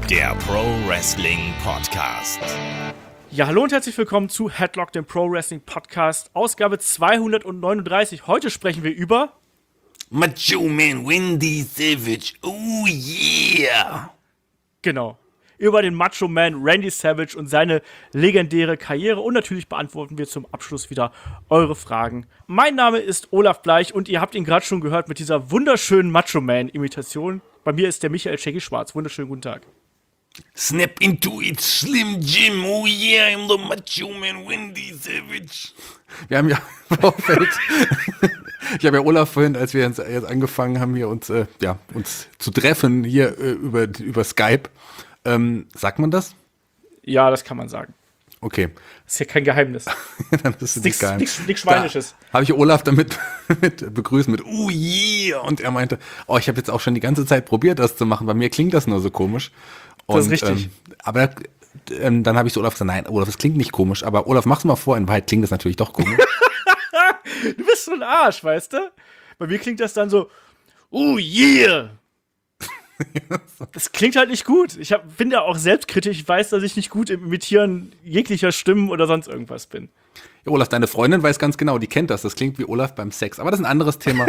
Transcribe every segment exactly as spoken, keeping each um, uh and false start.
der Pro Wrestling Podcast. Ja, hallo und herzlich willkommen zu Headlock, dem Pro Wrestling Podcast, Ausgabe zweihundertneununddreißig. Heute sprechen wir über Macho Man Randy Savage, oh yeah! Genau, über den Macho Man Randy Savage und seine legendäre Karriere. Und natürlich beantworten wir zum Abschluss wieder eure Fragen. Mein Name ist Olaf Bleich und ihr habt ihn gerade schon gehört mit dieser wunderschönen Macho Man-Imitation. Bei mir ist der Michael Shaggy Schwarz. Wunderschönen guten Tag. Snap into it, Slim Jim, oh yeah, I'm the Macho Man Randy Savage. Wir haben ja im Vorfeld, ich habe ja Olaf vorhin, als wir jetzt, jetzt angefangen haben, hier uns, äh, ja, uns zu treffen hier äh, über, über Skype. Ähm, sagt man das? Ja, das kann man sagen. Okay. Das ist ja kein Geheimnis. Dann ist es Nichts Geheimnis. Schweinisches. Habe ich Olaf damit mit begrüßt mit oh yeah, und er meinte, oh, ich habe jetzt auch schon die ganze Zeit probiert, das zu machen. Bei mir klingt das nur so komisch. Und, das ist richtig. Ähm, aber ähm, dann habe ich zu Olaf gesagt, nein, Olaf, das klingt nicht komisch. Aber Olaf, mach's mal vor, in Wahrheit klingt das natürlich doch komisch. Du bist so ein Arsch, weißt du? Bei mir klingt das dann so, oh yeah. Das klingt halt nicht gut. Ich hab, bin ja auch selbstkritisch. Ich weiß, dass ich nicht gut im Imitieren jeglicher Stimmen oder sonst irgendwas bin. Ja, Olaf, deine Freundin weiß ganz genau, die kennt das. Das klingt wie Olaf beim Sex. Aber das ist ein anderes Thema.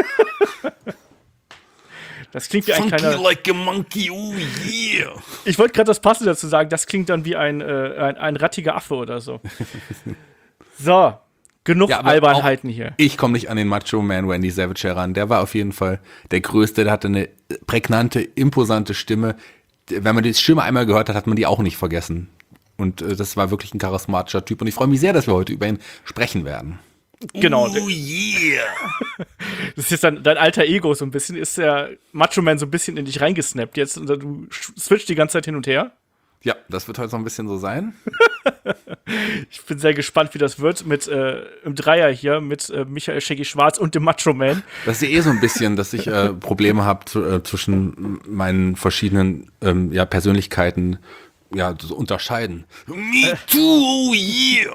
Das klingt wie ein Funky kleiner... like a monkey, oh yeah! Ich wollte gerade das Passende dazu sagen. Das klingt dann wie ein, äh, ein, ein rattiger Affe oder so. So, genug Ja, aber Albernheiten hier. Ich komme nicht an den Macho Man Randy Savage heran. Der war auf jeden Fall der Größte. Der hatte eine prägnante, imposante Stimme. Wenn man die Stimme einmal gehört hat, hat man die auch nicht vergessen. Und äh, das war wirklich ein charismatischer Typ. Und ich freue mich sehr, dass wir heute über ihn sprechen werden. Genau. Oh yeah! Das ist jetzt dein, dein alter Ego so ein bisschen. Ist der Macho Man so ein bisschen in dich reingesnappt jetzt und du switcht die ganze Zeit hin und her? Ja, das wird heute so ein bisschen so sein. Ich bin sehr gespannt, wie das wird mit äh, im Dreier hier mit äh, Michael Shaggy Schwarz und dem Macho Man. Das ist ja eh so ein bisschen, dass ich äh, Probleme habe zu, äh, zwischen meinen verschiedenen ähm, ja, Persönlichkeiten ja, zu unterscheiden. Me too, oh yeah!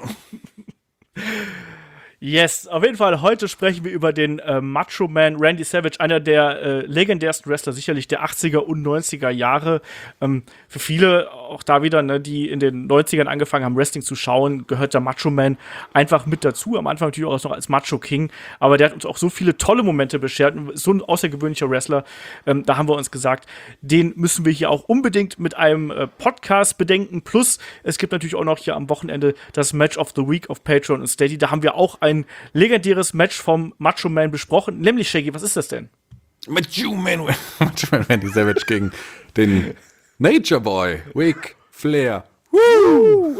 Yes, auf jeden Fall, heute sprechen wir über den äh, Macho Man Randy Savage, einer der äh, legendärsten Wrestler, sicherlich der achtziger und neunziger Jahre. Ähm, für viele, auch da wieder, ne, die in den neunzigern angefangen haben, Wrestling zu schauen, gehört der Macho Man einfach mit dazu. Am Anfang natürlich auch noch als Macho King, aber der hat uns auch so viele tolle Momente beschert, so ein außergewöhnlicher Wrestler. Ähm, da haben wir uns gesagt, den müssen wir hier auch unbedingt mit einem äh, Podcast bedenken. Plus, es gibt natürlich auch noch hier am Wochenende das Match of the Week auf Patreon und Steady. Da haben wir auch ein ein legendäres Match vom Macho Man besprochen. Nämlich, Shaggy, was ist das denn? Macho Man, Macho Man Randy Savage gegen den Nature Boy, Ric Flair. Woo!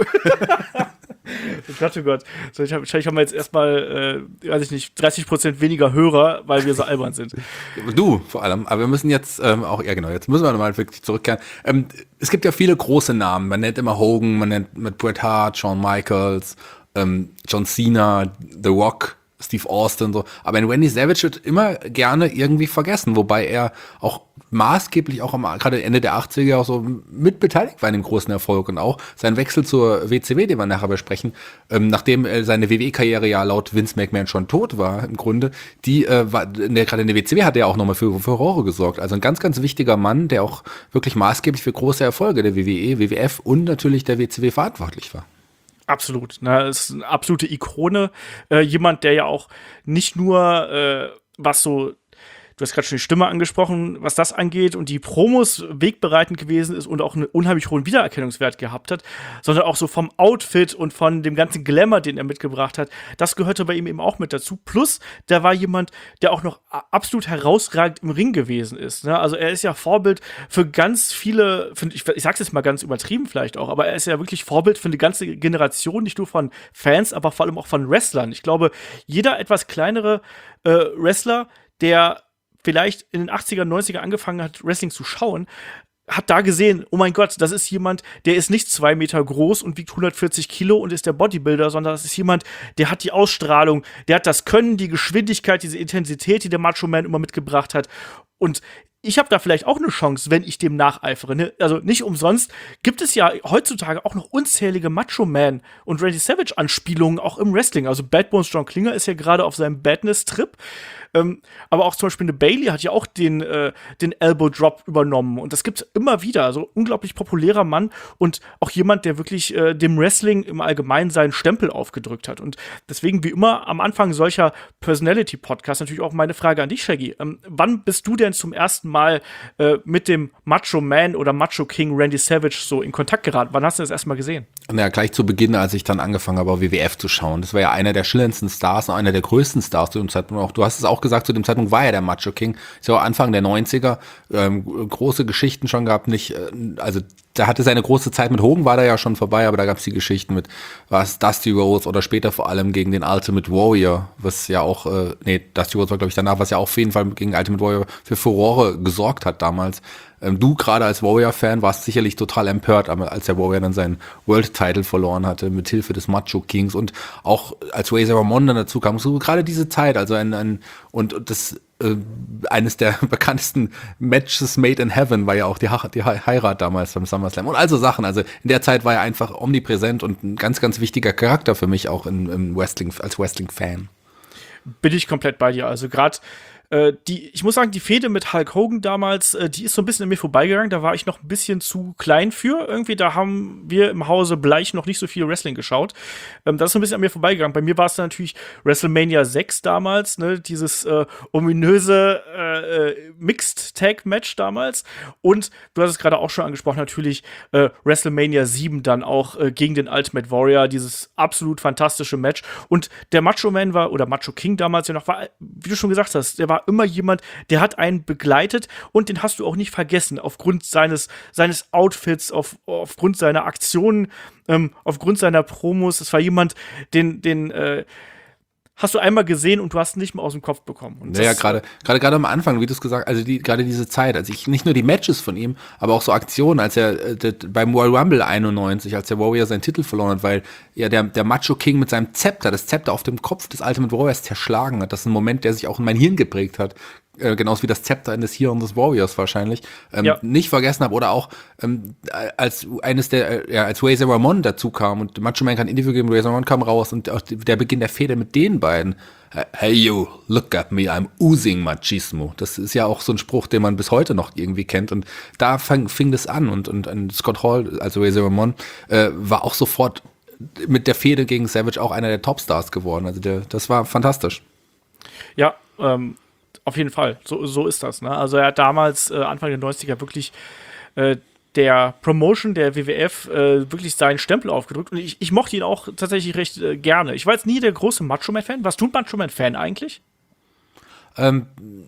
Gott, oh Gott. So, ich hab, wahrscheinlich haben wir jetzt erstmal, äh, weiß ich nicht, dreißig Prozent weniger Hörer, weil wir so albern sind. Du vor allem, aber wir müssen jetzt ähm, auch, ja genau, jetzt müssen wir mal wirklich zurückkehren. Ähm, es gibt ja viele große Namen. Man nennt immer Hogan, man nennt mit Bret Hart, Shawn Michaels, Ähm, John Cena, The Rock, Steve Austin, so. Aber in Randy Savage wird immer gerne irgendwie vergessen, wobei er auch maßgeblich auch am gerade Ende der achtziger auch so mitbeteiligt war in dem großen Erfolg und auch sein Wechsel zur W C W, den wir nachher besprechen, ähm, nachdem äh, seine W W E-Karriere ja laut Vince McMahon schon tot war, im Grunde, die äh, war, in der, gerade in der W C W hat er auch nochmal für Furore gesorgt. Also ein ganz, ganz wichtiger Mann, der auch wirklich maßgeblich für große Erfolge der W W E, W W F und natürlich der W C W verantwortlich war. Absolut. Ne, ist eine absolute Ikone. Äh, jemand, der ja auch nicht nur, äh, was so, du hast gerade schon die Stimme angesprochen, was das angeht und die Promos wegbereitend gewesen ist und auch einen unheimlich hohen Wiedererkennungswert gehabt hat, sondern auch so vom Outfit und von dem ganzen Glamour, den er mitgebracht hat, das gehörte bei ihm eben auch mit dazu. Plus, der war jemand, der auch noch absolut herausragend im Ring gewesen ist. Ne? Also er ist ja Vorbild für ganz viele, für, ich, ich sag's jetzt mal ganz übertrieben vielleicht auch, aber er ist ja wirklich Vorbild für eine ganze Generation, nicht nur von Fans, aber vor allem auch von Wrestlern. Ich glaube, jeder etwas kleinere äh, Wrestler, der vielleicht in den achtzigern, neunzigern angefangen hat, Wrestling zu schauen, hat da gesehen, oh mein Gott, das ist jemand, der ist nicht zwei Meter groß und wiegt hundertvierzig Kilo und ist der Bodybuilder, sondern das ist jemand, der hat die Ausstrahlung, der hat das Können, die Geschwindigkeit, diese Intensität, die der Macho Man immer mitgebracht hat. Und ich habe da vielleicht auch eine Chance, wenn ich dem nacheifere. Ne? Also nicht umsonst gibt es ja heutzutage auch noch unzählige Macho Man und Randy Savage Anspielungen auch im Wrestling. Also Bad Bones John Klinger ist ja gerade auf seinem Badness-Trip. Ähm, aber auch zum Beispiel eine Bailey hat ja auch den, äh, den Elbow Drop übernommen. Und das gibt's immer wieder. Also unglaublich populärer Mann und auch jemand, der wirklich äh, dem Wrestling im Allgemeinen seinen Stempel aufgedrückt hat. Und deswegen, wie immer, am Anfang solcher Personality-Podcasts natürlich auch meine Frage an dich, Shaggy. Ähm, wann bist du denn zum ersten Mal äh, mit dem Macho Man oder Macho King Randy Savage so in Kontakt geraten? Wann hast du das erstmal gesehen? Ja, gleich zu Beginn, als ich dann angefangen habe, W W F zu schauen. Das war ja einer der schillerndsten Stars und einer der größten Stars zu dem Zeitpunkt. Auch du hast es auch gesagt, zu dem Zeitpunkt war er der Macho King. Ist ja auch Anfang der neunziger. Ähm, große Geschichten schon gehabt. Nicht, äh, also da hatte seine große Zeit mit Hogan, war da ja schon vorbei, aber da gab es die Geschichten mit was Dusty Rhodes oder später vor allem gegen den Ultimate Warrior, was ja auch, äh, nee, Dusty Rhodes war glaube ich danach, was ja auch auf jeden Fall gegen Ultimate Warrior für Furore gesorgt hat damals. Ähm, du gerade als Warrior-Fan warst sicherlich total empört, aber als der Warrior dann seinen World-Title verloren hatte, mit Hilfe des Macho Kings und auch als Razor Ramon dann dazu kam, so gerade diese Zeit, also ein, ein und, und das äh, eines der bekanntesten Matches made in heaven war ja auch die, ha- die He- Heirat damals beim SummerSlam und also Sachen, also in der Zeit war er einfach omnipräsent und ein ganz, ganz wichtiger Charakter für mich auch in, im Wrestling, als Wrestling-Fan. Bin ich komplett bei dir. Also gerade äh, die, ich muss sagen, die Fehde mit Hulk Hogan damals, äh, die ist so ein bisschen an mir vorbeigegangen. Da war ich noch ein bisschen zu klein für. Irgendwie, da haben wir im Hause Bleich noch nicht so viel Wrestling geschaut. Ähm, das ist so ein bisschen an mir vorbeigegangen. Bei mir war es dann natürlich WrestleMania sechs damals, ne, dieses äh, ominöse äh, äh, Mixed Tag Match damals. Und du hast es gerade auch schon angesprochen, natürlich äh, WrestleMania sieben dann auch äh, gegen den Ultimate Warrior, dieses absolut fantastische Match. Und der Macho Man war, oder Macho King damals ja noch, war, wie du schon gesagt hast, der war immer jemand, der hat einen begleitet und den hast du auch nicht vergessen, aufgrund seines, seines Outfits, auf, aufgrund seiner Aktionen, ähm, aufgrund seiner Promos. Das war jemand, den, den, äh, hast du einmal gesehen und du hast ihn nicht mehr aus dem Kopf bekommen. Und Ja, ja, gerade gerade gerade am Anfang, wie du es gesagt, also die gerade diese Zeit, also ich nicht nur die Matches von ihm, aber auch so Aktionen, als er äh, das, beim Royal Rumble einundneunzig, als der Warrior seinen Titel verloren hat, weil ja der der Macho King mit seinem Zepter, das Zepter auf dem Kopf des Ultimate Warriors zerschlagen hat. Das ist ein Moment, der sich auch in mein Hirn geprägt hat. Äh, genauso wie das Zepter in des Hirn des Warriors wahrscheinlich, ähm, Ja. nicht vergessen habe oder auch ähm, als eines der, äh, ja, als Razor Ramon dazu kam und Macho Man kein Interview gegeben, Razor Ramon kam raus und auch die, der Beginn der Fehde mit den beiden. Hey you, look at me, I'm oozing machismo. Das ist ja auch so ein Spruch, den man bis heute noch irgendwie kennt und da fang, fing das an und, und, und Scott Hall, also Razor Ramon, äh, war auch sofort mit der Fehde gegen Savage auch einer der Topstars geworden. Also der, das war fantastisch. Ja, ähm, auf jeden Fall. So, so ist das. Ne? Also er hat damals, äh, Anfang der neunziger, wirklich äh, der Promotion der W W F äh, wirklich seinen Stempel aufgedrückt. Und ich, ich mochte ihn auch tatsächlich recht äh, gerne. Ich war jetzt nie der große Macho Man-Fan. Warst du ein Macho Man-Fan eigentlich? Ähm,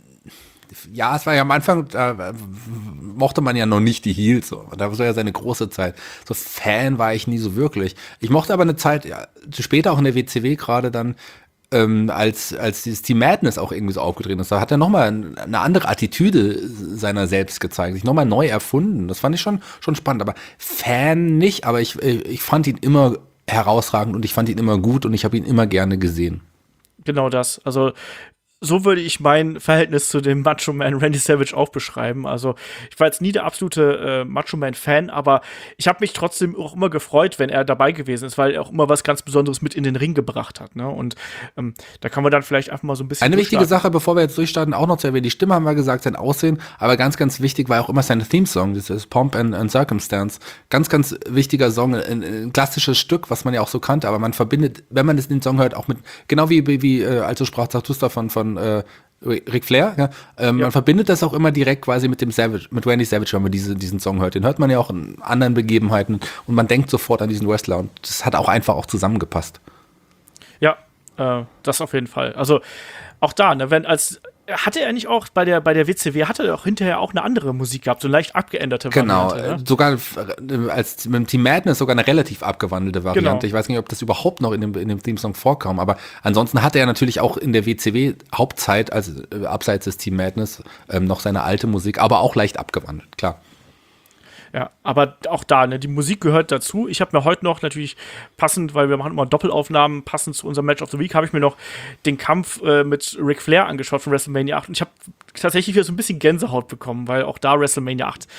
ja, es war ja am Anfang, da mochte man ja noch nicht die Heels, so. Da war ja seine große Zeit. So Fan war ich nie so wirklich. Ich mochte aber eine Zeit, ja, später auch in der W C W gerade dann, ähm, als, als dieses Team Madness auch irgendwie so aufgetreten ist. Da hat er nochmal eine andere Attitüde seiner selbst gezeigt, sich nochmal neu erfunden. Das fand ich schon, schon spannend. Aber Fan nicht, aber ich, ich fand ihn immer herausragend und ich fand ihn immer gut und ich habe ihn immer gerne gesehen. Genau das. Also so würde ich mein Verhältnis zu dem Macho Man Randy Savage auch beschreiben. Also ich war jetzt nie der absolute äh, Macho Man Fan, aber ich habe mich trotzdem auch immer gefreut, wenn er dabei gewesen ist, weil er auch immer was ganz Besonderes mit in den Ring gebracht hat. Ne? Und ähm, da kann man dann vielleicht einfach mal so ein bisschen Eine wichtige Sache, bevor wir jetzt durchstarten, auch noch zu erwähnen, die Stimme haben wir gesagt, sein Aussehen, aber ganz, ganz wichtig war auch immer sein Theme-Song, das ist Pomp and, and Circumstance. Ganz, ganz wichtiger Song, ein, ein klassisches Stück, was man ja auch so kannte, aber man verbindet, wenn man den Song hört, auch mit, genau wie, wie, wie äh, also sprach Zarathustra von, von äh, Ric Flair, ja? Ähm, Ja. Man verbindet das auch immer direkt quasi mit dem Savage, mit Randy Savage, wenn man diese, diesen Song hört. Den hört man ja auch in anderen Begebenheiten und man denkt sofort an diesen Wrestler und das hat auch einfach auch zusammengepasst. Ja, äh, das auf jeden Fall. Also auch da, ne, wenn als hatte er nicht auch bei der bei der W C W hatte er auch hinterher auch eine andere Musik gehabt, so leicht abgeänderte Genau, Variante, äh, ne? sogar äh, als mit dem Team Madness sogar eine relativ abgewandelte Variante. Genau. Ich weiß nicht, ob das überhaupt noch in dem, in dem Theme-Song vorkam, aber ansonsten hatte er natürlich auch in der W C W-Hauptzeit, also äh, abseits des Team Madness, ähm, noch seine alte Musik, aber auch leicht abgewandelt, klar. Ja, aber auch da, ne, die Musik gehört dazu. Ich habe mir heute noch natürlich passend, weil wir machen immer Doppelaufnahmen, passend zu unserem Match of the Week, habe ich mir noch den Kampf äh, mit Ric Flair angeschaut von WrestleMania acht und ich habe tatsächlich wieder so ein bisschen Gänsehaut bekommen, weil auch da WrestleMania acht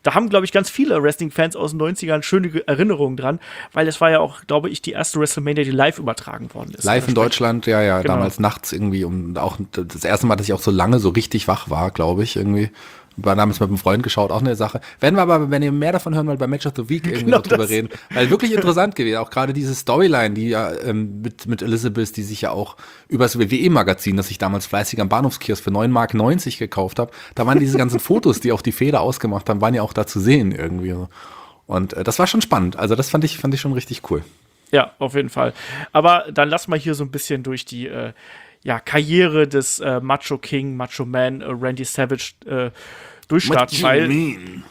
da haben, glaube ich, ganz viele Wrestling-Fans aus den neunzigern schöne Erinnerungen dran, weil es war ja auch, glaube ich, die erste WrestleMania, die live übertragen worden ist. Live in Deutschland, ja, ja, Genau. damals nachts irgendwie, um auch das erste Mal, dass ich auch so lange so richtig wach war, glaube ich, irgendwie. War damals mit einem Freund geschaut, auch eine Sache. Werden wir aber, wenn ihr mehr davon hören wollt, bei Match of the Week irgendwie Genau so drüber das. reden. Weil wirklich interessant gewesen, auch gerade diese Storyline, die ja ähm, mit, mit Elizabeth, die sich ja auch übers W W E-Magazin, das ich damals fleißig am Bahnhofskiosk für neun Mark neunzig gekauft habe, da waren diese ganzen Fotos, die auch die Fehler ausgemacht haben, waren ja auch da zu sehen irgendwie. Und äh, das war schon spannend. Also das fand ich, fand ich schon richtig cool. Ja, auf jeden Fall. Aber dann lass mal hier so ein bisschen durch die äh, ja, Karriere des äh, Macho King, Macho Man, äh, Randy Savage äh, durchstarten, Macho weil Man.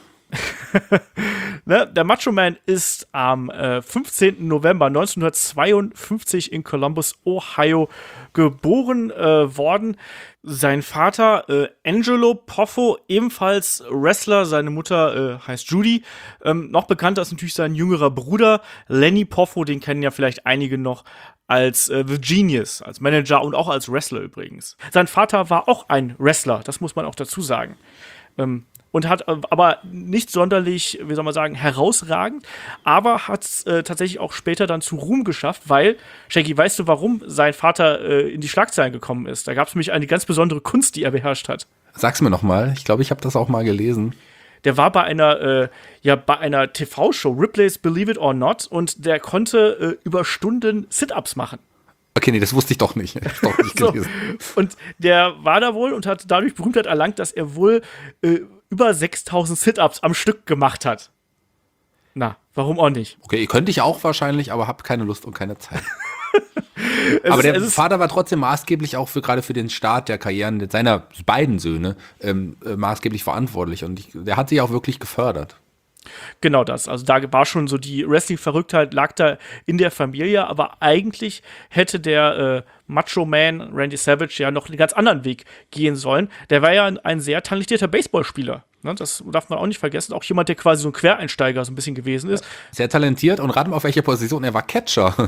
ne, der Macho Man ist am äh, fünfzehnten November neunzehnhundertzweiundfünfzig in Columbus, Ohio geboren äh, worden. Sein Vater äh, Angelo Poffo, ebenfalls Wrestler, seine Mutter äh, heißt Judy. Ähm, noch bekannter ist natürlich sein jüngerer Bruder Lenny Poffo, den kennen ja vielleicht einige noch als äh, The Genius, als Manager und auch als Wrestler übrigens. Sein Vater war auch ein Wrestler, das muss man auch dazu sagen. Ähm, und hat äh, aber nicht sonderlich, wie soll man sagen, herausragend, aber hat es äh, tatsächlich auch später dann zu Ruhm geschafft, weil, Shaggy, weißt du, warum sein Vater äh, in die Schlagzeilen gekommen ist? Da gab es nämlich eine ganz besondere Kunst, die er beherrscht hat. Sag's mir noch mal. Ich glaube, ich habe das auch mal gelesen. Der war bei einer, äh, ja, bei einer T V-Show, Ripley's Believe It or Not, und der konnte äh, über Stunden Sit-Ups machen. Okay, nee, das wusste ich doch nicht. Ich hab's doch nicht So. gelesen. Und der war da wohl und hat dadurch Berühmtheit erlangt, dass er wohl äh, über sechstausend Sit-Ups am Stück gemacht hat. Na, warum auch nicht? Okay, könnte ich auch wahrscheinlich, aber habe keine Lust und keine Zeit. Es Aber ist, der es ist, Vater war trotzdem maßgeblich auch für gerade für den Start der Karrieren seiner beiden Söhne ähm, äh, maßgeblich verantwortlich. Und ich, der hat sich auch wirklich gefördert. Genau das. Also da war schon so die Wrestling-Verrücktheit lag da in der Familie, aber eigentlich hätte der äh, Macho Man Randy Savage ja noch einen ganz anderen Weg gehen sollen. Der war ja ein, ein sehr talentierter Baseballspieler. Ne? Das darf man auch nicht vergessen. Auch jemand, der quasi so ein Quereinsteiger so ein bisschen gewesen ist. Sehr talentiert und rat mal auf welcher Position. Er war Catcher.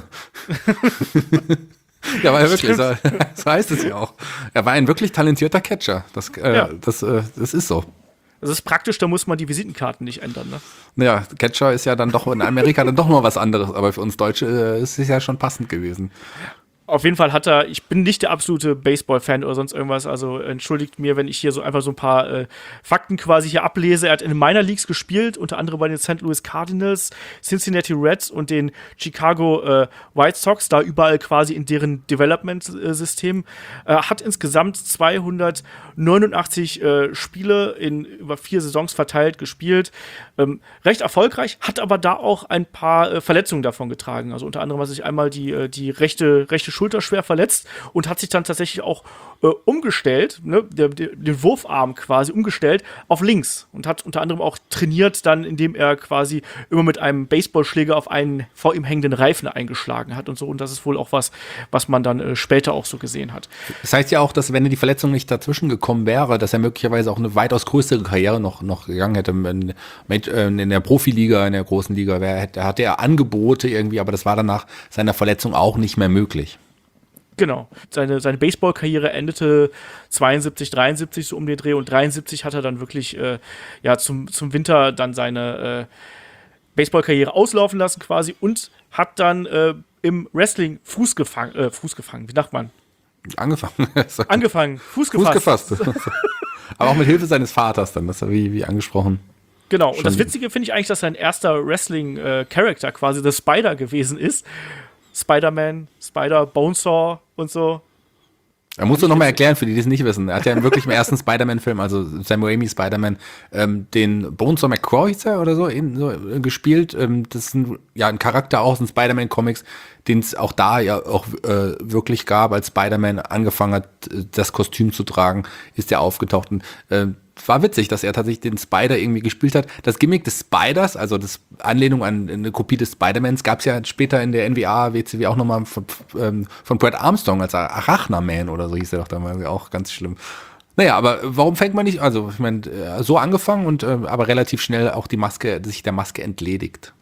Ja, war er wirklich. So, das heißt es ja auch. Er war ein wirklich talentierter Catcher. Das, äh, Ja. das, äh, das ist so. Das ist praktisch, da muss man die Visitenkarten nicht ändern. Ne? Naja, Catcher ist ja dann doch in Amerika dann doch mal was anderes, aber für uns Deutsche äh, ist es ja schon passend gewesen. Auf jeden Fall hat er, ich bin nicht der absolute Baseball-Fan oder sonst irgendwas, also entschuldigt mir, wenn ich hier so einfach so ein paar äh, Fakten quasi hier ablese. Er hat in Minor Leagues gespielt, unter anderem bei den Saint Louis Cardinals, Cincinnati Reds und den Chicago äh, White Sox, da überall quasi in deren Development-System. Äh, hat insgesamt zweihundertneunundachtzig äh, Spiele in über vier Saisons verteilt gespielt. Ähm, recht erfolgreich, hat aber da auch ein paar äh, Verletzungen davon getragen. Also unter anderem hat sich einmal die, äh, die rechte, rechte Schulter schwer verletzt und hat sich dann tatsächlich auch äh, umgestellt, ne, der, der, den Wurfarm quasi umgestellt auf links und hat unter anderem auch trainiert dann, indem er quasi immer mit einem Baseballschläger auf einen vor ihm hängenden Reifen eingeschlagen hat und so. Und das ist wohl auch was, was man dann äh, später auch so gesehen hat. Das heißt ja auch, dass wenn die Verletzung nicht dazwischen gekommen wäre, dass er möglicherweise auch eine weitaus größere Karriere noch, noch gegangen hätte. In, in der Profiliga, in der großen Liga, wär, hätte, hatte er Angebote irgendwie, aber das war dann nach seiner Verletzung auch nicht mehr möglich. Genau. Seine, seine Baseballkarriere endete zweiundsiebzig, dreiundsiebzig so um den Dreh und dreiundsiebzig hat er dann wirklich äh, ja, zum, zum Winter dann seine äh, Baseballkarriere auslaufen lassen quasi und hat dann äh, im Wrestling Fuß gefangen, äh, Fuß gefangen, wie sagt man? Angefangen. Angefangen, Fuß Fuß gefasst. gefasst. Aber auch mit Hilfe seines Vaters dann, das war wie, wie angesprochen. Genau, und Schon. das Witzige finde ich eigentlich, dass sein erster Wrestling-Charakter quasi der Spider gewesen ist. Spider-Man, Spider, Bonesaw und so. Er muss doch noch mal erklären, für die, die es nicht wissen. Er hat ja wirklich im ersten Spider-Man-Film, also Sam Raimi Spider-Man, ähm, den Bonesaw McCoy hieß er oder so, in, so äh, gespielt. Ähm, das ist ein, ja, ein Charakter aus den Spider-Man-Comics, den es auch da ja auch äh, wirklich gab, als Spider-Man angefangen hat, das Kostüm zu tragen, ist er aufgetaucht. Und, äh, war witzig, dass er tatsächlich den Spider irgendwie gespielt hat. Das Gimmick des Spiders, also das Anlehnung an eine Kopie des Spider-Mans, gab es ja später in der N W A, W C W auch nochmal von, ähm, von Brad Armstrong als Arachna-Man oder so hieß er doch damals, auch ganz schlimm. Naja, aber warum fängt man nicht, also ich meine, so angefangen und äh, aber relativ schnell auch die Maske, sich der Maske entledigt.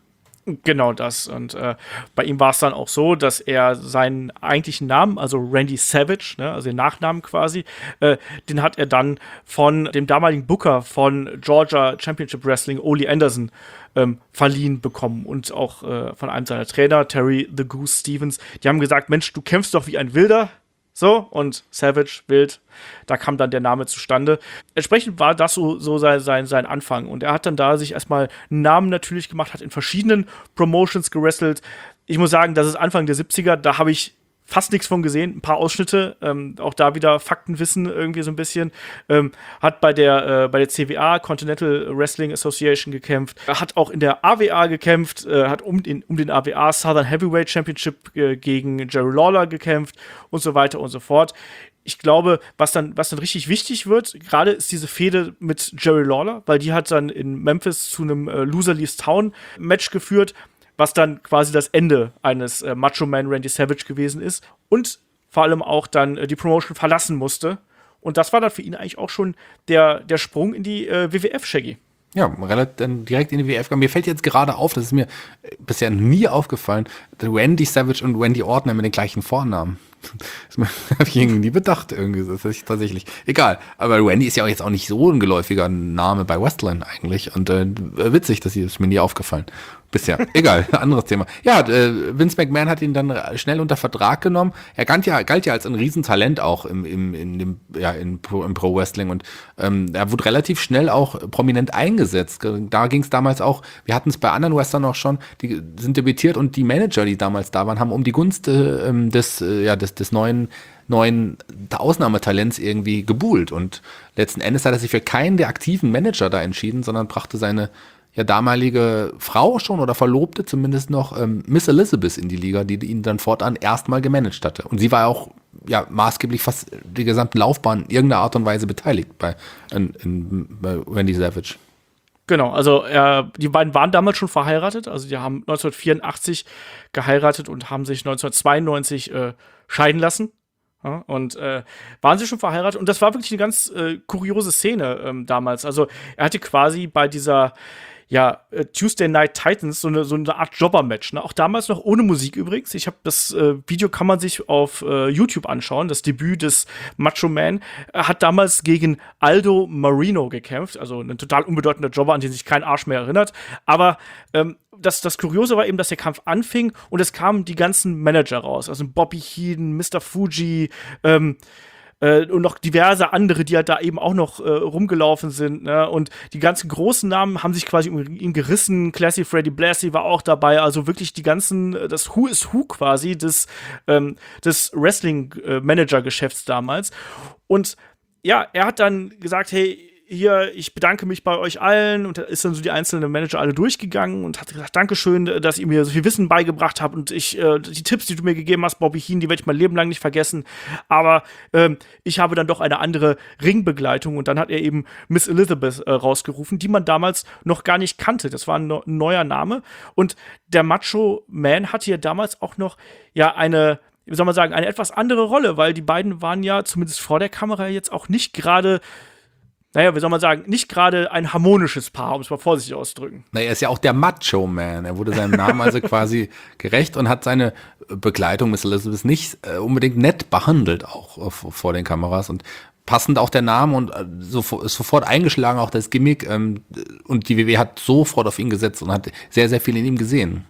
Genau das. Und äh, bei ihm war es dann auch so, dass er seinen eigentlichen Namen, also Randy Savage, ne, also den Nachnamen quasi, äh, den hat er dann von dem damaligen Booker von Georgia Championship Wrestling, Ole Anderson, ähm, verliehen bekommen. Und auch äh, von einem seiner Trainer, Terry the Goose Stevens. Die haben gesagt, Mensch, du kämpfst doch wie ein Wilder. So, und Savage, Wild, da kam dann der Name zustande. Entsprechend war das so, so sein, sein, sein Anfang. Und er hat dann da sich erstmal einen Namen natürlich gemacht, hat in verschiedenen Promotions gewrestelt. Ich muss sagen, das ist Anfang der siebziger, da habe ich fast nichts von gesehen, ein paar Ausschnitte, ähm, auch da wieder Faktenwissen irgendwie so ein bisschen. Ähm, hat bei der, äh, bei der C W A, Continental Wrestling Association, gekämpft, hat auch in der A W A gekämpft, äh, hat um den, um den A W A Southern Heavyweight Championship äh, gegen Jerry Lawler gekämpft und so weiter und so fort. Ich glaube, was dann, was dann richtig wichtig wird, gerade ist diese Fehde mit Jerry Lawler, weil die hat dann in Memphis zu einem äh, Loser Leaves Town Match geführt, was dann quasi das Ende eines äh, Macho Man Randy Savage gewesen ist und vor allem auch dann äh, die Promotion verlassen musste. Und das war dann für ihn eigentlich auch schon der, der Sprung in die äh, W W F, Shaggy. Ja, relativ dann direkt in die W W F. Mir fällt jetzt gerade auf, das ist mir bisher nie aufgefallen, Randy Savage und Randy Orton haben den gleichen Vornamen. Das habe ich irgendwie nie bedacht, irgendwie. Das ist tatsächlich egal. Aber Randy ist ja auch jetzt auch nicht so ein geläufiger Name bei Wrestling eigentlich. Und äh, witzig, das ist mir nie aufgefallen. Bisher. Egal, anderes Thema. Ja, äh, Vince McMahon hat ihn dann schnell unter Vertrag genommen. Er galt ja, galt ja als ein Riesentalent auch im, im, in dem, ja, in Pro, im Pro-Wrestling. Und ähm, er wurde relativ schnell auch prominent eingesetzt. Da ging es damals auch, wir hatten es bei anderen Wrestlern auch schon, die sind debütiert und die Manager, die damals da waren, haben um die Gunst äh, des, äh, ja, des, des neuen neuen Ausnahmetalents irgendwie gebuhlt. Und letzten Endes hat er sich für keinen der aktiven Manager da entschieden, sondern brachte seine ja damalige Frau schon oder Verlobte zumindest noch, ähm, Miss Elizabeth in die Liga, die ihn dann fortan erstmal gemanagt hatte. Und sie war auch ja maßgeblich fast die gesamte Laufbahn in irgendeiner Art und Weise beteiligt bei, in, in, bei Randy Savage. Genau, also äh, die beiden waren damals schon verheiratet, also die haben neunzehnhundertvierundachtzig geheiratet und haben sich neunzehnhundertzweiundneunzig äh, scheiden lassen. Ja, und äh, waren sie schon verheiratet und das war wirklich eine ganz äh, kuriose Szene ähm, damals. Also er hatte quasi bei dieser ja, äh, Tuesday Night Titans so eine, so eine Art Jobber-Match. Ne? Auch damals noch ohne Musik übrigens. Ich habe das äh, Video, kann man sich auf äh, YouTube anschauen. Das Debüt des Macho Man. Er hat damals gegen Aldo Marino gekämpft. Also ein total unbedeutender Jobber, an den sich kein Arsch mehr erinnert. Aber ähm, das, das Kuriose war eben, dass der Kampf anfing und es kamen die ganzen Manager raus. Also Bobby Heenan, Mister Fuji, ähm, äh, und noch diverse andere, die halt da eben auch noch äh, rumgelaufen sind. Ne? Und die ganzen großen Namen haben sich quasi um ihn gerissen. Classy Freddy Blassie war auch dabei. Also wirklich die ganzen, das Who is Who quasi des, ähm, des Wrestling-Manager-Geschäfts damals. Und ja, er hat dann gesagt, hey, hier, ich bedanke mich bei euch allen und ist dann so die einzelnen Manager alle durchgegangen und hat gesagt, Dankeschön, dass ihr mir so viel Wissen beigebracht habt und ich, äh, die Tipps, die du mir gegeben hast, Bobby Heenan, die werde ich mein Leben lang nicht vergessen, aber ähm, ich habe dann doch eine andere Ringbegleitung und dann hat er eben Miss Elizabeth äh, rausgerufen, die man damals noch gar nicht kannte, das war ein, no- ein neuer Name und der Macho Man hatte ja damals auch noch, ja, eine wie soll man sagen, eine etwas andere Rolle, weil die beiden waren ja zumindest vor der Kamera jetzt auch nicht gerade naja, wie soll man sagen, nicht gerade ein harmonisches Paar, um es mal vorsichtig auszudrücken. Na, er ist ja auch der Macho Man. Er wurde seinem Namen also quasi gerecht und hat seine Begleitung, Miss Elizabeth, nicht äh, unbedingt nett behandelt, auch äh, vor den Kameras. Und passend auch der Name und äh, so, ist sofort eingeschlagen, auch das Gimmick. Ähm, und die W W hat sofort auf ihn gesetzt und hat sehr, sehr viel in ihm gesehen.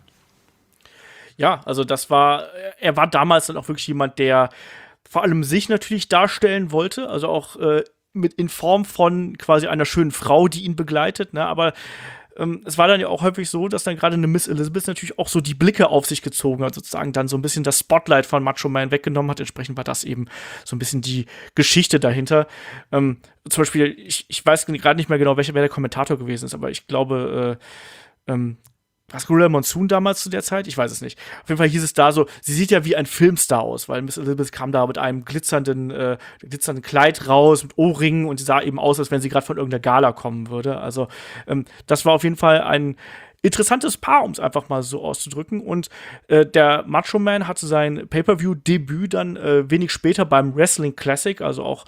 Ja, also das war, er war damals dann auch wirklich jemand, der vor allem sich natürlich darstellen wollte, also auch äh, mit in Form von quasi einer schönen Frau, die ihn begleitet, ne? Aber ähm, es war dann ja auch häufig so, dass dann gerade eine Miss Elizabeth natürlich auch so die Blicke auf sich gezogen hat, sozusagen dann so ein bisschen das Spotlight von Macho Man weggenommen hat. Entsprechend war das eben so ein bisschen die Geschichte dahinter. Ähm, zum Beispiel, ich, ich weiß gerade nicht mehr genau, welcher wer der Kommentator gewesen ist, aber ich glaube, äh, ähm, was Gorilla Monsoon damals zu der Zeit? Ich weiß es nicht. Auf jeden Fall hieß es da so, sie sieht ja wie ein Filmstar aus, weil Miss Elizabeth kam da mit einem glitzernden, äh, glitzernden Kleid raus, mit Ohrringen und sie sah eben aus, als wenn sie gerade von irgendeiner Gala kommen würde. Also ähm, das war auf jeden Fall ein interessantes Paar, um es einfach mal so auszudrücken. Und äh, der Macho Man hatte sein Pay-Per-View-Debüt dann äh, wenig später beim Wrestling Classic, also auch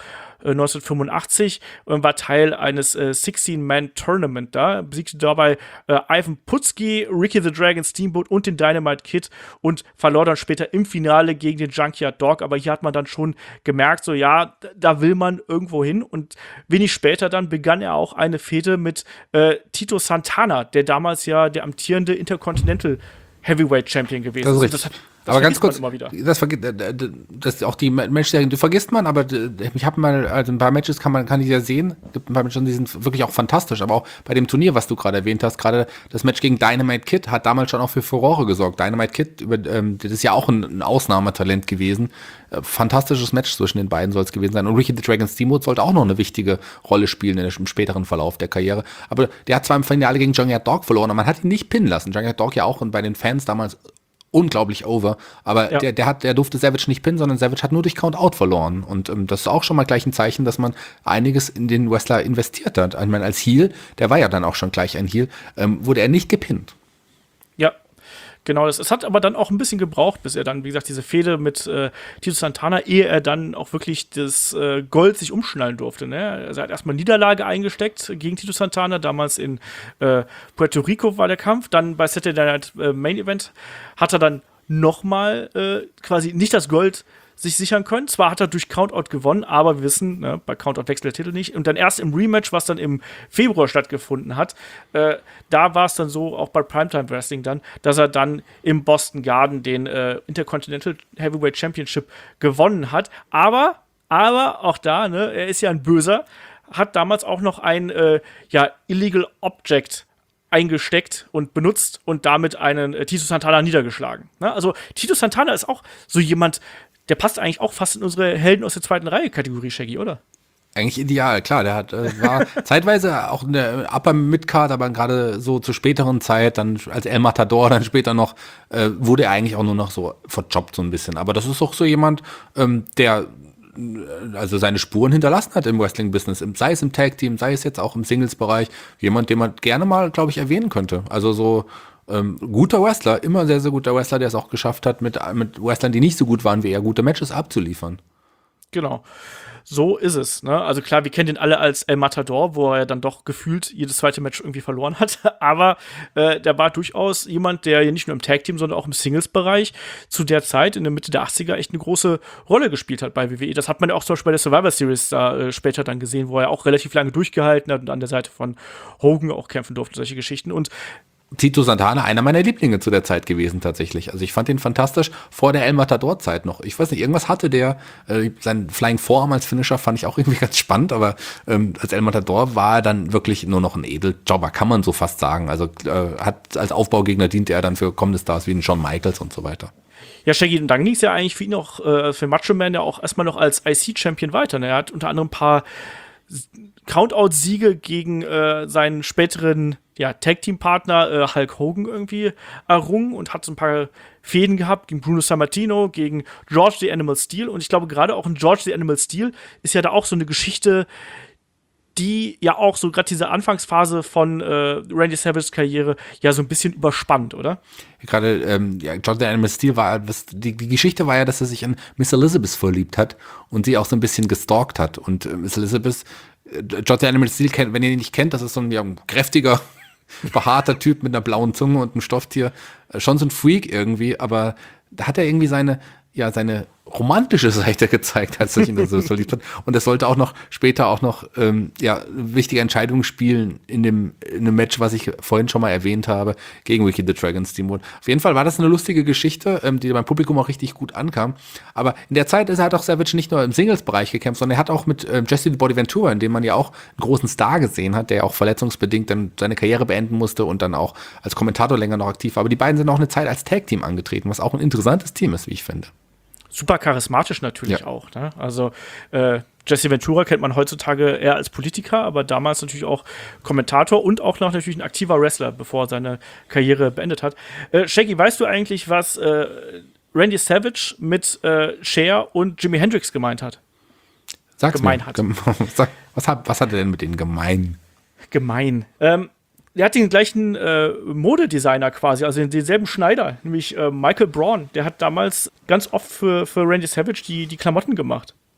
äh, neunzehnhundertfünfundachtzig und war Teil eines äh, sechzehn-Man-Tournament da, besiegte dabei äh, Ivan Putski, Ricky the Dragon Steamboat und den Dynamite Kid und verlor dann später im Finale gegen den Junkyard Dog, aber hier hat man dann schon gemerkt, so ja, da will man irgendwo hin und wenig später dann begann er auch eine Fehde mit äh, Tito Santana, der damals ja der amtierende Intercontinental Heavyweight Champion gewesen Das ist ist. richtig. Das hat, das aber ganz vergisst kurz, man immer wieder. das vergisst, das auch die Matchserien, du vergisst man, aber ich habe mal, also ein paar Matches kann man, kann ich ja sehen, gibt ein paar Matches, die sind wirklich auch fantastisch, aber auch bei dem Turnier, was du gerade erwähnt hast, gerade das Match gegen Dynamite Kid hat damals schon auch für Furore gesorgt. Dynamite Kid, über, ähm, das ist ja auch ein, ein Ausnahmetalent gewesen. Äh, fantastisches Match zwischen den beiden soll es gewesen sein. Und Ricky the Dragon Steamboat sollte auch noch eine wichtige Rolle spielen in der, im späteren Verlauf der Karriere. Aber der hat zwar im Finale gegen Junkyard Dog verloren, aber man hat ihn nicht pinnen lassen. Junkyard Dog ja auch und bei den Fans damals unglaublich over, aber Ja. der, der hat, der durfte Savage nicht pinnen, sondern Savage hat nur durch Count-Out verloren und ähm, das ist auch schon mal gleich ein Zeichen, dass man einiges in den Wrestler investiert hat. Ich meine, als Heel, der war ja dann auch schon gleich ein Heel, ähm, wurde er nicht gepinnt. Ja, genau. Das, es hat aber dann auch ein bisschen gebraucht, bis er dann, wie gesagt, diese Fehde mit äh, Tito Santana, ehe er dann auch wirklich das äh, Gold sich umschnallen durfte. Ne? Also er hat erstmal Niederlage eingesteckt gegen Tito Santana, damals in äh, Puerto Rico war der Kampf, dann bei Saturday Night äh, Main Event hat er dann nochmal äh, quasi nicht das Gold sich sichern können. Zwar hat er durch Countout gewonnen, aber wir wissen, ne, bei Countout wechselt der Titel nicht. Und dann erst im Rematch, was dann im Februar stattgefunden hat, äh, da war es dann so, auch bei Primetime Wrestling dann, dass er dann im Boston Garden den äh, Intercontinental Heavyweight Championship gewonnen hat. Aber, aber auch da, ne, er ist ja ein Böser, hat damals auch noch ein äh, ja, Illegal Object eingesteckt und benutzt und damit einen äh, Tito Santana niedergeschlagen. Ne? Also Tito Santana ist auch so jemand, der passt eigentlich auch fast in unsere Helden aus der zweiten Reihe Kategorie, Shaggy, oder? Eigentlich ideal, klar, der hat, äh, war zeitweise auch in der Upper Midcard, aber gerade so zur späteren Zeit, dann als El Matador, dann später noch, äh, wurde er eigentlich auch nur noch so verjobbt so ein bisschen. Aber das ist auch so jemand, ähm, der also seine Spuren hinterlassen hat im Wrestling-Business, sei es im Tag-Team, sei es jetzt auch im Singles-Bereich, jemand, den man gerne mal, glaube ich, erwähnen könnte. Also so ähm, guter Wrestler, immer sehr, sehr guter Wrestler, der es auch geschafft hat, mit, mit Wrestlern, die nicht so gut waren wie er, gute Matches abzuliefern. Genau. So ist es. Ne? Also klar, wir kennen den alle als El Matador, wo er dann doch gefühlt jedes zweite Match irgendwie verloren hat. Aber äh, der war durchaus jemand, der ja nicht nur im Tag-Team, sondern auch im Singles-Bereich zu der Zeit, in der Mitte der achtziger, echt eine große Rolle gespielt hat bei W W E. Das hat man ja auch zum Beispiel bei der Survivor Series da äh, später dann gesehen, wo er auch relativ lange durchgehalten hat und an der Seite von Hogan auch kämpfen durfte, solche Geschichten. Und Tito Santana, einer meiner Lieblinge zu der Zeit gewesen tatsächlich. Also ich fand ihn fantastisch vor der El Matador-Zeit noch. Ich weiß nicht, irgendwas hatte der, äh, sein Flying Forearm als Finisher fand ich auch irgendwie ganz spannend, aber ähm, als El Matador war er dann wirklich nur noch ein Edeljobber, kann man so fast sagen. Also äh, hat als Aufbaugegner diente er dann für kommende Stars wie den Shawn Michaels und so weiter. ja, Shaggy, und dann ging es ja eigentlich für ihn auch, äh, für Macho Man ja auch erstmal noch als I C-Champion weiter. Ne? Er hat unter anderem ein paar Countout-Siege gegen äh, seinen späteren ja, Tag-Team-Partner äh, Hulk Hogan irgendwie errungen und hat so ein paar Fäden gehabt gegen Bruno Sammartino, gegen George the Animal Steel. Und ich glaube, gerade auch in George the Animal Steel ist ja da auch so eine Geschichte, die ja auch so gerade diese Anfangsphase von äh, Randy Savages Karriere ja so ein bisschen überspannt, oder? Gerade, ähm, ja, George the Animal Steel war, das, die, die Geschichte war ja, dass er sich in Miss Elizabeth verliebt hat und sie auch so ein bisschen gestalkt hat. Und äh, Miss Elizabeth, äh, George the Animal Steel, kennt, wenn ihr ihn nicht kennt, das ist so ein, ja, ein kräftiger, behaarter Typ mit einer blauen Zunge und einem Stofftier. Äh, schon so ein Freak irgendwie, aber da hat er irgendwie seine, ja, seine romantische Seite gezeigt, als er sich in das so verliebt hat. Und das sollte auch noch später auch noch ähm, ja, wichtige Entscheidungen spielen in dem, in dem Match, was ich vorhin schon mal erwähnt habe, gegen Ricky the Dragon Steamboat. Auf jeden Fall war das eine lustige Geschichte, ähm, die beim Publikum auch richtig gut ankam. Aber in der Zeit ist er halt auch Savage nicht nur im Singles-Bereich gekämpft, sondern er hat auch mit ähm, Jesse the Body Ventura, in dem man ja auch einen großen Star gesehen hat, der auch verletzungsbedingt dann seine Karriere beenden musste und dann auch als Kommentator länger noch aktiv war. Aber die beiden sind auch eine Zeit als Tag-Team angetreten, was auch ein interessantes Team ist, wie ich finde. Super charismatisch natürlich Ja. auch. Ne? Also äh, Jesse Ventura kennt man heutzutage eher als Politiker, aber damals natürlich auch Kommentator und auch noch natürlich ein aktiver Wrestler, bevor er seine Karriere beendet hat. Äh, Shaggy, weißt du eigentlich, was äh, Randy Savage mit äh, Cher und Jimi Hendrix gemeint hat? Sag's Gemein mir. hat. Gem- Sag, was, hat, was hat er denn mit denen gemein? Gemein. Ähm, der hat den gleichen äh, Modedesigner quasi, also den, denselben Schneider, nämlich äh, Michael Braun. Der hat damals ganz oft für, für Randy Savage die, die Klamotten gemacht.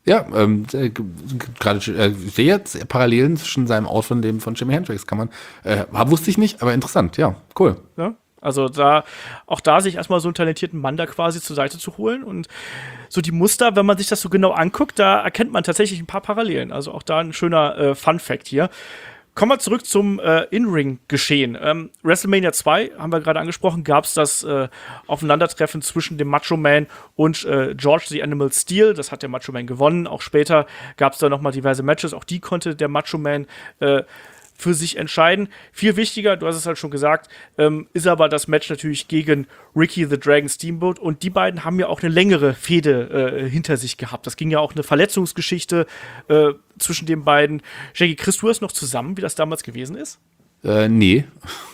Ja, ähm, äh, g- gerade äh, ich sehe jetzt Parallelen zwischen seinem Outfit und dem von Jimi Hendrix. Kann man, äh, wusste ich nicht, aber interessant. Ja, cool. Ja? Also da, auch da sich erstmal so einen talentierten Mann da quasi zur Seite zu holen und so die Muster, wenn man sich das so genau anguckt, da erkennt man tatsächlich ein paar Parallelen. Also auch da ein schöner äh, Fun-Fact hier. Kommen wir zurück zum äh, In-Ring-Geschehen. Ähm, WrestleMania zwei, haben wir gerade angesprochen, gab es das äh, Aufeinandertreffen zwischen dem Macho Man und äh, George the Animal Steele. Das hat der Macho Man gewonnen. Auch später gab es da noch mal diverse Matches. Auch die konnte der Macho Man äh, für sich entscheiden. Viel wichtiger, du hast es halt schon gesagt, ähm, ist aber das Match natürlich gegen Ricky the Dragon Steamboat. Und die beiden haben ja auch eine längere Fehde äh, hinter sich gehabt. Das ging ja auch eine Verletzungsgeschichte äh, zwischen den beiden. Shaggy, kriegst du das noch zusammen, wie das damals gewesen ist? Äh, nee.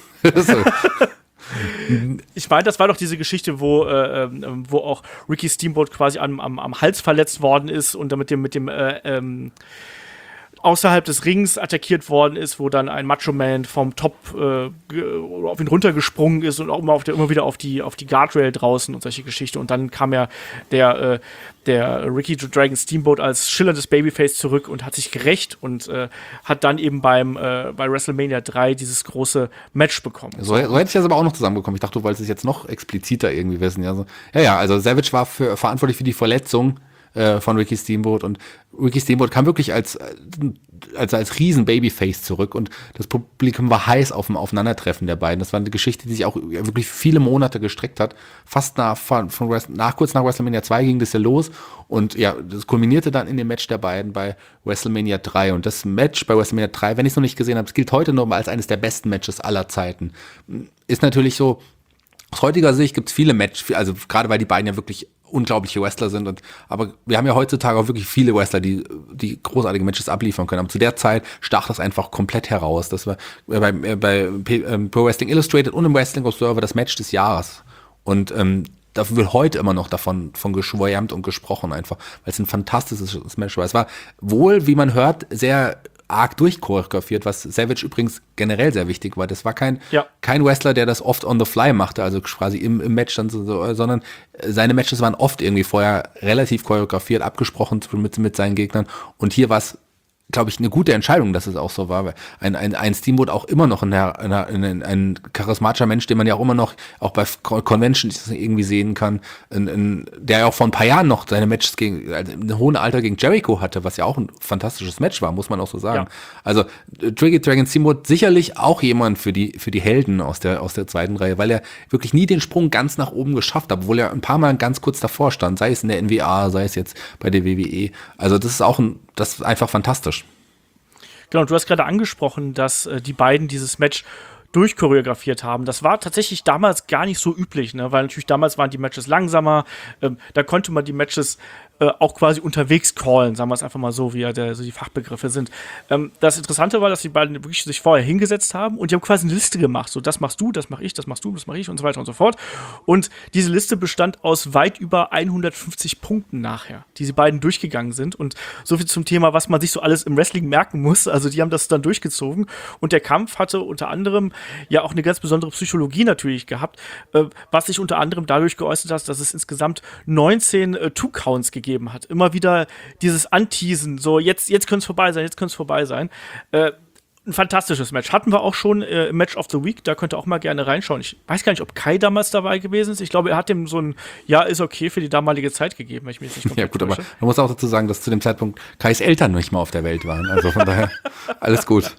Ich meine, das war doch diese Geschichte, wo, äh, ähm, wo auch Ricky Steamboat quasi am, am, am Hals verletzt worden ist und dann mit dem, mit dem äh, ähm, außerhalb des Rings attackiert worden ist, wo dann ein Macho Man vom Top äh, ge- auf ihn runtergesprungen ist und auch immer, auf der, immer wieder auf die, auf die Guardrail draußen und solche Geschichten. Und dann kam ja der, äh, der Ricky the Dragon Steamboat als schillerndes Babyface zurück und hat sich gerächt und äh, hat dann eben beim äh, bei WrestleMania drei dieses große Match bekommen. So, so hätte ich das aber auch noch zusammenbekommen. Ich dachte, du wolltest es jetzt noch expliziter irgendwie wissen. Ja, so. ja, ja, also Savage war für, verantwortlich für die Verletzung äh, von Ricky Steamboat und Ricky Steamboat kam wirklich als, als, als riesen Babyface zurück und das Publikum war heiß auf dem Aufeinandertreffen der beiden. Das war eine Geschichte, die sich auch wirklich viele Monate gestreckt hat. Fast nach, von, von Wrest- nach kurz nach WrestleMania zwei ging das ja los und ja, das kulminierte dann in dem Match der beiden bei WrestleMania drei und das Match bei WrestleMania drei, wenn ich es noch nicht gesehen habe, es gilt heute noch mal als eines der besten Matches aller Zeiten. Ist natürlich so, aus heutiger Sicht gibt es viele Matches, also gerade weil die beiden ja wirklich unglaubliche Wrestler sind. Und, aber wir haben ja heutzutage auch wirklich viele Wrestler, die, die großartige Matches abliefern können. Aber zu der Zeit stach das einfach komplett heraus. Das war bei, bei Pro Wrestling Illustrated und im Wrestling Observer das Match des Jahres. Und ähm, da wird heute immer noch davon von geschwärmt und gesprochen einfach, weil es ein fantastisches Match war. Es war wohl, wie man hört, sehr arg durchchoreografiert, was Savage übrigens generell sehr wichtig war. Das war kein, ja. kein Wrestler, der das oft on the fly machte, also quasi im, im Match dann so, sondern seine Matches waren oft irgendwie vorher relativ choreografiert, abgesprochen mit, mit seinen Gegnern. Und hier war es, glaube ich, eine gute Entscheidung, dass es auch so war. Weil ein, ein, ein Steamboat auch immer noch ein, ein, ein, ein charismatischer Mensch, den man ja auch immer noch auch bei Conventions irgendwie sehen kann, ein, ein, der ja auch vor ein paar Jahren noch seine Matches gegen, also ein hohen Alter gegen Jericho hatte, was ja auch ein fantastisches Match war, muss man auch so sagen. Ja. Also Tricky Dragon Steamboat sicherlich auch jemand für die, für die Helden aus der, aus der zweiten Reihe, weil er wirklich nie den Sprung ganz nach oben geschafft hat, obwohl er ein paar Mal ganz kurz davor stand, sei es in der N W A, sei es jetzt bei der W W E. Also das ist auch ein, das ist einfach fantastisch. Genau, du hast gerade angesprochen, dass äh, die beiden dieses Match durchchoreografiert haben. Das war tatsächlich damals gar nicht so üblich, ne? Weil natürlich damals waren die Matches langsamer, ähm, da konnte man die Matches äh, auch quasi unterwegs callen, sagen wir es einfach mal so, wie ja der, so die Fachbegriffe sind. Ähm, das Interessante war, dass die beiden wirklich sich vorher hingesetzt haben und die haben quasi eine Liste gemacht. So, das machst du, das mach ich, das machst du, das mach ich und so weiter und so fort. Und diese Liste bestand aus weit über hundertfünfzig Punkten nachher, die sie beiden durchgegangen sind. Und so viel zum Thema, was man sich so alles im Wrestling merken muss. Also die haben das dann durchgezogen. Und der Kampf hatte unter anderem ja auch eine ganz besondere Psychologie natürlich gehabt, äh, was sich unter anderem dadurch geäußert hat, dass es insgesamt neunzehn äh, Two-Counts gegeben hat. Immer wieder dieses Anteasen, so jetzt, jetzt könnte es vorbei sein, jetzt könnte es vorbei sein. Äh, ein fantastisches Match. Hatten wir auch schon äh, im Match of the Week, da könnt ihr auch mal gerne reinschauen. Ich weiß gar nicht, ob Kai damals dabei gewesen ist. Ich glaube, er hat dem so ein Ja, ist okay für die damalige Zeit gegeben, wenn ich mich jetzt nicht komplett Ja gut, täusche. aber man muss auch dazu sagen, dass zu dem Zeitpunkt Kais Eltern nicht mal auf der Welt waren. Also von daher, alles gut.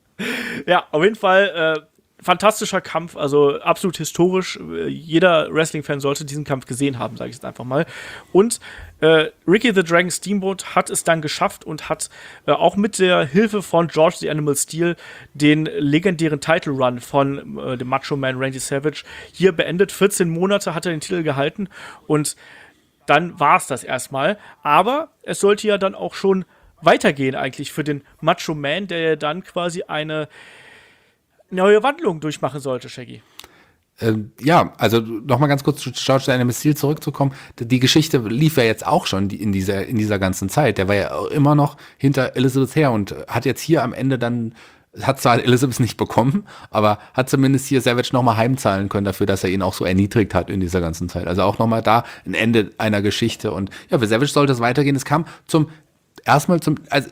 Ja, auf jeden Fall äh, fantastischer Kampf, also absolut historisch. Jeder Wrestling-Fan sollte diesen Kampf gesehen haben, sage ich jetzt einfach mal. Und äh, Ricky the Dragon Steamboat hat es dann geschafft und hat äh, auch mit der Hilfe von George the Animal Steele den legendären Title Run von äh, dem Macho Man Randy Savage hier beendet. vierzehn Monate hat er den Titel gehalten und dann war es das erstmal. Aber es sollte ja dann auch schon weitergehen eigentlich für den Macho Man, der dann quasi eine neue Wandlung durchmachen sollte, Shaggy. Ähm, ja, also nochmal ganz kurz zu George the Animal Steele zurückzukommen. Die Geschichte lief ja jetzt auch schon in dieser, in dieser ganzen Zeit. Der war ja immer noch hinter Elizabeth her und hat jetzt hier am Ende dann hat zwar Elizabeth nicht bekommen, aber hat zumindest hier Savage nochmal heimzahlen können dafür, dass er ihn auch so erniedrigt hat in dieser ganzen Zeit. Also auch nochmal da ein Ende einer Geschichte. Und ja, für Savage sollte es weitergehen. Es kam zum, erstmal zum, also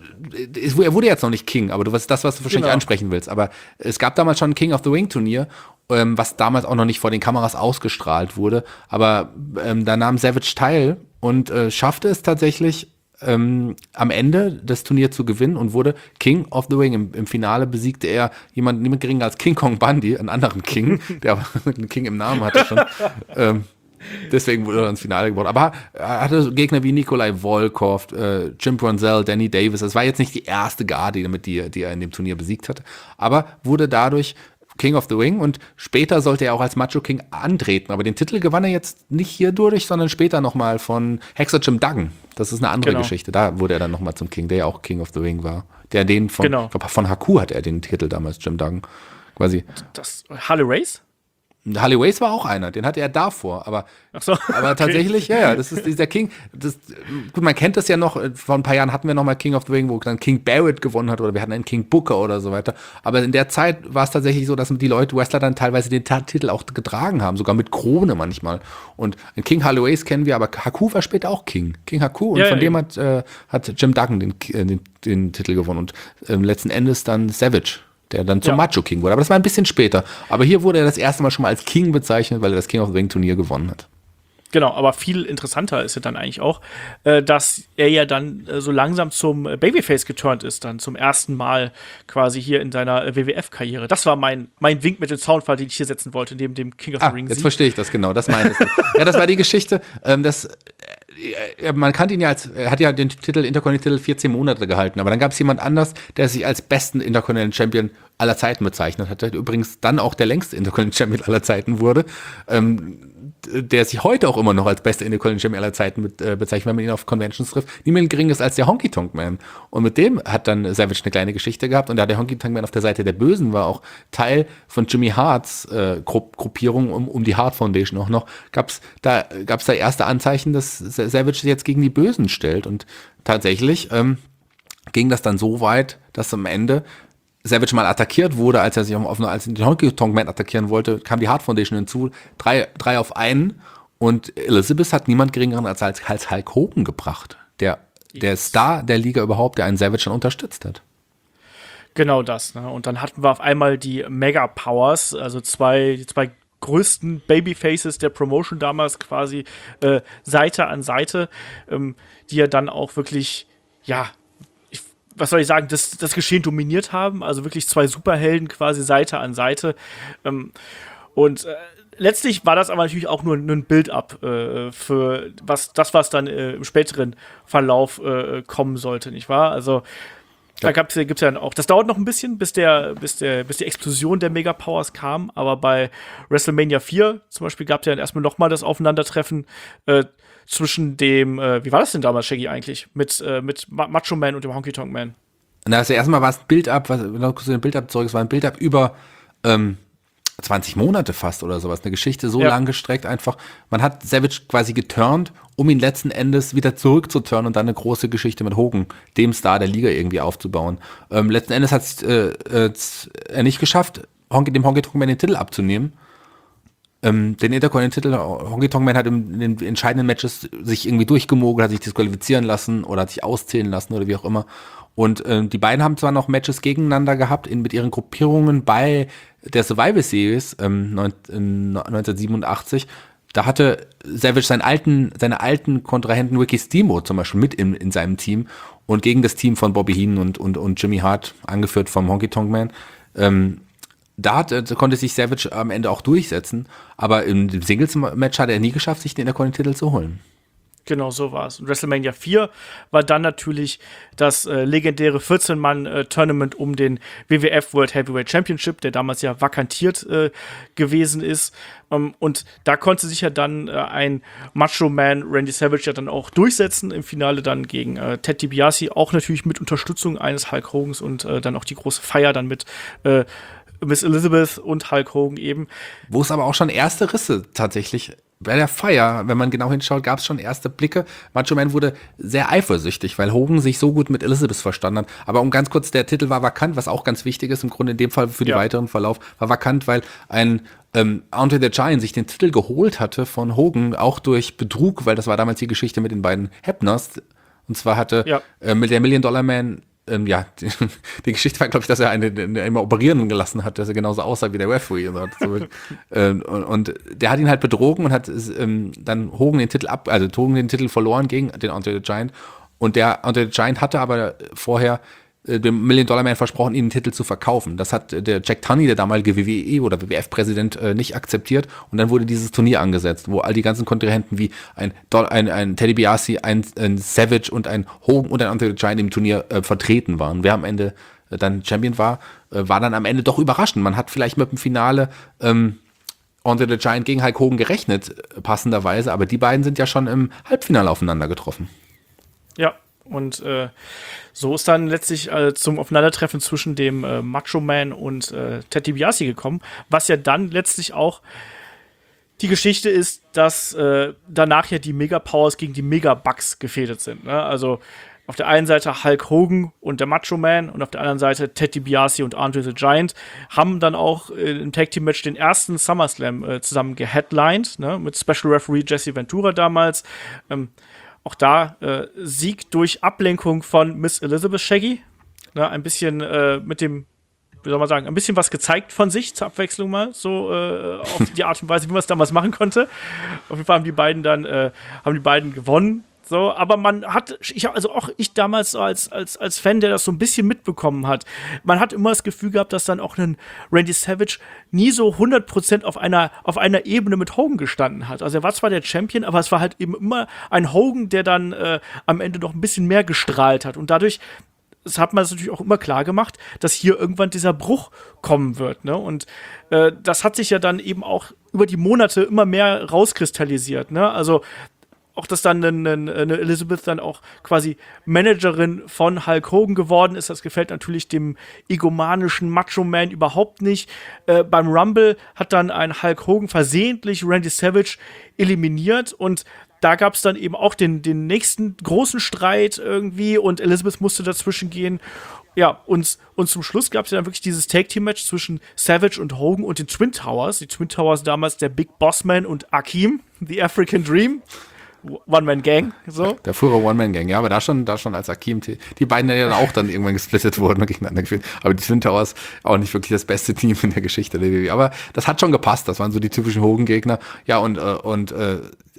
es, er wurde jetzt noch nicht King, aber du weißt das, was du wahrscheinlich Genau. ansprechen willst. Aber es gab damals schon ein King of the Ring Turnier, ähm, was damals auch noch nicht vor den Kameras ausgestrahlt wurde. Aber ähm, da nahm Savage teil und äh, schaffte es tatsächlich, Ähm, am Ende das Turnier zu gewinnen und wurde King of the Ring. Im, im Finale besiegte er jemanden, niemand geringer als King Kong Bundy, einen anderen King, der aber einen King im Namen hatte schon. ähm, deswegen wurde er ins Finale geworden. Aber er hatte Gegner wie Nikolai Volkov, äh, Jim Brunzell, Danny Davis. Das war jetzt nicht die erste Garde, damit die, die er in dem Turnier besiegt hatte, aber wurde dadurch King of the Ring und später sollte er auch als Macho King antreten, aber den Titel gewann er jetzt nicht hierdurch, sondern später nochmal von Hexer Jim Duggan. Das ist eine andere Genau. Geschichte. Da wurde er dann nochmal zum King, der ja auch King of the Ring war. Der den von, Genau. ich glaub, von Haku hat er den Titel damals, Jim Duggan. Quasi. Das Harley Race? Harley Race war auch einer, den hatte er davor, aber, Ach so, aber okay. tatsächlich, ja, ja, das ist dieser King. Das, gut, man kennt das ja noch, vor ein paar Jahren hatten wir noch mal King of the Ring, wo dann King Barrett gewonnen hat oder wir hatten einen King Booker oder so weiter. Aber in der Zeit war es tatsächlich so, dass die Leute, Wrestler dann teilweise den Ta- Titel auch getragen haben, sogar mit Krone manchmal. Und King Harley Race kennen wir, aber Haku war später auch King. King Haku und Ja, von ja, dem hat, äh, hat Jim Duggan den, äh, den, den Titel gewonnen und ähm, letzten Endes dann Savage, der dann zum Ja. Macho King wurde. Aber das war ein bisschen später. Aber hier wurde er das erste Mal schon mal als King bezeichnet, weil er das King of the Ring Turnier gewonnen hat. Genau, aber viel interessanter ist ja dann eigentlich auch, äh, dass er ja dann äh, so langsam zum äh, Babyface geturnt ist, dann zum ersten Mal quasi hier in seiner äh, W W F-Karriere. Das war mein, mein Wink mit dem Soundfall, den ich hier setzen wollte, neben dem King of the Ah, Ring. jetzt verstehe ich das genau, das meinst du. Ja, das war die Geschichte, ähm, das, äh, man kannte ihn ja als, er hat ja den Titel, Intercontinental Titel vierzehn Monate gehalten, aber dann gab es jemand anders, der sich als besten Intercontinental Champion aller Zeiten bezeichnet hat, der übrigens dann auch der längste Intercontinental Champion aller Zeiten wurde, ähm, der sich heute auch immer noch als bester Intercontinental Champion aller Zeiten mit, äh, bezeichnet, wenn man ihn auf Conventions trifft, niemand geringeres als der Honky Tonk Man. Und mit dem hat dann Savage eine kleine Geschichte gehabt und da der Honky Tonk Man auf der Seite der Bösen war, auch Teil von Jimmy Harts äh, Gru- Gruppierung um, um die Hart Foundation auch noch, gab's da, gab's da erste Anzeichen, dass Savage sich jetzt gegen die Bösen stellt und tatsächlich ähm, ging das dann so weit, dass am Ende Savage mal attackiert wurde, als er sich auf, als den Honky Tonk Man attackieren wollte, kam die Hart Foundation hinzu, drei, drei auf einen und Elizabeth hat niemand geringeren als, als Hulk Hogan gebracht, der, der Star der Liga überhaupt, der einen Savage dann unterstützt hat. Genau das. Ne? Und dann hatten wir auf einmal die Mega Powers, also zwei, die zwei größten Babyfaces der Promotion damals quasi äh, Seite an Seite, ähm, die ja dann auch wirklich, ja, ich, was soll ich sagen, das, das Geschehen dominiert haben. Also wirklich zwei Superhelden quasi Seite an Seite. Ähm, und äh, letztlich war das aber natürlich auch nur ein Build-up äh, für was, das, was dann äh, im späteren Verlauf äh, kommen sollte, nicht wahr? Also da gab's, gibt's ja auch, das dauert noch ein bisschen, bis der, bis der, bis die Explosion der Mega Powers kam, aber bei WrestleMania vier zum Beispiel gab es ja dann erstmal noch mal das Aufeinandertreffen äh, zwischen dem, äh, wie war das denn damals, Shaggy, eigentlich? Mit, äh, mit Ma- Macho Man und dem Honky Tonk Man. Na, also erstmal war es ein Bild-up, was, noch kurz zu dem Bild-up zurück, es war ein Bild-up über ähm, zwanzig Monate fast oder sowas. Eine Geschichte so Ja. lang gestreckt einfach. Man hat Savage quasi geturnt, um ihn letzten Endes wieder zurückzuturnen und dann eine große Geschichte mit Hogan, dem Star der Liga, irgendwie aufzubauen. Ähm, letzten Endes hat es äh, äh, er nicht geschafft, Honky, dem Honky Tonk Man den Titel abzunehmen. Ähm, den Intercontinental-Titel, Honky Tonk Man hat in den entscheidenden Matches sich irgendwie durchgemogelt, hat sich disqualifizieren lassen oder hat sich auszählen lassen oder wie auch immer. Und ähm, die beiden haben zwar noch Matches gegeneinander gehabt in, mit ihren Gruppierungen bei der Survivor Series ähm, neun, in neunzehnhundertsiebenundachtzig. Da hatte Savage seinen alten, seine alten Kontrahenten Ricky Steamboat zum Beispiel mit in, in seinem Team und gegen das Team von Bobby Heenan und, und, und Jimmy Hart, angeführt vom Honky Tonk Man. Ähm, da hat, äh, konnte sich Savage am Ende auch durchsetzen, aber im Singles-Match hat er nie geschafft, sich den Intercontinental-Titel zu holen. Genau, so war es. Und WrestleMania vier war dann natürlich das äh, legendäre vierzehn-Mann-Tournament um den W W F World Heavyweight Championship, der damals ja vakantiert äh, gewesen ist. Um, und da konnte sich ja dann äh, ein Macho-Man, Randy Savage, ja dann auch durchsetzen. Im Finale dann gegen äh, Ted DiBiase, auch natürlich mit Unterstützung eines Hulk Hogans und äh, dann auch die große Feier dann mit äh, Miss Elizabeth und Hulk Hogan eben. Wo es aber auch schon erste Risse tatsächlich bei der Feier, wenn man genau hinschaut, gab es schon erste Blicke. Macho Man wurde sehr eifersüchtig, weil Hogan sich so gut mit Elizabeth verstanden hat. Aber um ganz kurz, der Titel war vakant, was auch ganz wichtig ist im Grunde in dem Fall für den Ja. weiteren Verlauf, war vakant, weil ein ähm, Andre the Giant sich den Titel geholt hatte von Hogan, auch durch Betrug, weil das war damals die Geschichte mit den beiden Hebners. Und zwar hatte Ja. äh, mit der Million Dollar Man Ähm, ja, die, die Geschichte war, glaube ich, dass er eine, eine immer operieren gelassen hat, dass er genauso aussah wie der Referee. Und, so. ähm, und, und der hat ihn halt betrogen und hat ähm, dann Hogan den Titel ab, also Hogan den Titel verloren gegen den Andre the Giant. Und der Andre the Giant hatte aber vorher äh, dem Million Dollar Man versprochen, ihnen den Titel zu verkaufen. Das hat äh, der Jack Tunney, der damalige W W E oder W W F-Präsident, äh, nicht akzeptiert. Und dann wurde dieses Turnier angesetzt, wo all die ganzen Kontrahenten wie ein, Dol- ein, ein Teddy DiBiase, ein, ein Savage und ein Hogan und ein Andre the Giant im Turnier äh, vertreten waren. Wer am Ende äh, dann Champion war, äh, war dann am Ende doch überraschend. Man hat vielleicht mit dem Finale ähm, Andre the Giant gegen Hulk Hogan gerechnet, äh, passenderweise, aber die beiden sind ja schon im Halbfinale aufeinander getroffen. Ja, und äh, so ist dann letztlich äh, zum Aufeinandertreffen zwischen dem äh, Macho Man und äh, Ted DiBiase gekommen, was ja dann letztlich auch die Geschichte ist, dass äh, danach ja die Mega-Powers gegen die Mega-Bucks gefädet sind. Ne? Also auf der einen Seite Hulk Hogan und der Macho Man und auf der anderen Seite Ted DiBiase und Andre the Giant haben dann auch äh, im Tag-Team-Match den ersten SummerSlam äh, zusammen geheadlined, ne? Mit Special Referee Jesse Ventura damals. Ähm, Auch da äh, Sieg durch Ablenkung von Miss Elizabeth Shaggy. Ne, ein bisschen äh, mit dem, wie soll man sagen, ein bisschen was gezeigt von sich, zur Abwechslung mal, so äh, auf die Art und Weise, wie man es damals machen konnte. Auf jeden Fall haben die beiden dann, äh, haben die beiden gewonnen. So, aber man hat, ich also auch ich damals so als, als, als Fan, der das so ein bisschen mitbekommen hat, man hat immer das Gefühl gehabt, dass dann auch ein Randy Savage nie so hundert Prozent auf einer, auf einer Ebene mit Hogan gestanden hat. Also er war zwar der Champion, aber es war halt eben immer ein Hogan, der dann äh, am Ende noch ein bisschen mehr gestrahlt hat. Und dadurch das hat man es natürlich auch immer klar gemacht, dass hier irgendwann dieser Bruch kommen wird. Ne? Und äh, das hat sich ja dann eben auch über die Monate immer mehr rauskristallisiert. Ne? Also auch, dass dann eine, eine Elizabeth dann auch quasi Managerin von Hulk Hogan geworden ist, das gefällt natürlich dem egomanischen Macho-Man überhaupt nicht. Äh, beim Rumble hat dann ein Hulk Hogan versehentlich Randy Savage eliminiert und da gab es dann eben auch den, den nächsten großen Streit irgendwie und Elizabeth musste dazwischen gehen. Ja, und, und zum Schluss gab es ja dann wirklich dieses Tag-Team-Match zwischen Savage und Hogan und den Twin Towers. Die Twin Towers damals der Big Boss Man und Akeem, The African Dream. One-Man-Gang, so. Der frühere One-Man-Gang, ja, aber da schon, da schon als Akeem, die, die beiden ja dann auch dann irgendwann gesplittet wurden und gegeneinander geführt. Aber die Twin Towers auch nicht wirklich das beste Team in der Geschichte der W W E. Aber das hat schon gepasst, das waren so die typischen Hogan-Gegner. Ja, und, äh, und äh,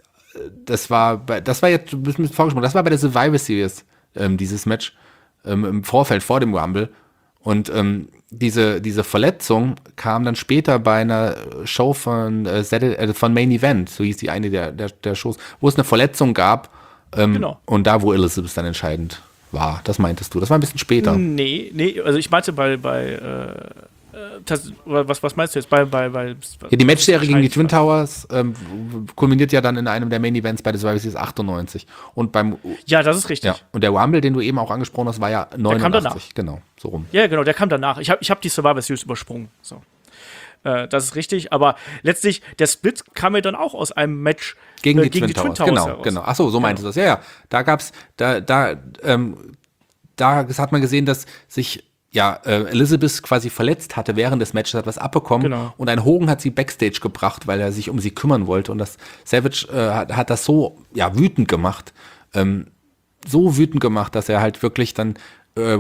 das war bei, das war jetzt, du bist mir vorgesprochen, das war bei der Survivor Series, ähm, dieses Match, ähm, im Vorfeld, vor dem Rumble. Und ähm, diese, diese Verletzung kam dann später bei einer Show von, äh, Saturday- äh, von Main Event, so hieß die eine der, der, der Shows, wo es eine Verletzung gab. Ähm, Genau. Und da, wo Elizabeth dann entscheidend war. Das meintest du. Das war ein bisschen später. Nee, nee, also ich meinte bei, bei äh, das, was, was meinst du jetzt? Bei, bei, bei, Ja, die Matchserie gegen die Twin Towers ähm, kulminiert ja dann in einem der Main Events bei der Survivor Series achtundneunzig. Und beim Ja, das ist richtig. ja, und der Rumble, den du eben auch angesprochen hast, war ja neunundachtzig. danach. Genau, so rum. Ja, genau, der kam danach. Ich habe ich hab die Survivor Series übersprungen. So. Äh, das ist richtig, aber letztlich, der Split kam ja dann auch aus einem Match Gegen die, äh, gegen Twin, die Towers. Twin Towers. Genau, heraus. genau. Ach so, so meintest du das. Ja, ja. Da gab's, da, da, ähm, da hat man gesehen, dass sich ja, äh, Elizabeth quasi verletzt hatte während des Matches, hat was abbekommen. Genau. Und ein Hogan hat sie Backstage gebracht, weil er sich um sie kümmern wollte. Und das Savage äh, hat, hat das so ja, wütend gemacht. Ähm, so wütend gemacht, dass er halt wirklich dann äh,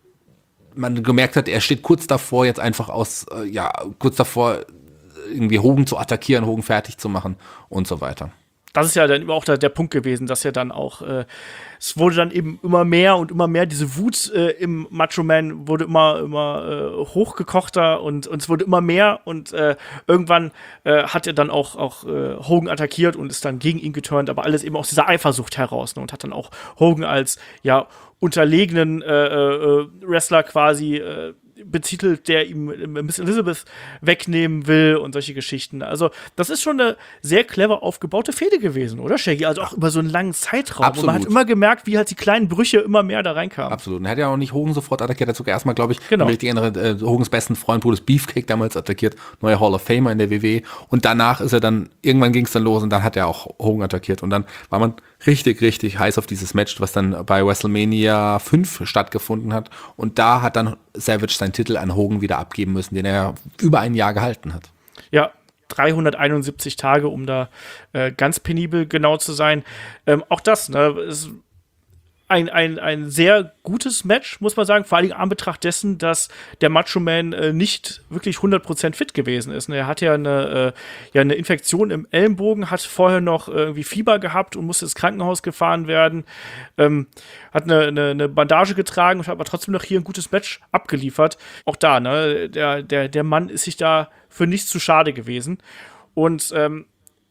man gemerkt hat, er steht kurz davor, jetzt einfach aus, äh, ja, kurz davor, irgendwie Hogan zu attackieren, Hogan fertig zu machen und so weiter. Das ist ja dann auch der, der Punkt gewesen, dass ja dann auch, äh, es wurde dann eben immer mehr und immer mehr, diese Wut äh, im Macho Man wurde immer, immer äh, hochgekochter und, und es wurde immer mehr und äh, irgendwann äh, hat er dann auch, auch äh, Hogan attackiert und ist dann gegen ihn geturnt, aber alles eben aus dieser Eifersucht heraus, ne, und hat dann auch Hogan als, ja, unterlegenen äh, äh, Wrestler quasi äh, betitelt, der ihm Miss Elizabeth wegnehmen will und solche Geschichten. Also, das ist schon eine sehr clever aufgebaute Fehde gewesen, oder, Shaggy? Also auch über so einen langen Zeitraum. Absolut. Und man hat immer gemerkt, wie halt die kleinen Brüche immer mehr da reinkamen. Absolut. Und er hat ja auch nicht Hogan sofort attackiert, er hat sogar erstmal, glaube ich, Genau. wenn ich richtig erinnere, äh, Hogans besten Freund Brutus Beefcake damals attackiert, neuer Hall of Famer in der W W E. Und danach ist er dann, irgendwann ging es dann los und dann hat er auch Hogan attackiert. Und dann war man richtig, richtig heiß auf dieses Match, was dann bei WrestleMania fünf stattgefunden hat. Und da hat dann Savage seinen Titel an Hogan wieder abgeben müssen, den er über ein Jahr gehalten hat. Ja, dreihunderteinundsiebzig Tage, um da äh, ganz penibel genau zu sein. Ähm, auch das, ne, ist ein, ein, ein sehr gutes Match, muss man sagen, vor allem in Anbetracht dessen, dass der Macho Man äh, nicht wirklich hundert Prozent fit gewesen ist. Ne? Er hatte ja eine, äh, ja eine Infektion im Ellenbogen, hat vorher noch irgendwie Fieber gehabt und musste ins Krankenhaus gefahren werden, ähm, hat eine, eine, eine Bandage getragen und hat aber trotzdem noch hier ein gutes Match abgeliefert. Auch da, ne, der, der, der Mann ist sich da für nichts zu schade gewesen. Und ähm,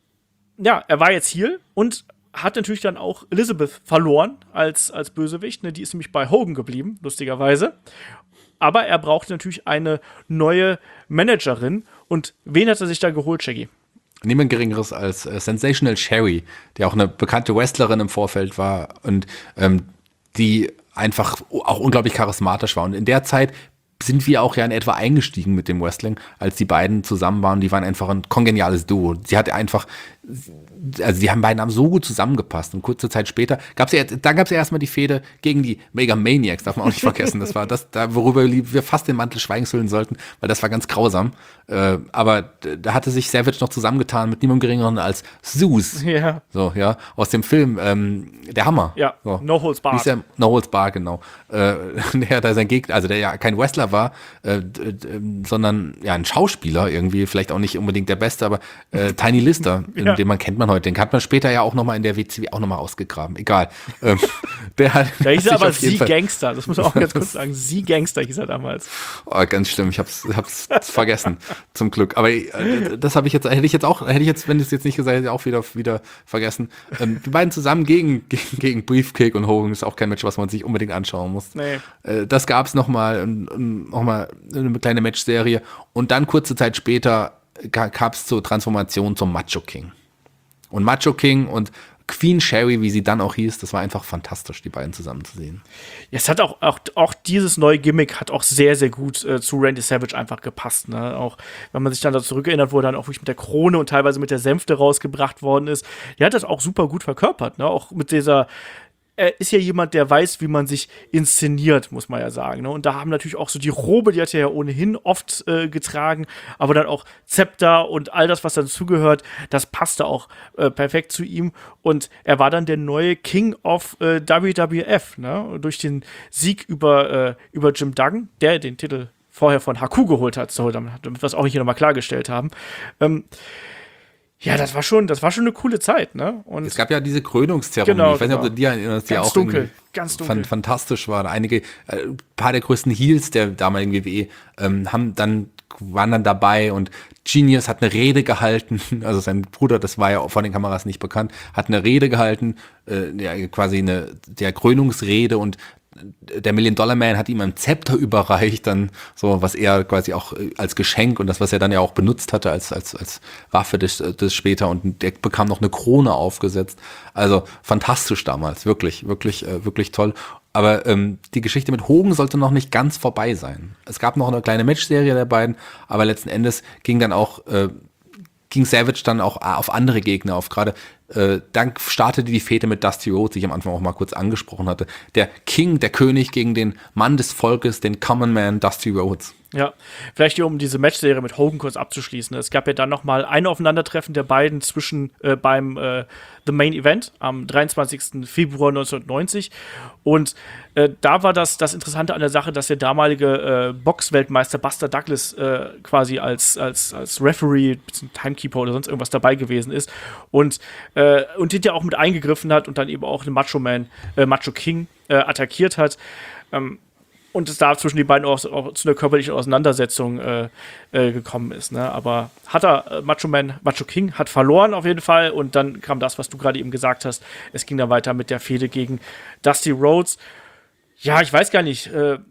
ja, er war jetzt hier und hat natürlich dann auch Elizabeth verloren als, als Bösewicht. Ne? Die ist nämlich bei Hogan geblieben, lustigerweise. Aber er brauchte natürlich eine neue Managerin. Und wen hat er sich da geholt, Shaggy? Niemand Geringeres als äh, Sensational Sherry, der auch eine bekannte Wrestlerin im Vorfeld war und ähm, die einfach auch unglaublich charismatisch war. Und in der Zeit sind wir auch ja in etwa eingestiegen mit dem Wrestling, als die beiden zusammen waren. Die waren einfach ein kongeniales Duo. Sie hatte einfach, also die haben beiden haben so gut zusammengepasst. Und kurze Zeit später gab es ja, dann gab es ja erstmal die Fehde gegen die Mega Maniacs, darf man auch nicht vergessen. Das war das, da, worüber wir fast den Mantel Schweigens hüllen sollten, weil das war ganz grausam. Äh, aber da hatte sich Savage noch zusammengetan mit niemandem geringeren als Zeus. Ja. So, ja, aus dem Film ähm, Der Hammer. Ja, so. No Holds Barred. Wie ist der? No Holds Barred, genau. Äh, der da sein Gegner, also der ja kein Wrestler war, äh, d- d- sondern ja ein Schauspieler irgendwie, vielleicht auch nicht unbedingt der Beste, aber äh, Tiny Lister, Ja. den man kennt man heute, den hat man später ja auch nochmal in der W C W auch nochmal ausgegraben. Egal. ähm, der hat, Da hieß hat er sich aber auf jeden Sie Fall- Gangster. Das muss man auch ganz kurz sagen. Sie Gangster hieß er damals. Oh, ganz schlimm, ich hab's, hab's vergessen, zum Glück. Aber äh, das habe ich jetzt, hätte ich jetzt auch, hätte ich jetzt, wenn ich es jetzt nicht gesagt hätte, auch wieder, wieder vergessen. Ähm, die beiden zusammen gegen, gegen, gegen Briefcake und Hogan ist auch kein Match, was man sich unbedingt anschauen muss. Nee. Äh, das gab's nochmal, nochmal eine kleine Matchserie. Und dann kurze Zeit später gab es zur Transformation zum Macho King. Und Macho King und Queen Sherry, wie sie dann auch hieß, das war einfach fantastisch, die beiden zusammen zu sehen. Ja, es hat auch, auch, auch dieses neue Gimmick hat auch sehr, sehr gut äh, zu Randy Savage einfach gepasst. Ne? Auch wenn man sich dann da zurückerinnert, wo er dann auch wirklich mit der Krone und teilweise mit der Sänfte rausgebracht worden ist. Der hat das auch super gut verkörpert. Ne? Auch mit dieser er ist ja jemand, der weiß, wie man sich inszeniert, muss man ja sagen. Ne? Und da haben natürlich auch so die Robe, die hat er ja ohnehin oft äh, getragen, aber dann auch Zepter und all das, was dazugehört, das passte auch äh, perfekt zu ihm. Und er war dann der neue King of äh, W W F, ne? Durch den Sieg über, äh, über Jim Duggan, der den Titel vorher von Haku geholt hat, so, damit wir das auch hier nochmal klargestellt haben. Ähm, Ja, das war schon, das war schon eine coole Zeit, ne? Und es gab ja diese Krönungszeremonie. Genau, ich weiß nicht, ob genau. du die erinnerst, die Ganz auch dunkel, irgendwie ganz dunkel. fan- fantastisch war. Einige, äh, ein paar der größten Heels der damaligen W W E ähm, haben dann waren dann dabei und Genius hat eine Rede gehalten, also sein Bruder, das war ja vor den Kameras nicht bekannt, hat eine Rede gehalten, äh, ja, quasi eine der Krönungsrede und der Million Dollar Man hat ihm ein Zepter überreicht, dann so, was er quasi auch als Geschenk und das, was er dann ja auch benutzt hatte als, als, als Waffe des, des später und der bekam noch eine Krone aufgesetzt. Also fantastisch damals, wirklich, wirklich, äh, wirklich toll. Aber ähm, die Geschichte mit Hogan sollte noch nicht ganz vorbei sein. Es gab noch eine kleine Matchserie der beiden, aber letzten Endes ging dann auch, äh, ging Savage dann auch auf andere Gegner auf. Gerade äh, dann startete die Fehde mit Dusty Rhodes, die ich am Anfang auch mal kurz angesprochen hatte. Der King, der König gegen den Mann des Volkes, den Common Man Dusty Rhodes. Ja, vielleicht hier, um diese Matchserie mit Hogan kurz abzuschließen. Es gab ja dann noch mal ein Aufeinandertreffen der beiden zwischen äh, beim äh, The Main Event am dreiundzwanzigsten Februar neunzehnhundertneunzig und äh, da war das das Interessante an der Sache, dass der damalige äh, Boxweltmeister Buster Douglas äh, quasi als als als Referee, Timekeeper oder sonst irgendwas dabei gewesen ist und äh, und hinterher auch mit eingegriffen hat und dann eben auch den Macho Man, äh, Macho King äh, attackiert hat. Ähm, Und es da zwischen die beiden auch, auch zu einer körperlichen Auseinandersetzung äh, äh, gekommen ist. Ne? Aber hat er, äh, Macho Man, Macho King hat verloren auf jeden Fall. Und dann kam das, was du gerade eben gesagt hast. Es ging dann weiter mit der Fehde gegen Dusty Rhodes. Ja, ich weiß gar nicht. Äh,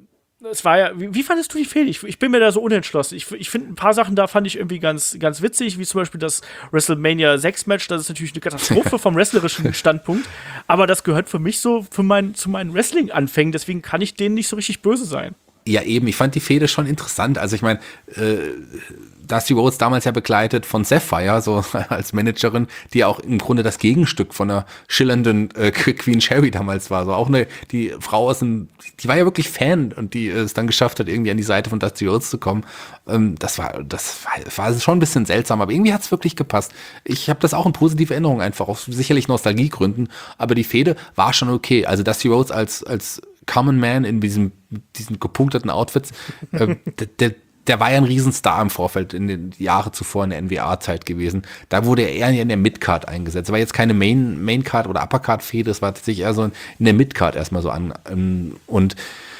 es war ja, wie, wie fandest du die Fehde? Ich, ich bin mir da so unentschlossen. Ich, ich finde, ein paar Sachen da fand ich irgendwie ganz, ganz witzig, wie zum Beispiel das WrestleMania sechs Match. Das ist natürlich eine Katastrophe vom wrestlerischen Standpunkt. Aber das gehört für mich so für mein, zu meinen Wrestling-Anfängen. Deswegen kann ich denen nicht so richtig böse sein. Ja, eben. Ich fand die Fehde schon interessant. Also ich meine, äh, Dusty Rhodes damals ja begleitet von Sapphire, so als Managerin, die ja auch im Grunde das Gegenstück von der schillernden äh, Queen Sherry damals war. So auch eine, die Frau aus dem, die war ja wirklich Fan und die es dann geschafft hat, irgendwie an die Seite von Dusty Rhodes zu kommen. Ähm, das war, das war, war schon ein bisschen seltsam, aber irgendwie hat es wirklich gepasst. Ich habe das auch in positive Erinnerung einfach, aus sicherlich Nostalgiegründen, aber die Fehde war schon okay. Also Dusty Rhodes als, als Common Man in diesem, diesen gepunkteten Outfits, äh, der, der Der war ja ein Riesenstar im Vorfeld in den Jahren zuvor in der N W A-Zeit gewesen. Da wurde er eher in der Midcard eingesetzt. War jetzt keine Main, Maincard oder Uppercard-Fehde, das war tatsächlich eher so in der Midcard erstmal so an. Und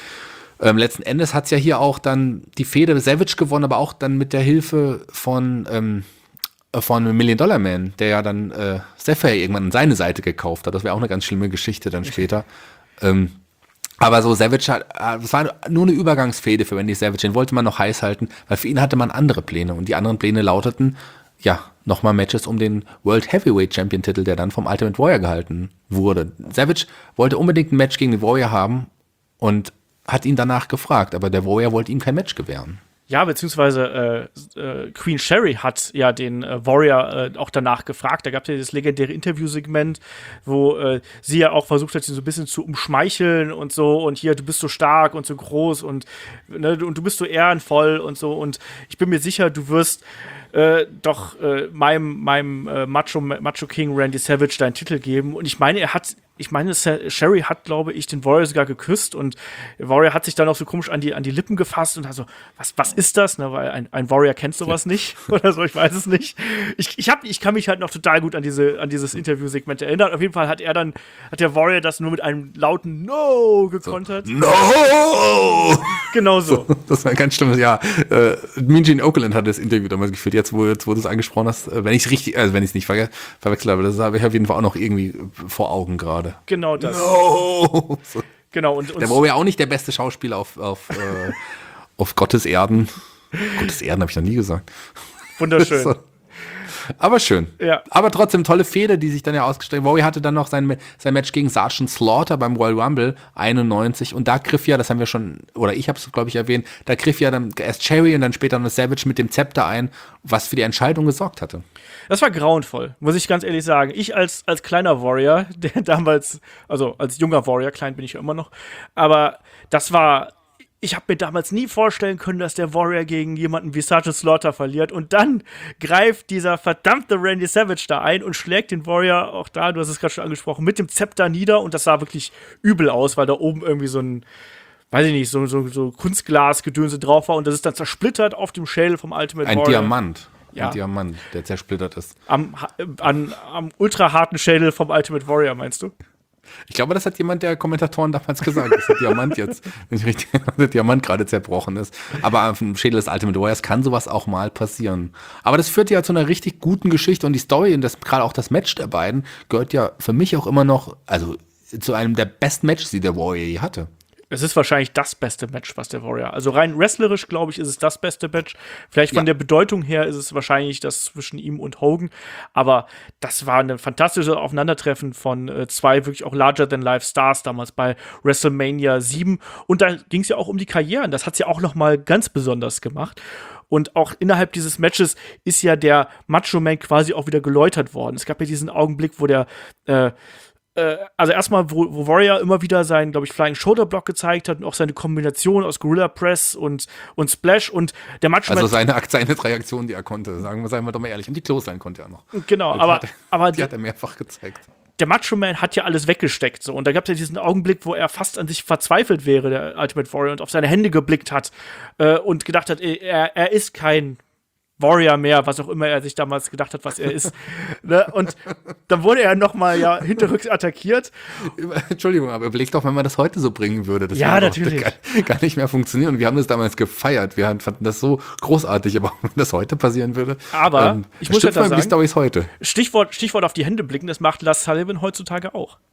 ähm, letzten Endes hat es ja hier auch dann die Fehde Savage gewonnen, aber auch dann mit der Hilfe von, ähm, von Million Dollar Man, der ja dann äh, Sapphire irgendwann an seine Seite gekauft hat. Das wäre auch eine ganz schlimme Geschichte dann später. ähm, Aber so Savage hat, das war nur eine Übergangsfehde für Randy Savage, den wollte man noch heiß halten, weil für ihn hatte man andere Pläne und die anderen Pläne lauteten, ja, nochmal Matches um den World Heavyweight Champion Titel, der dann vom Ultimate Warrior gehalten wurde. Savage wollte unbedingt ein Match gegen den Warrior haben und hat ihn danach gefragt, aber der Warrior wollte ihm kein Match gewähren. Ja, beziehungsweise äh, äh, Queen Sherry hat ja den äh, Warrior äh, auch danach gefragt. Da gab es ja das legendäre Interviewsegment, wo äh, sie ja auch versucht hat, ihn so ein bisschen zu umschmeicheln und so. Und hier, du bist so stark und so groß und, ne, und du bist so ehrenvoll und so. Und ich bin mir sicher, du wirst äh, doch äh, meinem, meinem äh, Macho, Macho King Randy Savage deinen Titel geben. Und ich meine, er hat Ich meine, Sherry hat, glaube ich, den Warrior sogar geküsst und der Warrior hat sich dann auch so komisch an die, an die Lippen gefasst und hat so, was, was ist das? Ne, weil ein, ein Warrior kennt sowas nicht oder so, ich weiß es nicht. Ich, ich, hab, ich kann mich halt noch total gut an, diese, an dieses Interviewsegment erinnern. Auf jeden Fall hat er dann, hat der Warrior das nur mit einem lauten No gekontert. So. No! Genau so. so. Das war ein ganz schlimmes, ja. Äh, Mean Gene Okerlund hat das Interview damals geführt, jetzt wo, jetzt, wo du es angesprochen hast, äh, wenn ich es richtig, also wenn ich es nicht ver verwechselt habe, das habe ich auf jeden Fall auch noch irgendwie vor Augen gerade. Genau das. No! So. Genau, und, und der war ja auch nicht der beste Schauspieler auf, auf, äh, auf Gottes Erden. Gottes Erden habe ich noch nie gesagt. Wunderschön. So. Aber schön. Ja. Aber trotzdem tolle Fehde, die sich dann ja ausgestellt haben. Warrior hatte dann noch sein, sein Match gegen Sergeant Slaughter beim Royal Rumble einundneunzig und da griff ja, das haben wir schon, oder ich habe es glaube ich erwähnt, da griff ja dann erst Cherry und dann später noch Savage mit dem Zepter ein, was für die Entscheidung gesorgt hatte. Das war grauenvoll, muss ich ganz ehrlich sagen. Ich als, als kleiner Warrior, der damals, also als junger Warrior, klein bin ich ja immer noch, aber das war, ich habe mir damals nie vorstellen können, dass der Warrior gegen jemanden wie Sergeant Slaughter verliert und dann greift dieser verdammte Randy Savage da ein und schlägt den Warrior, auch da, du hast es gerade schon angesprochen, mit dem Zepter nieder und das sah wirklich übel aus, weil da oben irgendwie so ein, weiß ich nicht, so, so, so Kunstglasgedönse drauf war und das ist dann zersplittert auf dem Schädel vom Ultimate Ein Warrior. Diamant. Ja. Ein Diamant, der zersplittert ist. Am, an, am ultra harten Schädel vom Ultimate Warrior, meinst du? Ich glaube, das hat jemand der Kommentatoren damals gesagt, dass der Diamant jetzt, wenn ich richtig der Diamant gerade zerbrochen ist. Aber auf dem Schädel des Ultimate Warriors kann sowas auch mal passieren. Aber das führt ja zu einer richtig guten Geschichte und die Story und das, gerade auch das Match der beiden gehört ja für mich auch immer noch, also zu einem der besten Matches, die der Warrior je hatte. Es ist wahrscheinlich das beste Match, was der Warrior. Also rein wrestlerisch, glaube ich, ist es das beste Match. Vielleicht von Ja. der Bedeutung her ist es wahrscheinlich das zwischen ihm und Hogan. Aber das war ein fantastisches Aufeinandertreffen von äh, zwei wirklich auch Larger-than-Life-Stars damals bei WrestleMania sieben. Und da ging es ja auch um die Karrieren. Das hat es ja auch noch mal ganz besonders gemacht. Und auch innerhalb dieses Matches ist ja der Macho Man quasi auch wieder geläutert worden. Es gab ja diesen Augenblick, wo der äh, also erstmal, wo, wo Warrior immer wieder seinen, glaube ich, Flying Shoulder Block gezeigt hat und auch seine Kombination aus Gorilla Press und, und Splash und der Macho Man. Also seine, seine drei Aktionen, die er konnte, sagen wir, sagen wir doch mal ehrlich. Und die Clothesline konnte er noch. Genau, die aber, hat er, aber die hat er mehrfach gezeigt. Der Macho Man hat ja alles weggesteckt. So. Und da gab es ja diesen Augenblick, wo er fast an sich verzweifelt wäre, der Ultimate Warrior, und auf seine Hände geblickt hat äh, und gedacht hat, er, er ist kein Warrior mehr, was auch immer er sich damals gedacht hat, was er ist. Ne? Und dann wurde er noch mal ja hinterrücks attackiert. Entschuldigung, aber überleg doch, wenn man das heute so bringen würde. Das Ja, würde natürlich. Gar, gar nicht mehr funktionieren. Und wir haben das damals gefeiert. Wir fanden das so großartig. Aber wenn das heute passieren würde, Aber ähm, ich muss ja stimmt da mal die sagen, Storys heute. Stichwort, Stichwort auf die Hände blicken, das macht Lars Sullivan heutzutage auch.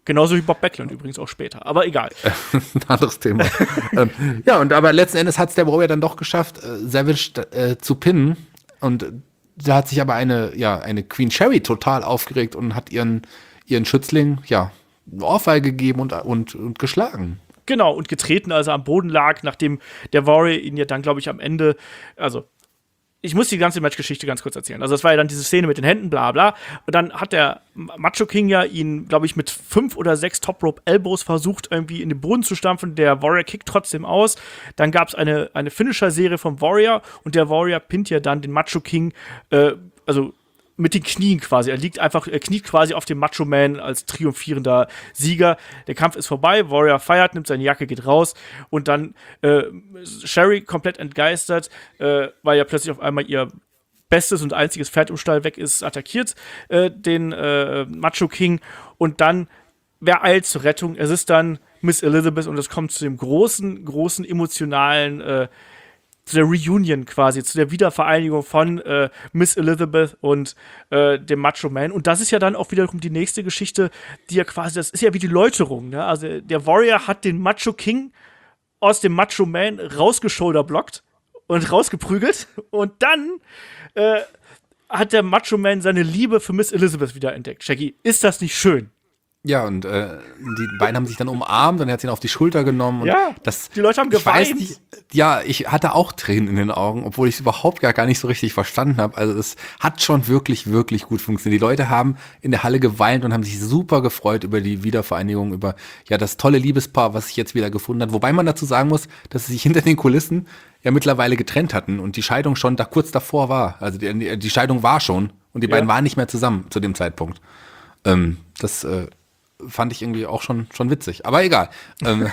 Genauso wie Bob Backlund übrigens auch später. Aber egal. Ein anderes Thema. ähm, ja, und aber letzten Endes hat es der Warrior dann doch geschafft, äh, Savage äh, zu pinnen. Und da hat sich aber eine, ja, eine Queen Cherry total aufgeregt und hat ihren, ihren Schützling, ja, eine Ohrfeige gegeben und, und, und geschlagen. Genau, und getreten, als er am Boden lag, nachdem der Warrior ihn ja dann, glaube ich, am Ende, also ich muss die ganze Matchgeschichte ganz kurz erzählen. Also das war ja dann diese Szene mit den Händen, bla bla. Und dann hat der Macho King ja ihn, glaube ich, mit fünf oder sechs Top-Rope-Elbows versucht, irgendwie in den Boden zu stampfen. Der Warrior kickt trotzdem aus. Dann gab es eine, eine Finisher-Serie vom Warrior und der Warrior pinnt ja dann den Macho King, äh, also mit den Knien quasi. Er liegt einfach, er kniet quasi auf dem Macho Man als triumphierender Sieger. Der Kampf ist vorbei, Warrior feiert, nimmt seine Jacke, geht raus und dann äh, Sherry komplett entgeistert, äh, weil ja plötzlich auf einmal ihr bestes und einziges Pferd im Stall weg ist, attackiert äh, den äh, Macho King und dann, wer eilt zur Rettung? Es ist dann Miss Elizabeth und es kommt zu dem großen, großen emotionalen äh, zu der Reunion quasi, zu der Wiedervereinigung von äh, Miss Elizabeth und äh, dem Macho Man. Und das ist ja dann auch wiederum die nächste Geschichte, die ja quasi, das ist ja wie die Läuterung, ne? Also der Warrior hat den Macho King aus dem Macho Man rausgeshoulderblockt und rausgeprügelt und dann äh, hat der Macho Man seine Liebe für Miss Elizabeth wieder entdeckt. Shaggy, ist das nicht schön? Ja, und äh, die beiden haben sich dann umarmt und er hat ihn auf die Schulter genommen. Und Ja, das, die Leute haben ich weiß geweint. nicht, ja, ich hatte auch Tränen in den Augen, obwohl ich es überhaupt gar, gar nicht so richtig verstanden habe. Also es hat schon wirklich, wirklich gut funktioniert. Die Leute haben in der Halle geweint und haben sich super gefreut über die Wiedervereinigung, über ja das tolle Liebespaar, was sich jetzt wieder gefunden hat. Wobei man dazu sagen muss, dass sie sich hinter den Kulissen ja mittlerweile getrennt hatten und die Scheidung schon da kurz davor war. Also die, die Scheidung war schon und die Ja. beiden waren nicht mehr zusammen zu dem Zeitpunkt. Ähm, das äh, fand ich irgendwie auch schon, schon witzig. Aber egal. ähm,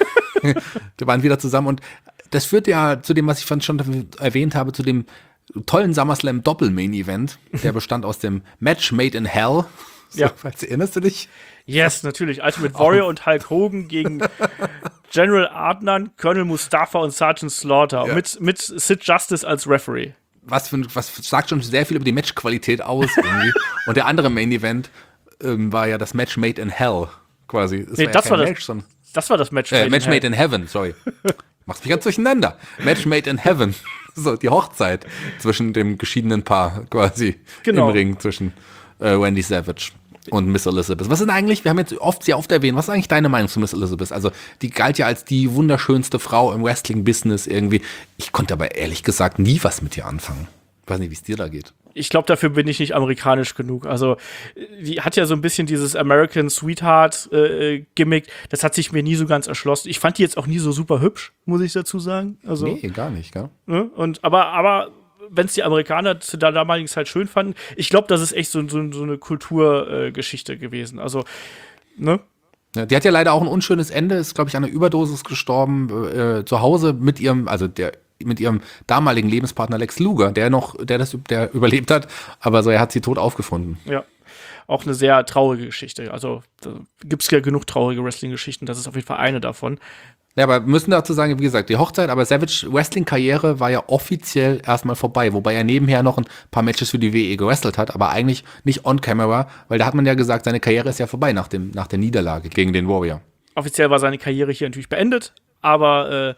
die waren wieder zusammen und das führt ja zu dem, was ich schon erwähnt habe, zu dem tollen SummerSlam Doppel-Main-Event. Der bestand aus dem Match Made in Hell. So, Ja. falls erinnerst du dich? Yes, natürlich. Ultimate Warrior und Hulk Hogan gegen General Adnan, Colonel Mustafa und Sergeant Slaughter. Ja. Mit, mit Sid Justice als Referee. Was, für, was sagt schon sehr viel über die Matchqualität aus irgendwie. Und der andere Main-Event ähm, war ja das Match Made in Hell quasi. Nee, ja das kein war das- Match, sondern Das war das Match. Äh, Made in Match Hell. Made in Heaven, sorry. Machst mich ganz durcheinander. Match Made in Heaven. So, die Hochzeit zwischen dem geschiedenen Paar quasi Genau. im Ring zwischen äh, Wendy Savage und Miss Elizabeth. Was sind eigentlich, wir haben jetzt oft sehr oft erwähnt, was ist eigentlich deine Meinung zu Miss Elizabeth? Also, die galt ja als die wunderschönste Frau im Wrestling-Business irgendwie. Ich konnte aber ehrlich gesagt nie was mit ihr anfangen. Ich weiß nicht, wie es dir da geht. Ich glaube, dafür bin ich nicht amerikanisch genug. Also, die hat ja so ein bisschen dieses American Sweetheart äh, Gimmick. Das hat sich mir nie so ganz erschlossen. Ich fand die jetzt auch nie so super hübsch, muss ich dazu sagen. Also, Nee, gar nicht, gell? ne? Und aber, aber wenn es die Amerikaner zu der damaligen Zeit schön fanden, ich glaube, das ist echt so, so, so eine Kulturgeschichte äh, Geschichte gewesen. Also, ne? Ja, die hat ja leider auch ein unschönes Ende, ist, glaube ich, an einer Überdosis gestorben, äh, zu Hause mit ihrem, also der mit ihrem damaligen Lebenspartner Lex Luger, der noch, der das, der überlebt hat, aber so, er hat sie tot aufgefunden. Ja. Auch eine sehr traurige Geschichte. Also, da gibt es ja genug traurige Wrestling-Geschichten. Das ist auf jeden Fall eine davon. Ja, aber wir müssen dazu sagen, wie gesagt, die Hochzeit, aber Savage Wrestling-Karriere war ja offiziell erstmal vorbei, wobei er nebenher noch ein paar Matches für die W E gewrestelt hat, aber eigentlich nicht on camera, weil da hat man ja gesagt, seine Karriere ist ja vorbei nach dem, nach der Niederlage gegen den Warrior. Offiziell war seine Karriere hier natürlich beendet, aber äh,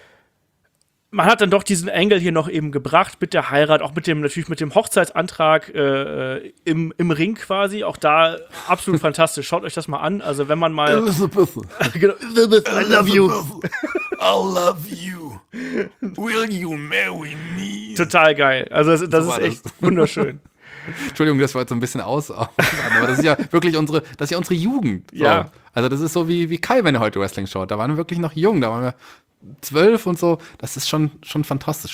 man hat dann doch diesen Angle hier noch eben gebracht mit der Heirat, auch mit dem, natürlich mit dem Hochzeitsantrag äh, im, im Ring quasi. Auch da absolut fantastisch. Schaut euch das mal an. Also wenn man mal. Genau, I love you. I love you. Will you marry me? Total geil. Also das, das So ist war echt wunderschön. Entschuldigung, das war jetzt so ein bisschen aus, aber das ist ja wirklich unsere, das ist ja unsere Jugend. So. Ja. Also das ist so wie, wie Kai, wenn er heute Wrestling schaut. Da waren wir wirklich noch jung, da waren wir zwölf und so. Das ist schon, schon fantastisch.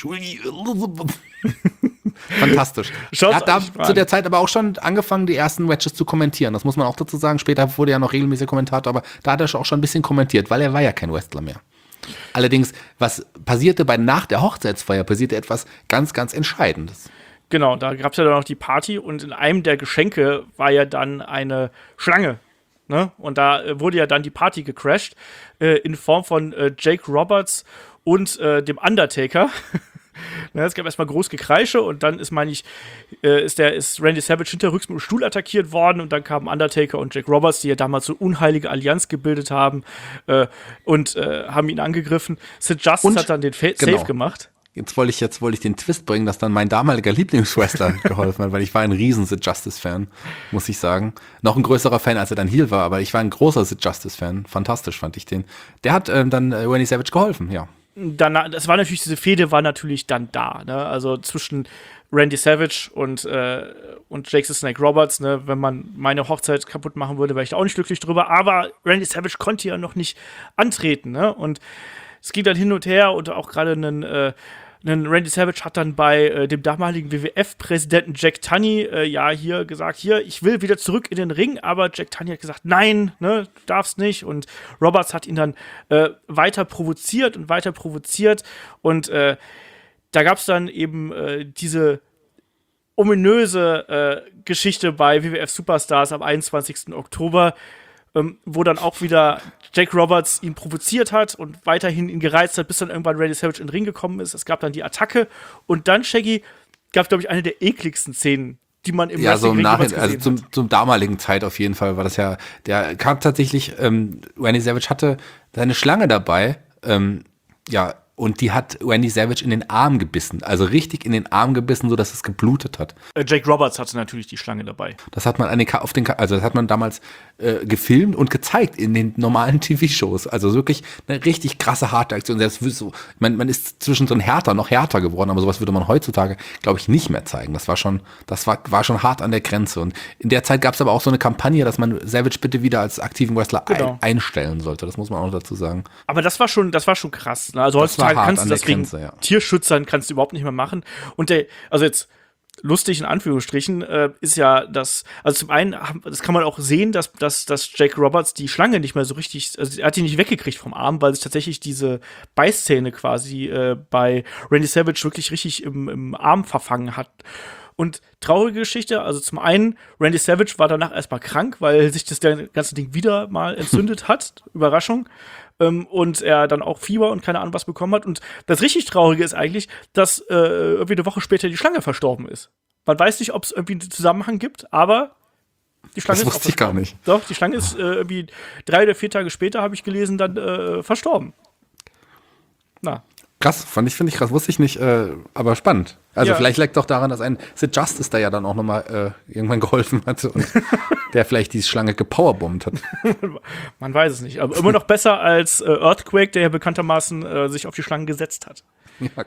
Fantastisch. Schaut's Er hat da euch mal zu an. der Zeit aber auch schon angefangen, die ersten Matches zu kommentieren. Das muss man auch dazu sagen. Später wurde er noch regelmäßiger Kommentator, aber da hat er auch schon ein bisschen kommentiert, weil er war ja kein Wrestler mehr. Allerdings, was passierte bei nach der Hochzeitsfeier, passierte etwas ganz, ganz Entscheidendes. Genau, da gab es ja dann noch die Party und in einem der Geschenke war ja dann eine Schlange. Ne? Und da äh, wurde ja dann die Party gecrashed äh, in Form von äh, Jake Roberts und äh, dem Undertaker. Ja, es gab erstmal groß Gekreische und dann ist, meine ich, äh, ist, der, ist Randy Savage hinterrücks mit dem Stuhl attackiert worden und dann kamen Undertaker und Jack Roberts, die ja damals so unheilige Allianz gebildet haben äh, und äh, haben ihn angegriffen. Sid Justice Und- hat dann den Fa- genau. Save gemacht. Jetzt wollte ich, jetzt wollte ich den Twist bringen, dass dann mein damaliger Lieblingswrestler geholfen hat, weil ich war ein riesen Sid Justice-Fan, muss ich sagen. Noch ein größerer Fan, als er dann Heel war, aber ich war ein großer Sid Justice-Fan. Fantastisch fand ich den. Der hat ähm, dann äh, Randy Savage geholfen, ja. Dann, das war natürlich, diese Fehde war natürlich dann da, ne? Also zwischen Randy Savage und, äh, und Jake the Snake Roberts, ne? Wenn man meine Hochzeit kaputt machen würde, wäre ich da auch nicht glücklich drüber. Aber Randy Savage konnte ja noch nicht antreten, ne? Und es ging dann hin und her und auch gerade einen, äh, einen Randy Savage hat dann bei äh, dem damaligen W W F-Präsidenten Jack Tunney äh, ja hier gesagt, hier, ich will wieder zurück in den Ring, aber Jack Tunney hat gesagt, nein, ne, du darfst nicht. Und Roberts hat ihn dann äh, weiter provoziert und weiter provoziert und äh, da gab es dann eben äh, diese ominöse äh, Geschichte bei W W F Superstars am einundzwanzigsten Oktober, ähm, wo dann auch wieder Jake Roberts ihn provoziert hat und weiterhin ihn gereizt hat, bis dann irgendwann Randy Savage in den Ring gekommen ist. Es gab dann die Attacke und dann, Shaggy, gab, glaube ich, eine der ekligsten Szenen, die man im Ja, so im Wrestling Nachhinein, jemals also gesehen zum, zum damaligen Zeit auf jeden Fall war das ja, der kam tatsächlich, ähm, Randy Savage hatte seine Schlange dabei, ähm, ja, und die hat Randy Savage in den Arm gebissen, also richtig in den Arm gebissen, so dass es geblutet hat. hat. Äh, Jake Roberts hatte natürlich die Schlange dabei. Das hat man an den, Ka- auf den, Ka- also das hat man damals äh, gefilmt und gezeigt in den normalen T V-Shows. Also wirklich eine richtig krasse, harte Aktion. Selbst so, man, man ist zwischendrin härter, noch härter geworden, aber sowas würde man heutzutage, glaube ich, nicht mehr zeigen. Das war schon, das war, war schon hart an der Grenze. Und in der Zeit gab es aber auch so eine Kampagne, dass man Savage bitte wieder als aktiven Wrestler Genau. ein, einstellen sollte. Das muss man auch noch dazu sagen. Aber das war schon, das war schon krass. Ne? Also Das war heutzutage hart kannst an du der das wegen Grenze, ja. Tierschützern kannst du überhaupt nicht mehr machen. Und der, also jetzt lustig in Anführungsstrichen, äh, ist ja, dass, also zum einen, haben- das kann man auch sehen, dass, dass, dass Jake Roberts die Schlange nicht mehr so richtig, also er hat die nicht weggekriegt vom Arm, weil sich tatsächlich diese Beißzähne quasi äh, bei Randy Savage wirklich richtig im, im Arm verfangen hat. Und traurige Geschichte, also zum einen, Randy Savage war danach erstmal krank, weil sich das ganze Ding wieder mal entzündet hat. Überraschung. Ähm, und er dann auch Fieber und keine Ahnung was bekommen hat. Und das richtig Traurige ist eigentlich, dass äh, irgendwie eine Woche später die Schlange verstorben ist. Man weiß nicht, ob es irgendwie einen Zusammenhang gibt, aber die Schlange Das ist wusste ich gar nicht. Doch, die Schlange ist äh, irgendwie drei oder vier Tage später, habe ich gelesen, dann äh, verstorben. Na. Krass, fand ich, finde ich krass, wusste ich nicht, äh, aber spannend. Also Ja. vielleicht liegt doch daran, dass ein Sid Justice da ja dann auch nochmal äh, irgendwann geholfen hat und der vielleicht die Schlange gepowerbombt hat. Man weiß es nicht. Aber immer noch besser als äh, Earthquake, der ja bekanntermaßen äh, sich auf die Schlangen gesetzt hat. Ja.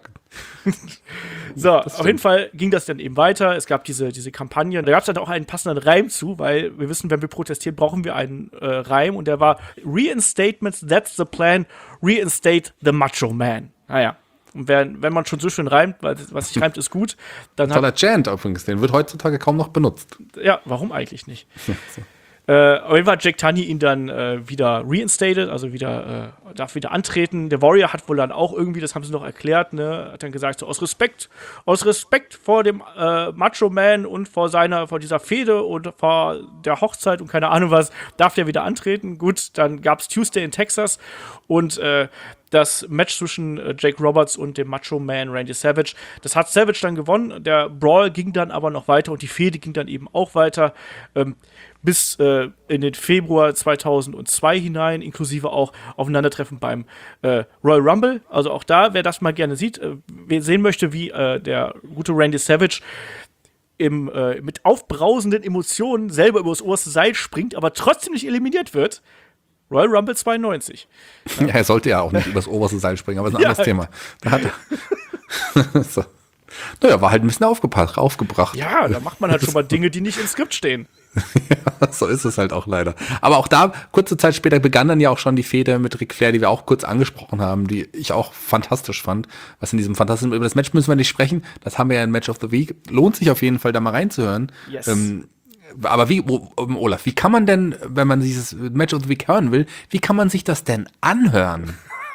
So, auf jeden Fall ging das dann eben weiter. Es gab diese, diese Kampagne. Da gab es dann auch einen passenden Reim zu, weil wir wissen, wenn wir protestieren, brauchen wir einen äh, Reim. Und der war Reinstatements, that's the plan. Reinstate the Macho Man. Naja. Und wenn, wenn man schon so schön reimt, weil was sich reimt, ist gut, dann hat. Toller Chant übrigens, den wird heutzutage kaum noch benutzt. Ja, warum eigentlich nicht? Äh, auf jeden Fall hat Jack Tunney ihn dann äh, wieder reinstated, also wieder, äh, darf wieder antreten. Der Warrior hat wohl dann auch irgendwie, das haben sie noch erklärt, ne, hat dann gesagt, so aus Respekt, aus Respekt vor dem äh, Macho Man und vor seiner, vor dieser Fehde und vor der Hochzeit und keine Ahnung was, darf der wieder antreten. Gut, dann gab's Tuesday in Texas und äh, das Match zwischen äh, Jake Roberts und dem Macho Man Randy Savage, das hat Savage dann gewonnen. Der Brawl ging dann aber noch weiter und die Fehde ging dann eben auch weiter. Ähm, bis äh, in den Februar zweitausendzwei hinein, inklusive auch Aufeinandertreffen beim äh, Royal Rumble. Also auch da, wer das mal gerne sieht, äh, wer sehen möchte, wie äh, der gute Randy Savage im, äh, mit aufbrausenden Emotionen selber über das oberste Seil springt, aber trotzdem nicht eliminiert wird. Royal Rumble zweiundneunzig. Ja, er sollte ja auch nicht übers oberste Seil springen, aber das ist ein Ja. anderes Thema. Da hat er so. Naja, war halt ein bisschen aufgepasst, aufgebracht. Ja, da macht man halt schon mal Dinge, die nicht im Skript stehen. Ja, so ist es halt auch leider. Aber auch da, kurze Zeit später, begann dann ja auch schon die Fehde mit Ric Flair, die wir auch kurz angesprochen haben, die ich auch fantastisch fand. Was in diesem fantastischen, über das Match müssen wir nicht sprechen, das haben wir ja in Match of the Week. Lohnt sich auf jeden Fall, da mal reinzuhören. Yes. Ähm, aber wie, O- Olaf, wie kann man denn, wenn man dieses Match of the Week hören will, wie kann man sich das denn anhören?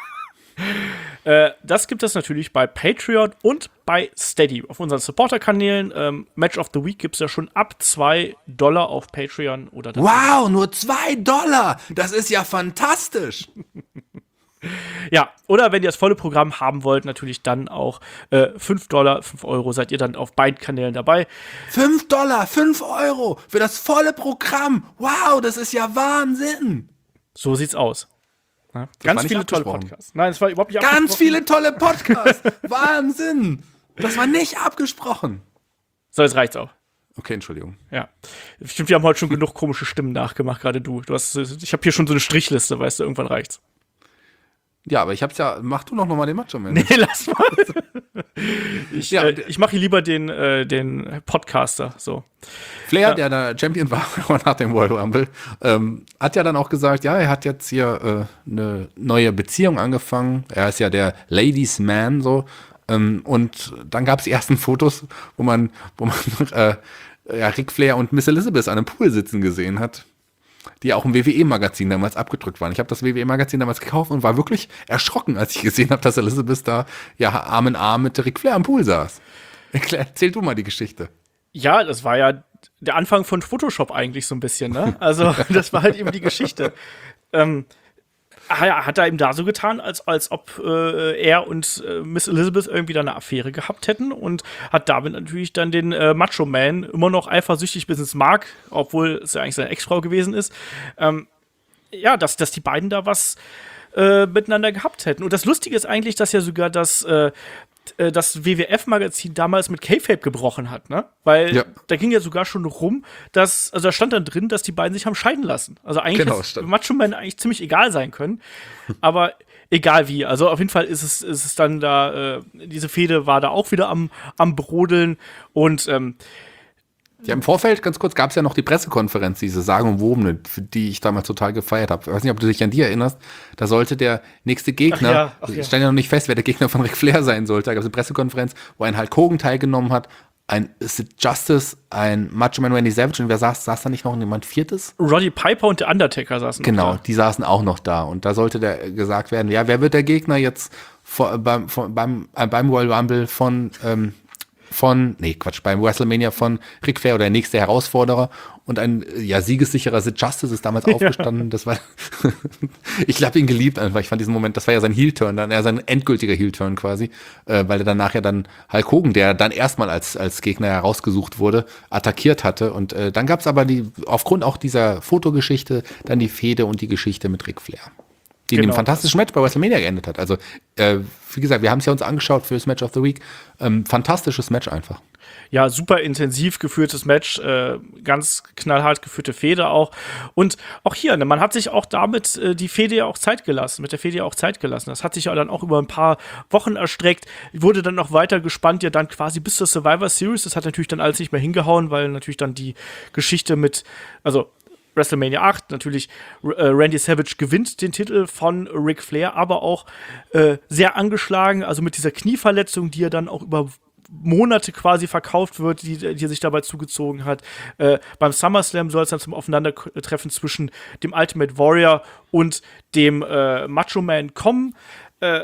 Äh, das gibt es natürlich bei Patreon und bei Steady. Auf unseren Supporter-Kanälen. Ähm, Match of the Week gibt es ja schon ab zwei Dollar auf Patreon oder das. Wow, nur zwei Dollar! Das ist ja fantastisch! Ja, oder wenn ihr das volle Programm haben wollt, natürlich dann auch äh, fünf Dollar, fünf Euro seid ihr dann auf beiden Kanälen dabei. fünf Dollar, fünf Euro für das volle Programm. Wow, das ist ja Wahnsinn. So sieht's aus. Ja, Das war ganz nicht viele tolle abgesprochen. Podcasts. Nein, es war überhaupt nicht Ganz abgesprochen. viele tolle Podcasts. Wahnsinn. Das war nicht abgesprochen. So, jetzt reicht's auch. Okay, Entschuldigung. Ja. Stimmt, wir haben heute schon genug komische Stimmen nachgemacht, gerade du. Du hast, ich habe hier schon so eine Strichliste, weißt du, irgendwann reicht's. Ja, aber ich hab's ja, mach du noch mal den Macho Man. Nee, lass mal. Ich, Ja, äh, ich mache hier lieber den, äh, den Podcaster, so. Flair, Ja. der da Champion war nach dem Royal Rumble, ähm, hat ja dann auch gesagt, ja, er hat jetzt hier äh, eine neue Beziehung angefangen. Er ist ja der Ladies Man, so. Ähm, und dann gab es die ersten Fotos, wo man, wo man äh, ja, Ric Flair und Miss Elizabeth an einem Pool sitzen gesehen hat, die auch im W W E-Magazin damals abgedrückt waren. Ich habe das W W E-Magazin damals gekauft und war wirklich erschrocken, als ich gesehen habe, dass Elizabeth da ja Arm in Arm mit Ric Flair am Pool saß. Erklär, erzähl du mal die Geschichte. Ja, das war ja der Anfang von Photoshop eigentlich so ein bisschen, ne? Also, das war halt eben die Geschichte. Ähm, er hat er ihm da so getan, als, als ob äh, er und äh, Miss Elizabeth irgendwie da eine Affäre gehabt hätten und hat damit natürlich dann den äh, Macho Man immer noch eifersüchtig bis ins Mark, obwohl es ja eigentlich seine Ex-Frau gewesen ist. Ähm, ja, dass, dass die beiden da was äh, miteinander gehabt hätten. Und das Lustige ist eigentlich, dass ja sogar das äh, das W W F-Magazin damals mit Kayfabe gebrochen hat, ne? Weil Ja. da ging ja sogar schon rum, dass, also da stand dann drin, dass die beiden sich haben scheiden lassen. Also eigentlich Genau, hätte stimmt. Macho Man eigentlich ziemlich egal sein können. Aber egal wie. Also auf jeden Fall ist es, ist es dann da, äh, diese Fehde war da auch wieder am, am Brodeln und ähm, Ja, im Vorfeld, ganz kurz, gab es ja noch die Pressekonferenz, diese sagenumwobene, für die ich damals total gefeiert habe. Ich weiß nicht, ob du dich an die erinnerst. Da sollte der nächste Gegner, Ach ja, ach ja. es stand ja noch nicht fest, wer der Gegner von Ric Flair sein sollte. Da gab es eine Pressekonferenz, wo ein Hulk Hogan teilgenommen hat, ein Sid Justice, ein Macho Man Randy Savage und wer saß, saß da nicht noch jemand Viertes? Roddy Piper und der Undertaker saßen noch Genau, da. die saßen auch noch da. Und da sollte der gesagt werden, ja, wer wird der Gegner jetzt vor, beim, von, beim, äh, beim Royal Rumble von, ähm, von, nee, Quatsch, beim WrestleMania von Ric Flair oder der nächste Herausforderer. Und ein, ja, siegessicherer Sid Justice ist damals aufgestanden. Das war, ich habe ihn geliebt einfach. Ich fand diesen Moment, das war ja sein Heel-Turn, dann, ja, sein endgültiger Heel-Turn quasi, äh, weil er dann nachher dann Hulk Hogan, der dann erstmal als, als Gegner herausgesucht wurde, attackiert hatte. Und äh, dann gab es aber die, aufgrund auch dieser Fotogeschichte, dann die Fehde und die Geschichte mit Ric Flair. Die in Genau. dem fantastischen Match bei WrestleMania geendet hat. Also, äh, wie gesagt, wir haben es ja uns angeschaut für das Match of the Week. Ähm, fantastisches Match einfach. Ja, super intensiv geführtes Match, äh, ganz knallhart geführte Fehde auch. Und auch hier, ne, man hat sich auch damit äh, die Fehde ja auch Zeit gelassen, mit der Fehde ja auch Zeit gelassen. Das hat sich ja dann auch über ein paar Wochen erstreckt, wurde dann noch weiter gespannt, ja dann quasi bis zur Survivor Series. Das hat natürlich dann alles nicht mehr hingehauen, weil natürlich dann die Geschichte mit, also WrestleMania acht, natürlich äh, Randy Savage gewinnt den Titel von Ric Flair, aber auch äh, sehr angeschlagen, also mit dieser Knieverletzung, die er dann auch über Monate quasi verkauft wird, die, die er sich dabei zugezogen hat. Äh, beim SummerSlam soll es dann zum Aufeinandertreffen zwischen dem Ultimate Warrior und dem äh, Macho Man kommen. Äh,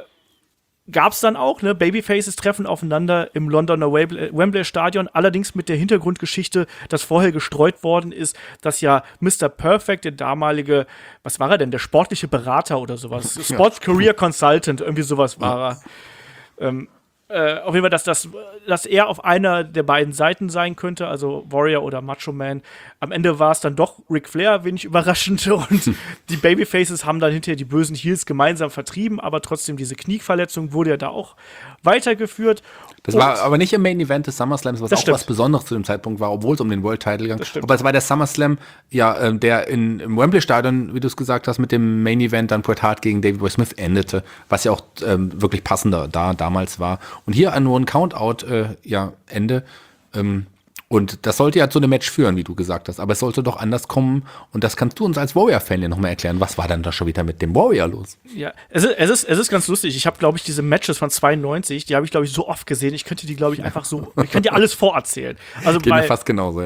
Gab's dann auch, ne? Babyfaces treffen aufeinander im Londoner Wembley, Wembley Stadion, allerdings mit der Hintergrundgeschichte, dass vorher gestreut worden ist, dass ja Mister Perfect, der damalige, was war er denn, der sportliche Berater oder sowas, Sports Career Consultant, irgendwie sowas war er. Ähm, äh, auf jeden Fall, dass, dass, dass er auf einer der beiden Seiten sein könnte, also Warrior oder Macho Man. Am Ende war es dann doch Ric Flair, wenig überraschend. Und die Babyfaces haben dann hinterher die bösen Heels gemeinsam vertrieben, aber trotzdem diese Knieverletzung wurde ja da auch weitergeführt. Das Und- war aber nicht im Main Event des SummerSlams, was Das auch stimmt. was Besonderes zu dem Zeitpunkt war, obwohl es um den World Title ging. stimmt. Aber es war der SummerSlam, ja, ähm, der in, im Wembley Stadion, wie du es gesagt hast, mit dem Main Event dann Bret Hart gegen David Boy Smith endete, was ja auch ähm, wirklich passender da damals war. Und hier nur ein Countout, äh, ja, Ende. Ähm, und das sollte ja zu einem Match führen, wie du gesagt hast. Aber es sollte doch anders kommen. Und das kannst du uns als Warrior-Fan ja nochmal erklären. Was war dann da schon wieder mit dem Warrior los? Ja, es ist, es ist, es ist ganz lustig. Ich habe, glaube ich, diese Matches von zweiundneunzig, die habe ich, glaube ich, so oft gesehen. Ich könnte die, glaube ich, einfach so, ich könnte dir alles vorerzählen. Also Geht mir bei, fast genauso, ja.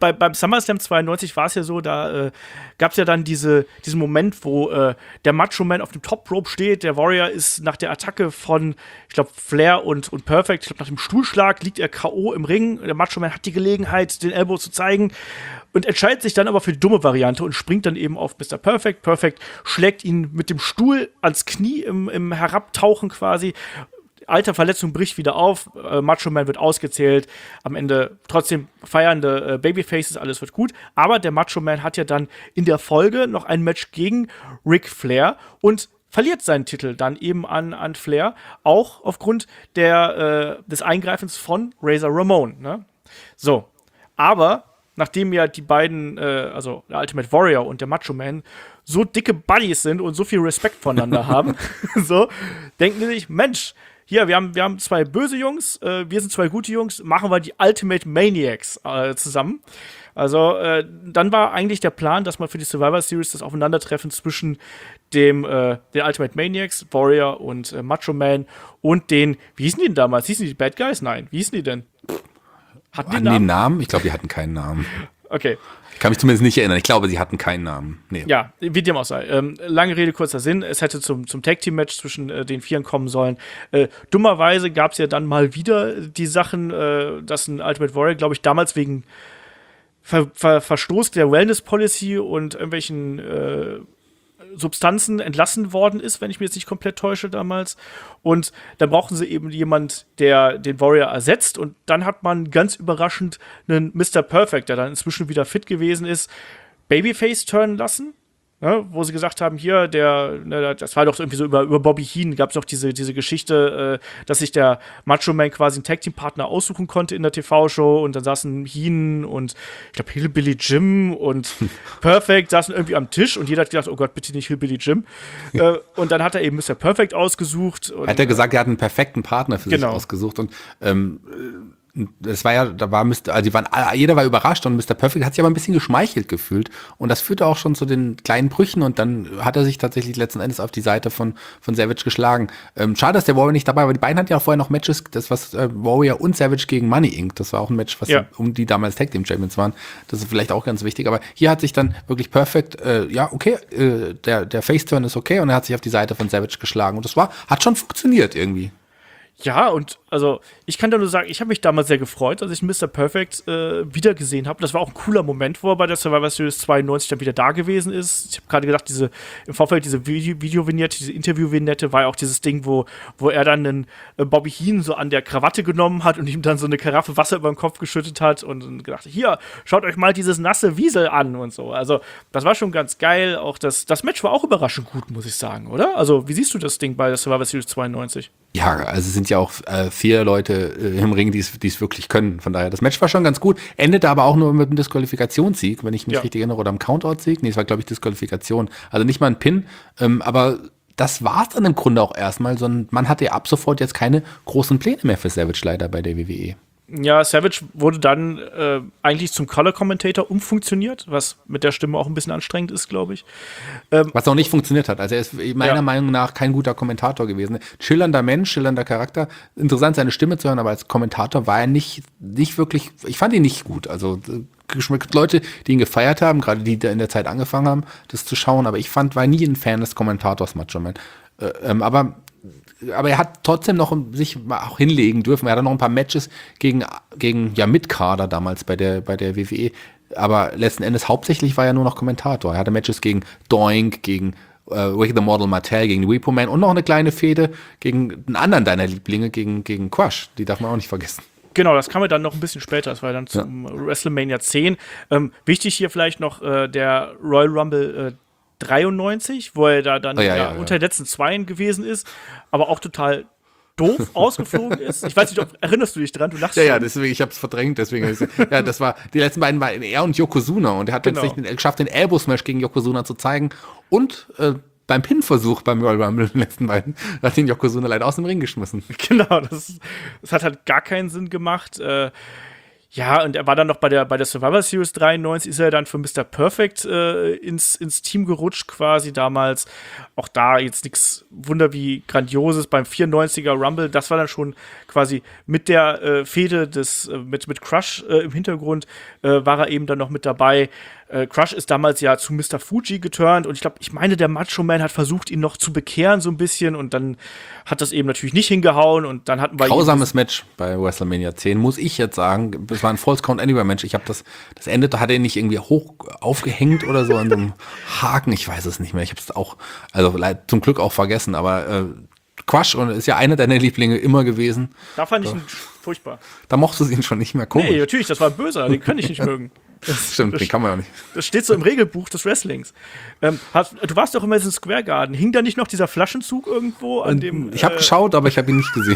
bei, beim SummerSlam zweiundneunzig war es ja so, da äh, gab es ja dann diese, diesen Moment, wo äh, der Macho Man auf dem Top Rope steht, der Warrior ist nach der Attacke von, ich glaube, Flair und, und Perfect, ich glaube, nach dem Stuhlschlag liegt er K O im Ring, der Macho Man hat die Gelegenheit, den Elbow zu zeigen und entscheidet sich dann aber für die dumme Variante und springt dann eben auf Mister Perfect. Perfect schlägt ihn mit dem Stuhl ans Knie im, im Herabtauchen quasi. Alte Verletzung bricht wieder auf, äh, Macho Man wird ausgezählt, am Ende trotzdem feiernde äh, Babyfaces, alles wird gut, aber der Macho Man hat ja dann in der Folge noch ein Match gegen Ric Flair und verliert seinen Titel dann eben an, an Flair, auch aufgrund der, äh, des Eingreifens von Razor Ramon. Ne? So, aber nachdem ja die beiden, äh, also der Ultimate Warrior und der Macho Man, so dicke Buddies sind und so viel Respekt voneinander haben, so, denken die sich, Mensch, hier, wir haben, wir haben zwei böse Jungs, äh, wir sind zwei gute Jungs, machen wir die Ultimate Maniacs äh, zusammen. Also, äh, dann war eigentlich der Plan, dass man für die Survivor Series das Aufeinandertreffen zwischen dem, äh, den Ultimate Maniacs, Warrior und äh, Macho Man und den, wie hießen die denn damals? Hießen die Bad Guys? Nein, wie hießen die denn? Hatten die einen Namen? Namen? Ich glaube, die hatten keinen Namen. Okay. Ich kann mich zumindest nicht erinnern. Ich glaube, sie hatten keinen Namen. Nee. Ja, wie dem auch sei. Ähm, lange Rede, kurzer Sinn. Es hätte zum, zum Tag-Team-Match zwischen äh, den Vieren kommen sollen. Äh, dummerweise gab es ja dann mal wieder die Sachen, äh, dass ein Ultimate Warrior, glaube ich, damals wegen Ver Ver Verstoß der Wellness-Policy und irgendwelchen äh, Substanzen entlassen worden ist, wenn ich mich jetzt nicht komplett täusche damals. Und dann brauchten sie eben jemand, der den Warrior ersetzt. Und dann hat man ganz überraschend einen Mister Perfect, der dann inzwischen wieder fit gewesen ist, Babyface turnen lassen. Ne, wo sie gesagt haben, hier, der, ne, das war doch irgendwie so über, über Bobby Heenan, gab es doch diese, diese Geschichte, äh, dass sich der Macho Man quasi einen Tag-Team-Partner aussuchen konnte in der T V-Show und dann saßen Heenan und ich glaube Hillbilly Jim und Perfect saßen irgendwie am Tisch und jeder hat gedacht, oh Gott, bitte nicht Hillbilly Jim. äh, und dann hat er eben Mister Perfect ausgesucht. Und, hat er gesagt, er hat einen perfekten Partner für genau. sich ausgesucht und ähm, das war ja, da war Mister also die waren, jeder war überrascht und Mister Perfect hat sich aber ein bisschen geschmeichelt gefühlt und das führte auch schon zu den kleinen Brüchen und dann hat er sich tatsächlich letzten Endes auf die Seite von, von Savage geschlagen. Ähm, schade, dass der Warrior nicht dabei war, aber die beiden hatten ja auch vorher noch Matches, das was äh, Warrior und Savage gegen Money Incorporated, das war auch ein Match, was ja. um die damals Tag Team Champions waren, das ist vielleicht auch ganz wichtig, aber hier hat sich dann wirklich Perfect, äh, ja okay, äh, der, der Face-Turn ist okay und er hat sich auf die Seite von Savage geschlagen und das war, hat schon funktioniert irgendwie. Ja, und also ich kann da nur sagen, ich habe mich damals sehr gefreut, als ich Mister Perfect äh, wiedergesehen habe. Das war auch ein cooler Moment, wo er bei der Survivor Series zweiundneunzig dann wieder da gewesen ist. Ich habe gerade gedacht, diese im Vorfeld diese Video- Video-Vignette, diese Interview-Vignette war ja auch dieses Ding, wo, wo er dann einen äh, Bobby Heenan so an der Krawatte genommen hat und ihm dann so eine Karaffe Wasser über den Kopf geschüttet hat und, und gedacht, hier, schaut euch mal dieses nasse Wiesel an und so. Also das war schon ganz geil. Auch das, das Match war auch überraschend gut, muss ich sagen, oder? Also wie siehst du das Ding bei der Survivor Series zweiundneunzig? Ja, also es sind ja auch äh, vier Leute äh, im Ring, die es wirklich können. Von daher, das Match war schon ganz gut. Endete aber auch nur mit einem Disqualifikationssieg, wenn ich mich Ja. richtig erinnere, oder einem Countout-Sieg. Nee, es war, glaube ich, Disqualifikation. Also nicht mal ein Pin. Ähm, aber das war es dann im Grunde auch erstmal, sondern man hatte ja ab sofort jetzt keine großen Pläne mehr für Savage leider bei der W W E. Ja, Savage wurde dann äh, eigentlich zum Color-Commentator umfunktioniert, was mit der Stimme auch ein bisschen anstrengend ist, glaube ich. Ähm, Was auch nicht funktioniert hat. Also er ist meiner Ja. Meinung nach kein guter Kommentator gewesen. Schillernder Mensch, schillernder Charakter. Interessant, seine Stimme zu hören, aber als Kommentator war er nicht, nicht wirklich, ich fand ihn nicht gut. Also geschmeckt Leute, die ihn gefeiert haben, gerade die, die in der Zeit angefangen haben, das zu schauen, aber ich fand, war nie ein Fan des Kommentators Macho Man. Äh, ähm, aber Aber er hat trotzdem noch sich auch hinlegen dürfen. Er hatte noch ein paar Matches gegen, gegen ja, Mitkader damals bei der, bei der W W E. Aber letzten Endes hauptsächlich war er nur noch Kommentator. Er hatte Matches gegen Doink, gegen äh, Rick the Model Martel, gegen Repo Man und noch eine kleine Fehde gegen einen anderen deiner Lieblinge, gegen, gegen Crush. Die darf man auch nicht vergessen. Genau, das kam ja dann noch ein bisschen später. Das war ja dann zum ja. WrestleMania zehn. Ähm, wichtig hier vielleicht noch äh, der Royal Rumble äh, dreiundneunzig, wo er da dann oh, ja, ja, ja, ja. unter den letzten Zweien gewesen ist, aber auch total doof ausgeflogen ist. Ich weiß nicht, ob, erinnerst du dich dran? Du lachst Ja, schon. ja, deswegen, ich hab's verdrängt, deswegen. Ja, das war, die letzten beiden waren er und Yokozuna und er hat Genau. jetzt nicht geschafft, den Elbow Smash gegen Yokozuna zu zeigen und äh, beim Pin-Versuch beim Royal Rumble, den letzten beiden, hat den Yokozuna leider aus dem Ring geschmissen. Genau, das, das hat halt gar keinen Sinn gemacht. Äh, Ja, und er war dann noch bei der, bei der Survivor Series dreiundneunzig, ist er dann für Mister Perfect äh, ins, ins Team gerutscht quasi damals. Auch da jetzt nichts Wunder wie Grandioses. Beim vierundneunziger Rumble, das war dann schon quasi mit der äh, Fehde des, äh, mit, mit Crush äh, im Hintergrund, äh, war er eben dann noch mit dabei. Äh, Crush ist damals ja zu Mister Fuji geturnt und ich glaube, ich meine, der Macho Man hat versucht, ihn noch zu bekehren so ein bisschen und dann hat das eben natürlich nicht hingehauen und dann hatten wir grausames Match bei WrestleMania zehn, muss ich jetzt sagen. Das war ein False Count Anywhere Match. Ich habe das, das Ende, da hat er nicht irgendwie hoch aufgehängt oder so an so einem Haken. Ich weiß es nicht mehr. Ich habe es auch, also zum Glück auch vergessen, aber äh, Crush und ist ja einer deiner Lieblinge immer gewesen. Da fand ich so. ihn furchtbar. Da mochtest du ihn schon nicht mehr komisch. Nee, natürlich, das war ein Böser, den kann ich nicht mögen. Das stimmt, das, den kann man ja nicht. Das steht so im Regelbuch des Wrestlings. Ähm, hast, du warst doch immer in Square Garden. Hing da nicht noch dieser Flaschenzug irgendwo an dem? Ich habe äh, geschaut, aber ich habe ihn nicht gesehen.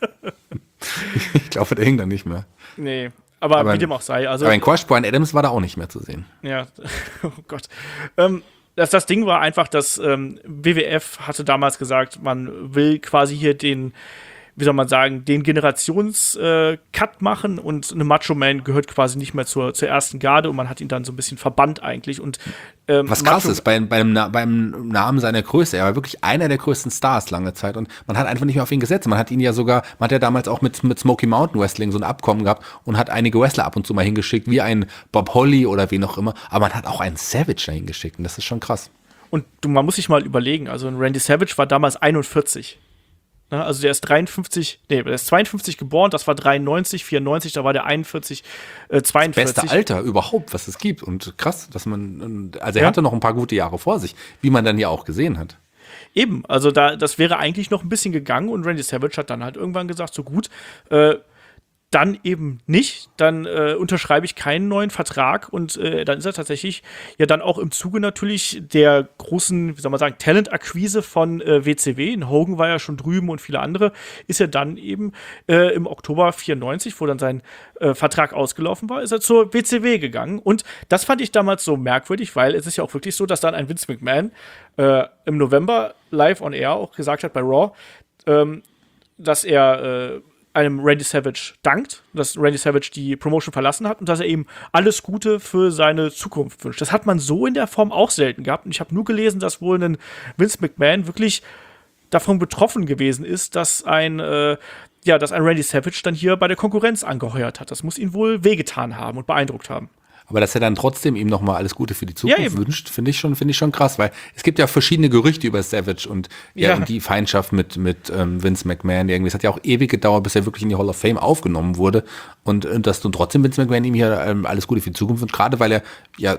Ich glaube, der hing da nicht mehr. Nee, aber, aber wie dem auch sei. Also, aber in Crush, Bryan Adams war da auch nicht mehr zu sehen. Ja, oh Gott. Ähm, das, das Ding war einfach, dass ähm, W W F hatte damals gesagt, man will quasi hier den, wie soll man sagen, den Generations-Cut äh, machen und eine Macho Man gehört quasi nicht mehr zur, zur ersten Garde und man hat ihn dann so ein bisschen verbannt eigentlich. Und, ähm, was krass ist, bei, beim, beim Namen seiner Größe, er war wirklich einer der größten Stars lange Zeit und man hat einfach nicht mehr auf ihn gesetzt. Man hat ihn ja sogar, man hat ja damals auch mit, mit Smoky Mountain Wrestling so ein Abkommen gehabt und hat einige Wrestler ab und zu mal hingeschickt, wie ein Bob Holly oder wie noch immer, aber man hat auch einen Savage dahin geschickt und das ist schon krass. Und du, man muss sich mal überlegen, also ein Randy Savage war damals einundvierzig. Also der ist dreiundfünfzig, nee, der ist zweiundfünfzig geboren, das war dreiundneunzig, vierundneunzig, da war der einundvierzig, äh, zweiundvierzig. Das beste Alter überhaupt, was es gibt. Und krass, dass man, also er ja. hatte noch ein paar gute Jahre vor sich, wie man dann ja auch gesehen hat. Eben, also da, das wäre eigentlich noch ein bisschen gegangen und Randy Savage hat dann halt irgendwann gesagt, so gut, äh, dann eben nicht, dann äh, unterschreibe ich keinen neuen Vertrag und äh, dann ist er tatsächlich ja dann auch im Zuge natürlich der großen, wie soll man sagen, Talent-Akquise von äh, W C W, Hogan war ja schon drüben und viele andere, ist er dann eben äh, im Oktober vierundneunzig, wo dann sein äh, Vertrag ausgelaufen war, ist er zur W C W gegangen und das fand ich damals so merkwürdig, weil es ist ja auch wirklich so, dass dann ein Vince McMahon äh, im November live on air auch gesagt hat bei Raw, ähm, dass er äh, einem Randy Savage dankt, dass Randy Savage die Promotion verlassen hat und dass er ihm alles Gute für seine Zukunft wünscht. Das hat man so in der Form auch selten gehabt. Und ich habe nur gelesen, dass wohl ein Vince McMahon wirklich davon betroffen gewesen ist, dass ein, äh, ja, dass ein Randy Savage dann hier bei der Konkurrenz angeheuert hat. Das muss ihn wohl wehgetan haben und beeindruckt haben. Aber dass er dann trotzdem ihm nochmal alles Gute für die Zukunft ja, wünscht, finde ich schon, finde ich schon krass, weil es gibt ja verschiedene Gerüchte über Savage und, ja, ja. und die Feindschaft mit, mit ähm, Vince McMahon. Irgendwie. Es hat ja auch ewig gedauert, bis er wirklich in die Hall of Fame aufgenommen wurde. Und, und dass du trotzdem Vince McMahon ihm hier ähm, alles Gute für die Zukunft wünscht, gerade weil er ja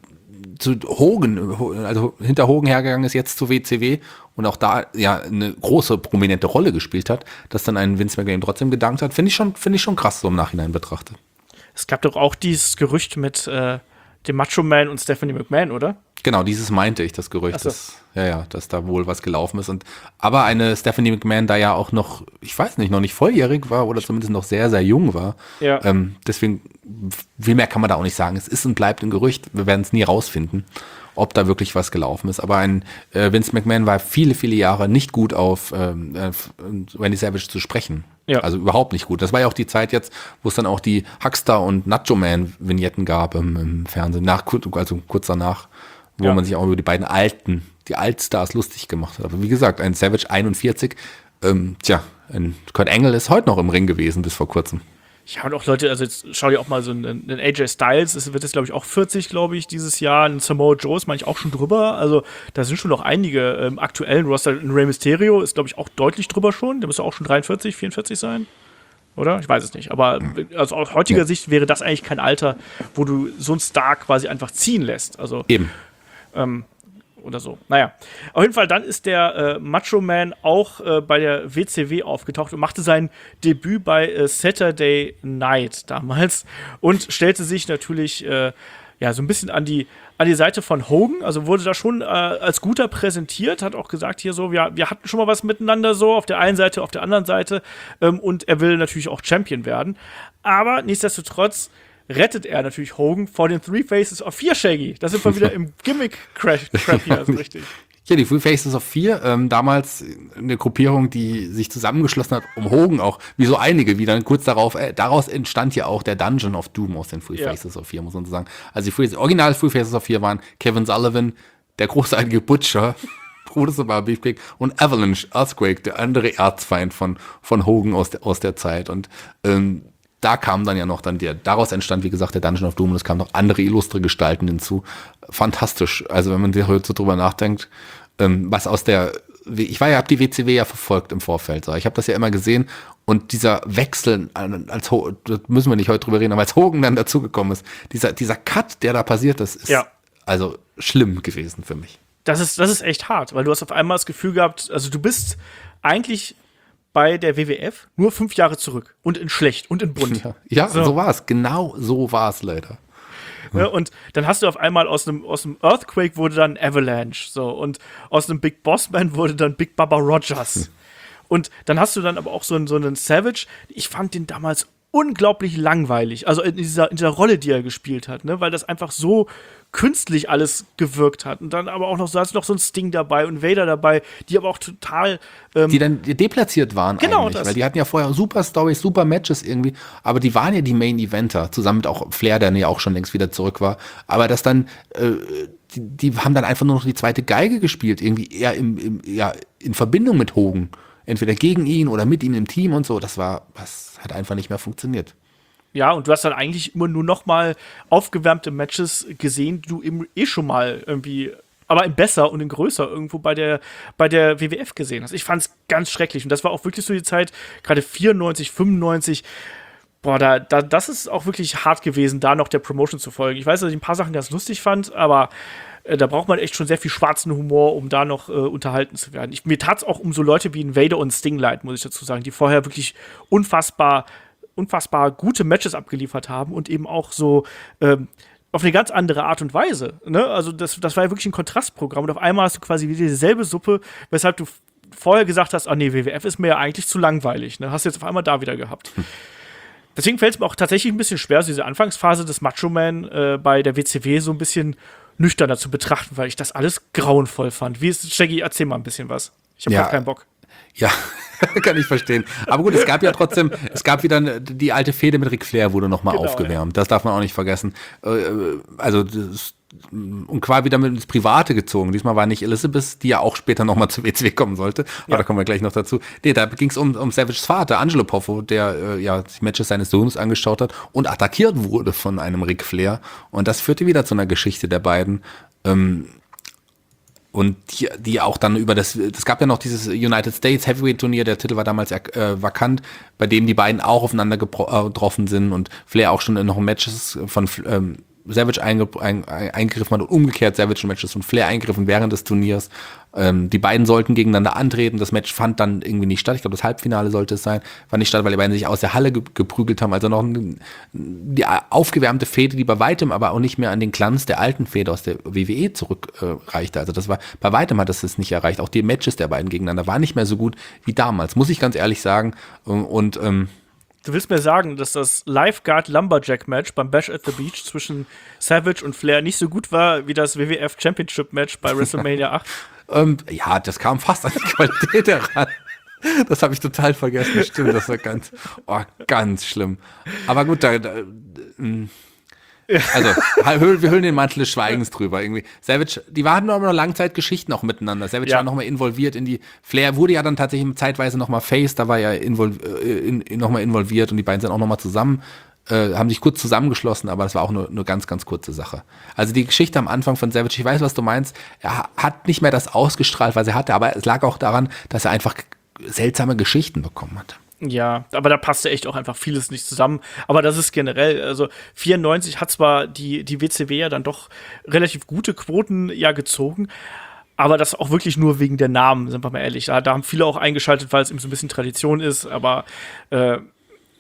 zu Hogan, also hinter Hogan hergegangen ist, jetzt zu W C W und auch da ja eine große, prominente Rolle gespielt hat, dass dann ein Vince McMahon ihm trotzdem gedankt hat, finde ich schon, finde ich schon krass, so im Nachhinein betrachtet. Es gab doch auch dieses Gerücht mit äh, dem Macho Man und Stephanie McMahon, oder? Genau, dieses meinte ich, das Gerücht, so. dass, ja, ja, dass da wohl was gelaufen ist. Und, aber eine Stephanie McMahon da ja auch noch, ich weiß nicht, noch nicht volljährig war oder zumindest noch sehr, sehr jung war. Ja. Ähm, deswegen, viel mehr kann man da auch nicht sagen. Es ist und bleibt ein Gerücht. Wir werden es nie rausfinden, ob da wirklich was gelaufen ist. Aber ein äh, Vince McMahon war viele, viele Jahre nicht gut auf ähm, äh, Randy Savage zu sprechen. Ja. Also überhaupt nicht gut. Das war ja auch die Zeit jetzt, wo es dann auch die Huckster und Nacho Man Vignetten gab im, im Fernsehen, nach, also kurz danach, wo ja. man sich auch über die beiden alten, die Altstars lustig gemacht hat. Aber wie gesagt, ein Savage einundvierzig, ähm, tja, ein Kurt Angle ist heute noch im Ring gewesen bis vor kurzem. Ja, und auch Leute, also jetzt schau dir auch mal so einen, einen A J Styles, es wird jetzt, glaube ich, auch vierzig, glaube ich, dieses Jahr. Ein Samoa Joe ist manchmal auch schon drüber. Also da sind schon noch einige ähm, aktuellen Roster. Ein Rey Mysterio ist, glaube ich, auch deutlich drüber schon. Der müsste auch schon dreiundvierzig, vierundvierzig sein. Oder? Ich weiß es nicht. Aber also aus heutiger ja. Sicht wäre das eigentlich kein Alter, wo du so einen Star quasi einfach ziehen lässt. Also eben. Ähm, oder so. Naja, auf jeden Fall, dann ist der äh, Macho Man auch äh, bei der W C W aufgetaucht und machte sein Debüt bei äh, Saturday Night damals und stellte sich natürlich äh, ja, so ein bisschen an die, an die Seite von Hogan, also wurde da schon äh, als guter präsentiert, hat auch gesagt, hier so, wir, wir hatten schon mal was miteinander so, auf der einen Seite, auf der anderen Seite ähm, und er will natürlich auch Champion werden, aber nichtsdestotrotz rettet er natürlich Hogan vor den Three Faces of Fear, Shaggy. Da sind wir wieder im Gimmick-Crash hier, also richtig. Ja, die Three Faces of Fear, ähm, damals eine Gruppierung, die sich zusammengeschlossen hat, um Hogan auch, wie so einige, wie dann kurz darauf, äh, daraus entstand ja auch der Dungeon of Doom aus den Three Ja. Faces of Fear, muss man so sagen. Also die Three, original Three Faces of Fear waren Kevin Sullivan, der großartige Butcher, Brutus über Beefcake und Avalanche, Earthquake, der andere Erzfeind von, von Hogan aus der, aus der Zeit. Und ähm, da kam dann ja noch dann der, daraus entstand, wie gesagt, der Dungeon of Doom und es kamen noch andere illustre Gestalten hinzu. Fantastisch. Also wenn man sich heute so drüber nachdenkt, ähm, was aus der, ich war ja, hab die W C W ja verfolgt im Vorfeld. So. Ich habe das ja immer gesehen und dieser Wechsel, als Ho- da müssen wir nicht heute drüber reden, aber als Hogan dann dazugekommen ist, dieser, dieser Cut, der da passiert ist, ist Ja. also schlimm gewesen für mich. Das ist, das ist echt hart, weil du hast auf einmal das Gefühl gehabt, also du bist eigentlich bei der W W F nur fünf Jahre zurück und in schlecht und in bunt. Ja, ja So. so, war es. Genau so war es leider. Ne? Und dann hast du auf einmal aus einem aus einem Earthquake wurde dann Avalanche, so, und aus einem Big Boss Man wurde dann Big Baba Rogers. Und dann hast du dann aber auch so einen, so einen Savage. Ich fand den damals unglaublich langweilig, also in dieser, in dieser Rolle, die er gespielt hat, ne? Weil das einfach so künstlich alles gewirkt hat. Und dann aber auch noch so, hast du noch so ein Sting dabei und Vader dabei, die aber auch total ähm, Die dann deplatziert waren Genau, eigentlich, das. weil die hatten ja vorher super Storys, super Matches irgendwie, aber die waren ja die Main Eventer, zusammen mit auch Flair, der ja auch schon längst wieder zurück war, aber das dann, äh, die, die haben dann einfach nur noch die zweite Geige gespielt, irgendwie eher im, im, ja, in Verbindung mit Hogan, entweder gegen ihn oder mit ihm im Team und so, das war, das hat einfach nicht mehr funktioniert. Ja, und du hast dann eigentlich immer nur noch mal aufgewärmte Matches gesehen, die du eben eh schon mal irgendwie, aber in besser und in größer irgendwo bei der, bei der W W F gesehen hast. Ich fand's ganz schrecklich. Und das war auch wirklich so die Zeit, gerade vierundneunzig, fünfundneunzig, boah, da, da, das ist auch wirklich hart gewesen, da noch der Promotion zu folgen. Ich weiß, dass ich ein paar Sachen ganz lustig fand, aber äh, da braucht man echt schon sehr viel schwarzen Humor, um da noch äh, unterhalten zu werden. Ich, mir tat's auch um so Leute wie ein Vader und Sting leid, muss ich dazu sagen, die vorher wirklich unfassbar unfassbar gute Matches abgeliefert haben und eben auch so ähm, auf eine ganz andere Art und Weise. Ne? Also das, das war ja wirklich ein Kontrastprogramm und auf einmal hast du quasi wieder dieselbe Suppe, weshalb du f- vorher gesagt hast, ah nee, W W F ist mir ja eigentlich zu langweilig. Ne? Hast du jetzt auf einmal da wieder gehabt. Hm. Deswegen fällt es mir auch tatsächlich ein bisschen schwer, so diese Anfangsphase des Macho Man äh, bei der W C W so ein bisschen nüchterner zu betrachten, weil ich das alles grauenvoll fand. Wie ist, Shaggy, erzähl mal ein bisschen was. Ich habe Ja. grad keinen Bock. Ja, kann ich verstehen. Aber gut, es gab ja trotzdem, es gab wieder eine, die alte Fehde mit Ric Flair wurde nochmal Genau, aufgewärmt. Das darf man auch nicht vergessen. Äh, Also, das, und quasi wieder mit ins Private gezogen. Diesmal war nicht Elizabeth, die ja auch später nochmal zur W C W kommen sollte. Aber Ja. da kommen wir gleich noch dazu. Nee, da ging es um, um Savages Vater, Angelo Poffo, der äh, ja die Matches seines Sohnes angeschaut hat und attackiert wurde von einem Ric Flair. Und das führte wieder zu einer Geschichte der beiden. Ähm, Und die, die auch dann über das, es gab ja noch dieses United States Heavyweight Turnier, der Titel war damals äh, vakant, bei dem die beiden auch aufeinander gepro- äh, getroffen sind und Flair auch schon in noch Matches von ähm, Savage einge- ein, ein, eingegriffen hat und umgekehrt Savage in Matches von Flair eingegriffen während des Turniers. Ähm, die beiden sollten gegeneinander antreten, das Match fand dann irgendwie nicht statt, ich glaube das Halbfinale sollte es sein, fand nicht statt, weil die beiden sich aus der Halle ge- geprügelt haben, also noch ein, die aufgewärmte Fehde, die bei weitem aber auch nicht mehr an den Glanz der alten Fehde aus der W W E zurückreichte, äh, also das war, bei weitem hat es das nicht erreicht, auch die Matches der beiden gegeneinander waren nicht mehr so gut wie damals, muss ich ganz ehrlich sagen und, und ähm, Du willst mir sagen, dass das Lifeguard Lumberjack Match beim Bash at the Beach zwischen Savage und Flair nicht so gut war wie das W W F Championship Match bei WrestleMania acht? ähm, ja, das kam fast an die Qualität heran. Das habe ich total vergessen, stimmt, das war ganz, oh, ganz schlimm. Aber gut, da, da ähm, also, wir hüllen den Mantel des Schweigens drüber irgendwie. Savage, die waren noch Langzeitgeschichten auch miteinander. Savage Ja. war nochmal involviert in die, Flair wurde ja dann tatsächlich zeitweise nochmal Face, da war er invol, äh, in, in, nochmal involviert und die beiden sind auch nochmal zusammen, äh, haben sich kurz zusammengeschlossen, aber das war auch nur eine ganz, ganz kurze Sache. Also die Geschichte am Anfang von Savage, ich weiß, was du meinst, er hat nicht mehr das ausgestrahlt, was er hatte, aber es lag auch daran, dass er einfach seltsame Geschichten bekommen hat. Ja, aber da passte echt auch einfach vieles nicht zusammen. Aber das ist generell, also vierundneunzig hat zwar die, die W C W ja dann doch relativ gute Quoten ja gezogen, aber das auch wirklich nur wegen der Namen, sind wir mal ehrlich. Da, da haben viele auch eingeschaltet, weil es eben so ein bisschen Tradition ist, aber äh,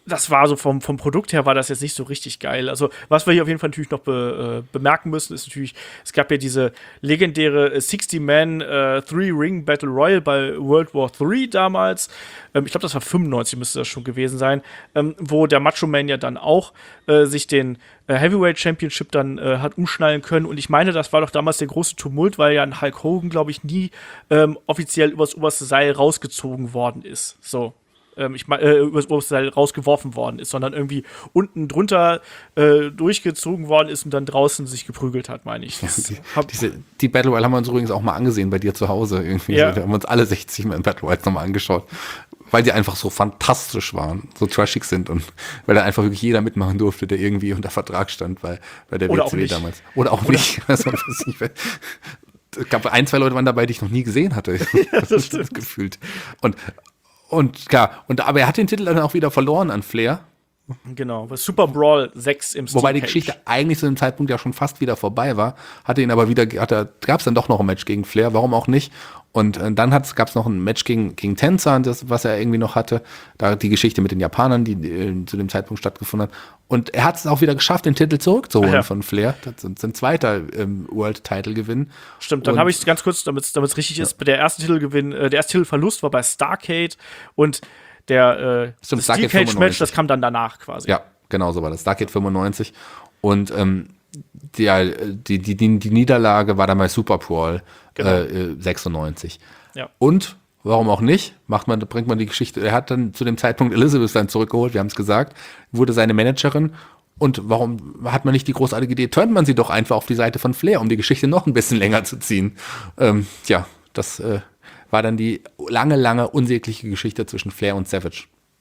das war so vom, vom Produkt her war das jetzt nicht so richtig geil. Also, was wir hier auf jeden Fall natürlich noch be, äh, bemerken müssen, ist natürlich, es gab ja diese legendäre sixty-Man äh, Three-Ring Battle Royal bei World War Three damals. Ähm, ich glaube, das war fünfundneunzig, müsste das schon gewesen sein, ähm, wo der Macho Man ja dann auch äh, sich den äh, Heavyweight Championship dann äh, hat umschnallen können. Und ich meine, das war doch damals der große Tumult, weil ja ein Hulk Hogan, glaube ich, nie ähm, offiziell übers oberste Seil rausgezogen worden ist. So. Ich meine, äh, übers oberste Seil rausgeworfen worden ist, sondern irgendwie unten drunter äh, durchgezogen worden ist und dann draußen sich geprügelt hat, meine ich. Ja, die, diese, die Battle Royale haben wir uns übrigens auch mal angesehen bei dir zu Hause irgendwie. Ja. So, wir haben uns alle sechzig Mal in Battle Royals nochmal angeschaut, weil die einfach so fantastisch waren, so trashig sind und weil da einfach wirklich jeder mitmachen durfte, der irgendwie unter Vertrag stand bei, bei der Oder W C W auch nicht. damals. Oder auch Oder nicht. Das war, weiß nicht. Es gab ein, zwei Leute waren dabei, die ich noch nie gesehen hatte. Ja, das stimmt. Gefühlt. Und Und klar, und, aber er hat den Titel dann auch wieder verloren an Flair. Genau, bei Super Brawl sechs im Steel Wobei die Cage. Geschichte eigentlich zu dem Zeitpunkt ja schon fast wieder vorbei war. Hatte ihn aber wieder, hat er, gab es dann doch noch ein Match gegen Flair, warum auch nicht. Und äh, dann gab es noch ein Match gegen, gegen Tänzer, das, was er irgendwie noch hatte. Da die Geschichte mit den Japanern, die, die äh, zu dem Zeitpunkt stattgefunden hat. Und er hat es auch wieder geschafft, den Titel zurückzuholen Ja. von Flair. Das ist ein zweiter ähm, World-Title-Gewinn. Stimmt, dann Und- habe ich es ganz kurz, damit es richtig ist, der erste Titelgewinn, äh, der erste Titelverlust war bei Starrcade und der äh, Stimmt, das Starrcade Steel Cage Match, fünfundneunzig. das kam dann danach quasi. Ja, genau so war das. Starrcade fünfundneunzig. Und ähm, die, die, die, die, die Niederlage war dann bei Super Brawl Genau. äh, sechsundneunzig. Ja. Und, warum auch nicht, macht man, bringt man die Geschichte, er hat dann zu dem Zeitpunkt Elizabeth dann zurückgeholt, wir haben es gesagt, wurde seine Managerin. Und warum hat man nicht die großartige Idee, turnt man sie doch einfach auf die Seite von Flair, um die Geschichte noch ein bisschen länger zu ziehen. Ähm, ja, das äh, war dann die lange, lange unsägliche Geschichte zwischen Flair und Savage.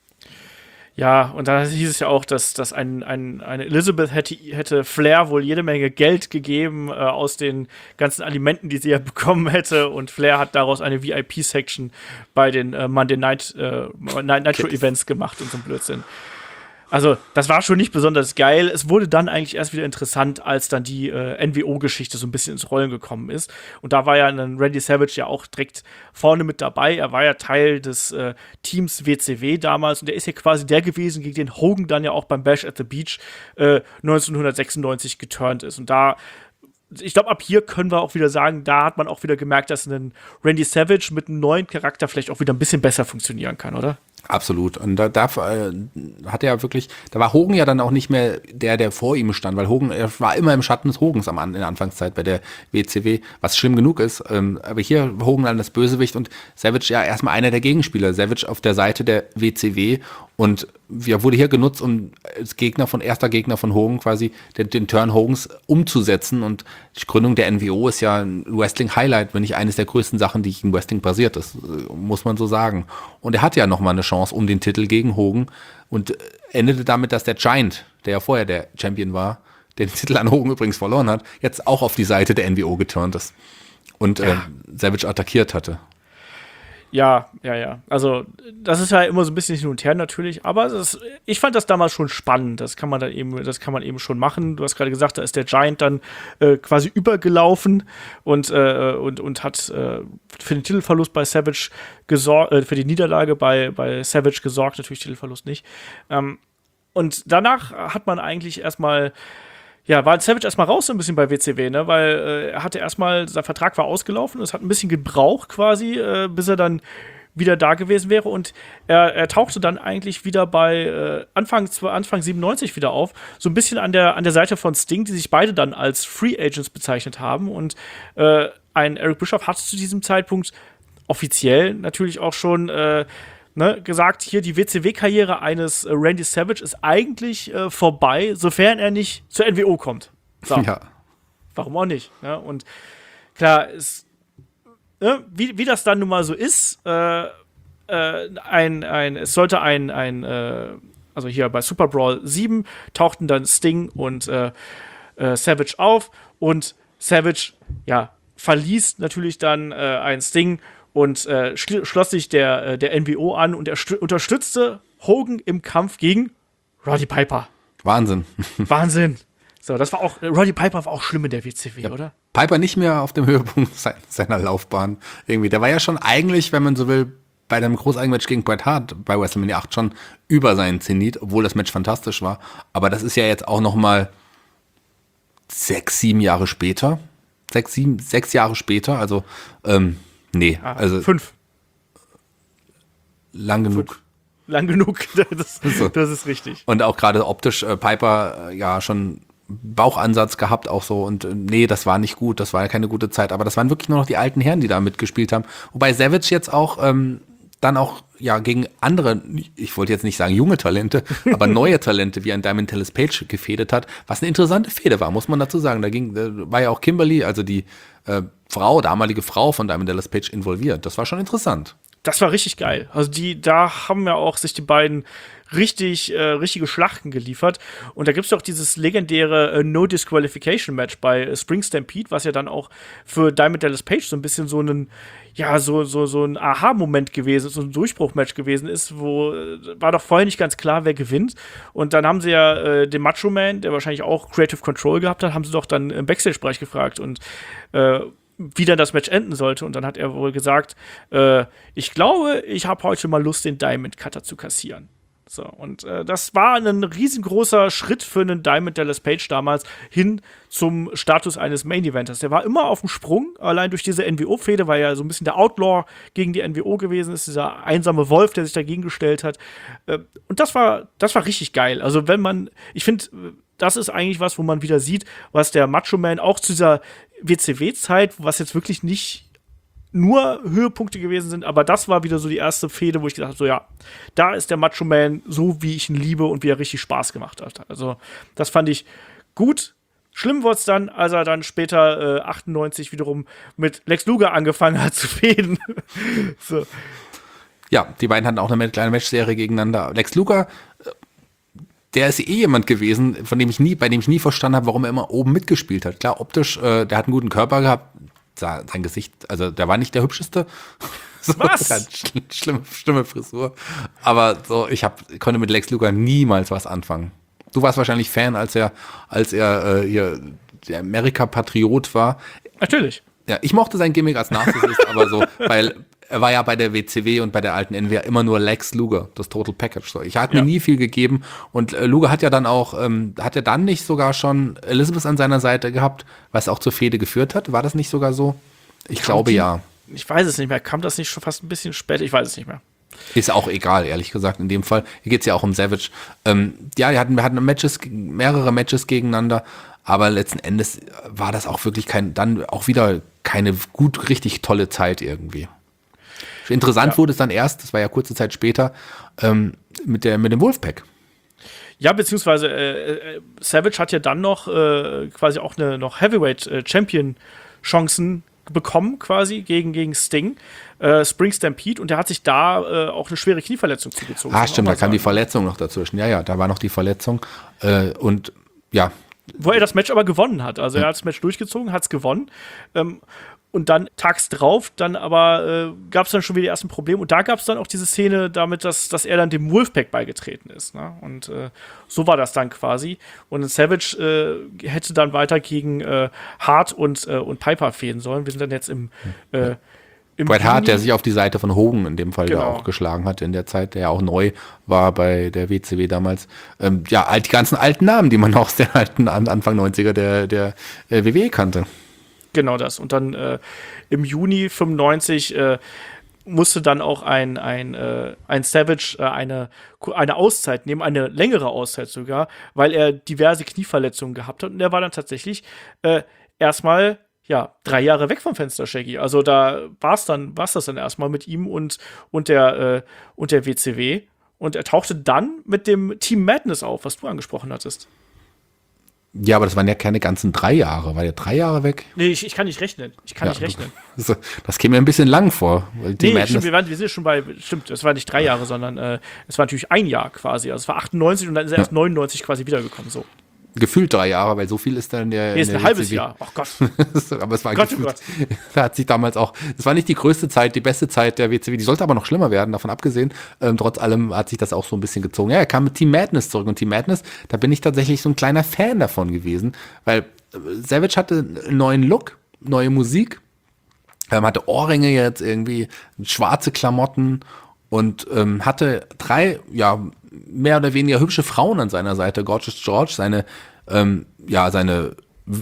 Ja, und dann hieß es ja auch, dass, dass ein, ein, eine Elizabeth hätte, hätte Flair wohl jede Menge Geld gegeben äh, aus den ganzen Alimenten, die sie ja bekommen hätte. Und Flair hat daraus eine V I P-Section bei den äh, Monday Night äh, Nitro-Events gemacht und so ein Blödsinn. Also, das war schon nicht besonders geil. Es wurde dann eigentlich erst wieder interessant, als dann die äh, N W O-Geschichte so ein bisschen ins Rollen gekommen ist. Und da war ja dann Randy Savage ja auch direkt vorne mit dabei. Er war ja Teil des äh, Teams W C W damals. Und er ist ja quasi der gewesen, gegen den Hogan dann ja auch beim Bash at the Beach äh, neunzehnhundertsechsundneunzig geturnt ist. Und da ich glaube, ab hier können wir auch wieder sagen, da hat man auch wieder gemerkt, dass ein Randy Savage mit einem neuen Charakter vielleicht auch wieder ein bisschen besser funktionieren kann, oder? Absolut. Und da, da äh, hat er wirklich, da war Hogan ja dann auch nicht mehr der, der vor ihm stand, weil Hogan, er war immer im Schatten des Hogans am, in der Anfangszeit bei der W C W, was schlimm genug ist. Ähm, aber hier Hogan dann das Bösewicht und Savage ja erstmal einer der Gegenspieler. Savage auf der Seite der W C W und ja, wurde hier genutzt, um als Gegner von, erster Gegner von Hogan quasi den, den Turn Hogans umzusetzen. Und die Gründung der N W O ist ja ein Wrestling-Highlight, wenn nicht eines der größten Sachen, die in Wrestling passiert ist, muss man so sagen. Und er hatte ja nochmal eine Chance um den Titel gegen Hogan und endete damit, dass der Giant, der ja vorher der Champion war, den Titel an Hogan übrigens verloren hat, jetzt auch auf die Seite der N W O geturnt ist und Ja. äh, Savage attackiert hatte. Ja, ja, ja. Also, das ist ja immer so ein bisschen hin und her natürlich, aber es ist, ich fand das damals schon spannend. Das kann man dann eben, das kann man eben schon machen. Du hast gerade gesagt, da ist der Giant dann äh, quasi übergelaufen und, äh, und, und hat äh, für den Titelverlust bei Savage gesorgt, äh, für die Niederlage bei, bei Savage gesorgt, natürlich Titelverlust nicht. Ähm, und danach hat man eigentlich erstmal Ja, war Savage erstmal raus so ein bisschen bei W C W, ne? Weil äh, er hatte erstmal, sein Vertrag war ausgelaufen, es hat ein bisschen gebraucht quasi, äh, bis er dann wieder da gewesen wäre und er, er tauchte dann eigentlich wieder bei äh, Anfang, Anfang siebenundneunzig wieder auf, so ein bisschen an der, an der Seite von Sting, die sich beide dann als Free Agents bezeichnet haben und äh, ein Eric Bischoff hatte zu diesem Zeitpunkt offiziell natürlich auch schon äh, Ne, gesagt, hier die W C W-Karriere eines äh, Randy Savage ist eigentlich äh, vorbei, sofern er nicht zur N W O kommt. So, Ja. warum auch nicht? Ne? Und klar, es, ne, wie, wie das dann nun mal so ist, äh, äh, ein, ein, es sollte ein, ein äh, also hier bei Super Brawl sieben tauchten dann Sting und äh, äh, Savage auf und Savage, ja, verließ natürlich dann äh, ein Sting und äh, schl- schloss sich der, äh, der N W O an und er st- unterstützte Hogan im Kampf gegen Roddy Piper. Wahnsinn. Wahnsinn. So, das war auch, äh, Roddy Piper war auch schlimm in der W C W, oder? Piper nicht mehr auf dem Höhepunkt se- seiner Laufbahn irgendwie. Der war ja schon eigentlich, wenn man so will, bei einem Großeigenmatch gegen Bret Hart bei WrestleMania acht schon über seinen Zenit, obwohl das Match fantastisch war. Aber das ist ja jetzt auch noch mal sechs, sieben Jahre später. Sechs, sieben, sechs Jahre später. Also, ähm, nee. Ah, also fünf. Lang genug. Lang genug, das, So. das ist richtig. Und auch gerade optisch äh, Piper äh, ja schon Bauchansatz gehabt auch so und äh, nee, das war nicht gut, das war ja keine gute Zeit, aber das waren wirklich nur noch die alten Herren, die da mitgespielt haben. Wobei Savage jetzt auch ähm, dann auch ja gegen andere, ich wollte jetzt nicht sagen junge Talente, aber neue Talente wie ein Diamond Dallas Page gefädet hat, was eine interessante Fehde war, muss man dazu sagen. Da ging, da war ja auch Kimberly, also die äh, Frau, damalige Frau von Diamond Dallas Page involviert. Das war schon interessant. Das war richtig geil. Also die, da haben ja auch sich die beiden richtig, äh, richtige Schlachten geliefert. Und da gibt es auch dieses legendäre äh, No Disqualification Match bei äh, Spring Stampede, was ja dann auch für Diamond Dallas Page so ein bisschen so ein, ja, so, so, so ein Aha-Moment gewesen, so ein Durchbruchmatch gewesen ist, wo äh, war doch vorher nicht ganz klar, wer gewinnt. Und dann haben sie ja äh, den Macho Man, der wahrscheinlich auch Creative Control gehabt hat, haben sie doch dann im Backstage-Bereich gefragt und äh, wie dann das Match enden sollte. Und dann hat er wohl gesagt, äh, ich glaube, ich habe heute mal Lust, den Diamond Cutter zu kassieren. So, und äh, das war ein riesengroßer Schritt für einen Diamond Dallas Page damals hin zum Status eines Main Eventers. Der war immer auf dem Sprung, allein durch diese N W O-Fehde, weil er so ein bisschen der Outlaw gegen die N W O gewesen ist, dieser einsame Wolf, der sich dagegen gestellt hat. Äh, und das war, das war richtig geil. Also wenn man, ich finde, das ist eigentlich was, wo man wieder sieht, was der Macho Man auch zu dieser W C W-Zeit, was jetzt wirklich nicht nur Höhepunkte gewesen sind, aber das war wieder so die erste Fehde, wo ich gedacht habe, so ja, da ist der Macho Man so, wie ich ihn liebe und wie er richtig Spaß gemacht hat. Also das fand ich gut. Schlimm wurde es dann, als er dann später äh, achtundneunzig wiederum mit Lex Luger angefangen hat zu fäden. So. Ja, die beiden hatten auch eine kleine Matchserie gegeneinander. Lex Luger, der ist eh jemand gewesen, von dem ich nie, bei dem ich nie verstanden habe, warum er immer oben mitgespielt hat. Klar, optisch, äh, der hat einen guten Körper gehabt, sein Gesicht, also der war nicht der hübscheste. So, Was? Der hat schl schlimme, schlimme Frisur. Aber so, ich hab, konnte mit Lex Luger niemals was anfangen. Du warst wahrscheinlich Fan, als er, als er äh, hier der Amerika-Patriot war. Natürlich. Ja, ich mochte sein Gimmick als Narzissist, aber so, weil er war ja bei der W C W und bei der alten N W A immer nur Lex Luger, das Total Package. So, ich hatte Ja. mir nie viel gegeben und äh, Luger hat ja dann auch, ähm, hat er dann nicht sogar schon Elizabeth an seiner Seite gehabt, was auch zur Fehde geführt hat? War das nicht sogar so? Ich glaube die- ja. Ich weiß es nicht mehr. Kam das nicht schon fast ein bisschen später? Ich weiß es nicht mehr. Ist auch egal, ehrlich gesagt, in dem Fall. Hier geht's ja auch um Savage. Ähm, ja, wir hatten, wir hatten Matches, mehrere Matches gegeneinander, aber letzten Endes war das auch wirklich kein, dann auch wieder keine gut, richtig tolle Zeit irgendwie. Interessant Ja. wurde es dann erst, das war ja kurze Zeit später, ähm, mit, der, mit dem Wolfpack. Ja, beziehungsweise äh, äh, Savage hat ja dann noch äh, quasi auch eine noch Heavyweight äh, Champion Chancen bekommen quasi gegen, gegen Sting, äh, Spring Stampede, und der hat sich da äh, auch eine schwere Knieverletzung zugezogen. Ah, muss man stimmt, auch da mal kam die sagen. Verletzung noch dazwischen. Ja, ja, da war noch die Verletzung. Äh, und ja, Wo er das Match aber gewonnen hat. Also er hat das Match durchgezogen, hat es gewonnen. Ähm, und dann tags drauf, dann aber äh, gab es dann schon wieder die ersten Probleme. Und da gab es dann auch diese Szene damit, dass, dass er dann dem Wolfpack beigetreten ist. Ne? Und äh, so war das dann quasi. Und Savage äh, hätte dann weiter gegen äh, Hart und, äh, und Piper fehlen sollen. Wir sind dann jetzt im, äh, im Bret Hart, Juni. der sich auf die Seite von Hogan in dem Fall da Genau. auch geschlagen hat in der Zeit, der ja auch neu war bei der W C W damals. Ähm, ja, alt, die ganzen alten Namen, die man auch aus der alten An- Anfang neunziger der, der äh, W W E kannte. Genau das. Und dann äh, im Juni fünfundneunzig äh, musste dann auch ein, ein, äh, ein Savage äh, eine, eine Auszeit nehmen, eine längere Auszeit sogar, weil er diverse Knieverletzungen gehabt hat. Und er war dann tatsächlich äh, erstmal ja, drei Jahre weg vom Fenster, Shaggy. Also da war es dann, war's das dann erstmal mit ihm und, und, der, äh, und der W C W. Und er tauchte dann mit dem Team Madness auf, was du angesprochen hattest. Ja, aber das waren ja keine ganzen drei Jahre. War der drei Jahre weg? Nee, ich, ich kann nicht rechnen. Ich kann Ja, nicht rechnen. Das, das käme mir ein bisschen lang vor. Weil die Nee, Madness, stimmt, wir, waren, wir sind schon bei, stimmt, es war nicht drei Jahre, sondern äh, es war natürlich ein Jahr quasi. Also es war achtundneunzig und dann ist er erst neunundneunzig quasi wiedergekommen. So. gefühlt drei Jahre, weil so viel ist dann in der. Nee, ist in ein der halbes W C W. Jahr. Ach Gott. Aber es war Gott, oh gefühlt, da hat sich damals auch, das war nicht die größte Zeit, die beste Zeit der W C W, die sollte aber noch schlimmer werden, davon abgesehen. Ähm, trotz allem hat sich das auch so ein bisschen gezogen. Ja, er kam mit Team Madness zurück und Team Madness, da bin ich tatsächlich so ein kleiner Fan davon gewesen, weil äh, Savage hatte einen neuen Look, neue Musik. ähm, hatte Ohrringe jetzt irgendwie, schwarze Klamotten und ähm, hatte drei, ja, mehr oder weniger hübsche Frauen an seiner Seite. Gorgeous George, seine, ähm, ja, seine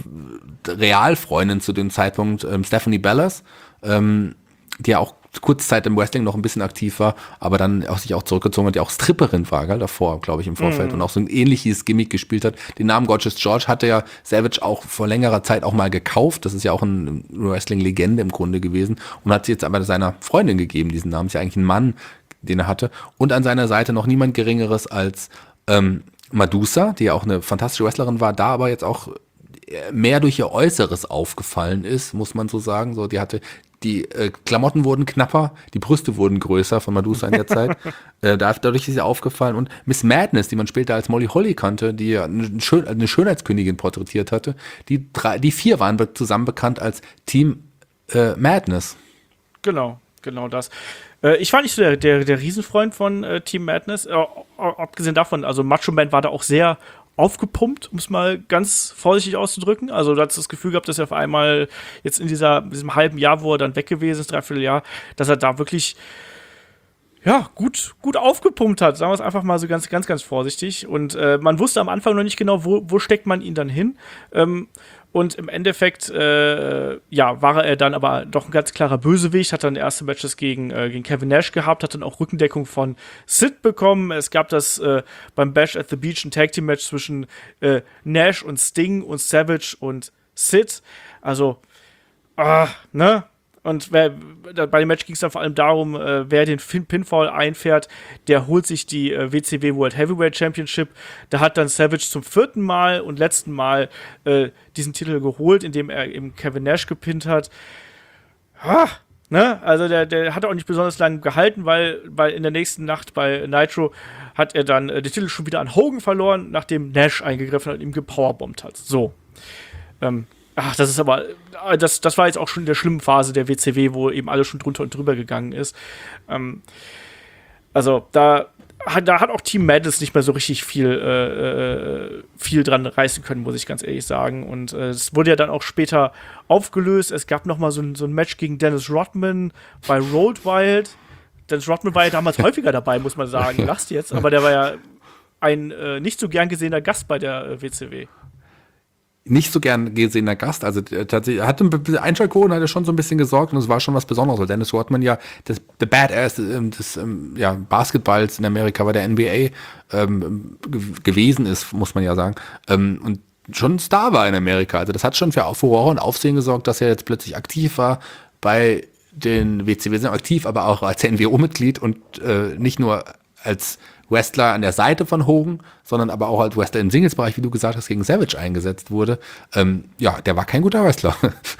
Realfreundin zu dem Zeitpunkt, ähm, Stephanie Bellas, ähm, die ja auch kurze Zeit im Wrestling noch ein bisschen aktiv war, aber dann auch sich auch zurückgezogen hat, die auch Stripperin war, gell, davor, glaube ich, im Vorfeld Mhm. und auch so ein ähnliches Gimmick gespielt hat. Den Namen Gorgeous George hatte ja Savage auch vor längerer Zeit auch mal gekauft. Das ist ja auch eine Wrestling-Legende im Grunde gewesen und hat jetzt aber seiner Freundin gegeben, diesen Namen. Ist ja eigentlich ein Mann, den er hatte. Und an seiner Seite noch niemand Geringeres als ähm, Madusa, die ja auch eine fantastische Wrestlerin war, da aber jetzt auch mehr durch ihr Äußeres aufgefallen ist, muss man so sagen. So, die hatte, die äh, Klamotten wurden knapper, die Brüste wurden größer von Madusa in der Zeit. Äh, dadurch ist sie aufgefallen. Und Miss Madness, die man später als Molly Holly kannte, die ja eine, Schön eine Schönheitskönigin porträtiert hatte, die drei, die vier waren be zusammen bekannt als Team äh, Madness. Genau, genau das. Äh, ich war nicht so der, der, der Riesenfreund von äh, Team Madness. Äh, abgesehen davon, also Macho Man war da auch sehr aufgepumpt, um es mal ganz vorsichtig auszudrücken. Also, du hast das Gefühl gehabt, dass er auf einmal jetzt in dieser, diesem halben Jahr, wo er dann weg gewesen ist, dreiviertel Jahr, dass er da wirklich ja, gut, gut aufgepumpt hat, sagen wir es einfach mal so ganz, ganz, ganz vorsichtig. Und äh, man wusste am Anfang noch nicht genau, wo, wo steckt man ihn dann hin. Ähm, und im Endeffekt, äh, ja, war er dann aber doch ein ganz klarer Bösewicht, hat dann erste Matches gegen, äh, gegen Kevin Nash gehabt, hat dann auch Rückendeckung von Sid bekommen. Es gab das äh, beim Bash at the Beach ein Tag Team Match zwischen äh, Nash und Sting und Savage und Sid. Also, ah, ne? Und wer, bei dem Match ging es dann vor allem darum, äh, wer den Fin Pinfall einfährt, der holt sich die äh, W C W World Heavyweight Championship. Da hat dann Savage zum vierten Mal und letzten Mal äh, diesen Titel geholt, indem er eben Kevin Nash gepinnt hat. Ah, ne? Also der, der hat auch nicht besonders lange gehalten, weil, weil in der nächsten Nacht bei Nitro hat er dann äh, den Titel schon wieder an Hogan verloren, nachdem Nash eingegriffen hat und ihm gepowerbombt hat. So. Ähm, Ach, das ist aber, das, das war jetzt auch schon in der schlimmen Phase der W C W, wo eben alles schon drunter und drüber gegangen ist. Ähm, also da, da hat auch Team Madness nicht mehr so richtig viel, äh, viel dran reißen können, muss ich ganz ehrlich sagen. Und äh, es wurde ja dann auch später aufgelöst. Es gab noch mal so ein, so ein Match gegen Dennis Rodman bei Road Wild. Dennis Rodman war ja damals häufiger dabei, muss man sagen. Lasst jetzt, aber der war ja ein äh, nicht so gern gesehener Gast bei der äh, W C W. Nicht so gern gesehener Gast, also äh, tatsächlich, er hatte ein Einschaltquoten, hat er schon so ein bisschen gesorgt und es war schon was Besonderes, weil Dennis Rodman ja das The Badass ähm, des ähm, ja, Basketballs in Amerika bei der N B A ähm, gewesen ist, muss man ja sagen, ähm, und schon ein Star war in Amerika, also das hat schon für Furore und Aufsehen gesorgt, dass er jetzt plötzlich aktiv war bei den W C W, sind aktiv, aber auch als N W O-Mitglied und äh, nicht nur als Wrestler an der Seite von Hogan, sondern aber auch als Wrestler im Singles-Bereich, wie du gesagt hast, gegen Savage eingesetzt wurde. Ähm, ja, der war kein guter Wrestler.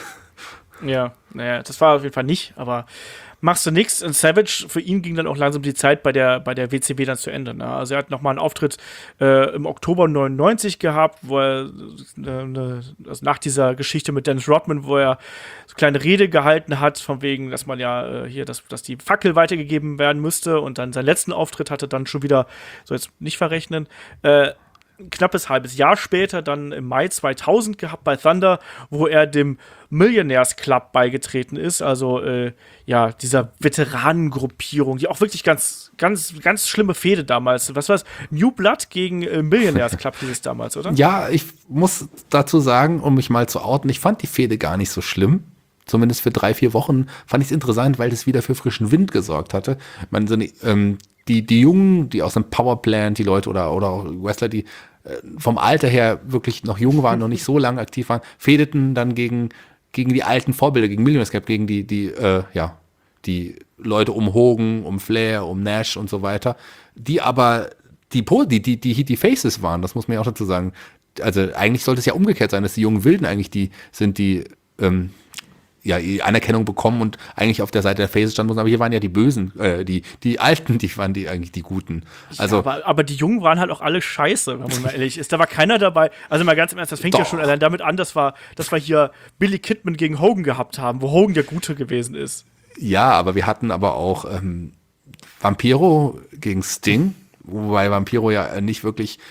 Ja, naja, das war auf jeden Fall nicht, aber machst du nichts. Und Savage, für ihn ging dann auch langsam die Zeit bei der, bei der W C W dann zu Ende. Ne? Also er hat nochmal einen Auftritt äh, im Oktober neunundneunzig gehabt, wo er, äh, ne, also nach dieser Geschichte mit Dennis Rodman, wo er so eine kleine Rede gehalten hat, von wegen, dass man ja äh, hier, dass, dass die Fackel weitergegeben werden müsste, und dann seinen letzten Auftritt hatte dann schon wieder, so jetzt nicht verrechnen, äh, ein knappes halbes Jahr später, dann im Mai zweitausend gehabt bei Thunder, wo er dem Millionaires Club beigetreten ist, also äh, ja, dieser Veteranengruppierung, die auch wirklich ganz, ganz, ganz schlimme Fehde damals. Was war's? New Blood gegen äh, Millionaires Club hieß es damals, oder? Ja, ich muss dazu sagen, um mich mal zu outen, ich fand die Fehde gar nicht so schlimm. Zumindest für drei, vier Wochen fand ich es interessant, weil das wieder für frischen Wind gesorgt hatte. Man, so eine, ähm, die, die Jungen, die aus dem Powerplant, die Leute oder, oder auch Wrestler, die äh, vom Alter her wirklich noch jung waren, noch nicht so lange aktiv waren, fädeten dann gegen, gegen die alten Vorbilder, gegen Millionaires Club, gegen die, die, äh, ja, die Leute um Hogan, um Flair, um Nash und so weiter, die aber die, die, die, die, die Faces waren, das muss man ja auch dazu sagen. Also eigentlich sollte es ja umgekehrt sein, dass die jungen Wilden eigentlich die sind, die ähm, ja, die Anerkennung bekommen und eigentlich auf der Seite der Faces standen, aber hier waren ja die Bösen, äh, die, die Alten, die waren die eigentlich die Guten. Also, ja, aber, aber die Jungen waren halt auch alle scheiße, wenn man mal ehrlich ist. Da war keiner dabei. Also mal ganz im Ernst, das fängt Doch. ja schon allein damit an, dass wir, dass wir hier Billy Kidman gegen Hogan gehabt haben, wo Hogan der Gute gewesen ist. ja, aber wir hatten aber auch ähm, Vampiro gegen Sting, wobei Vampiro ja nicht wirklich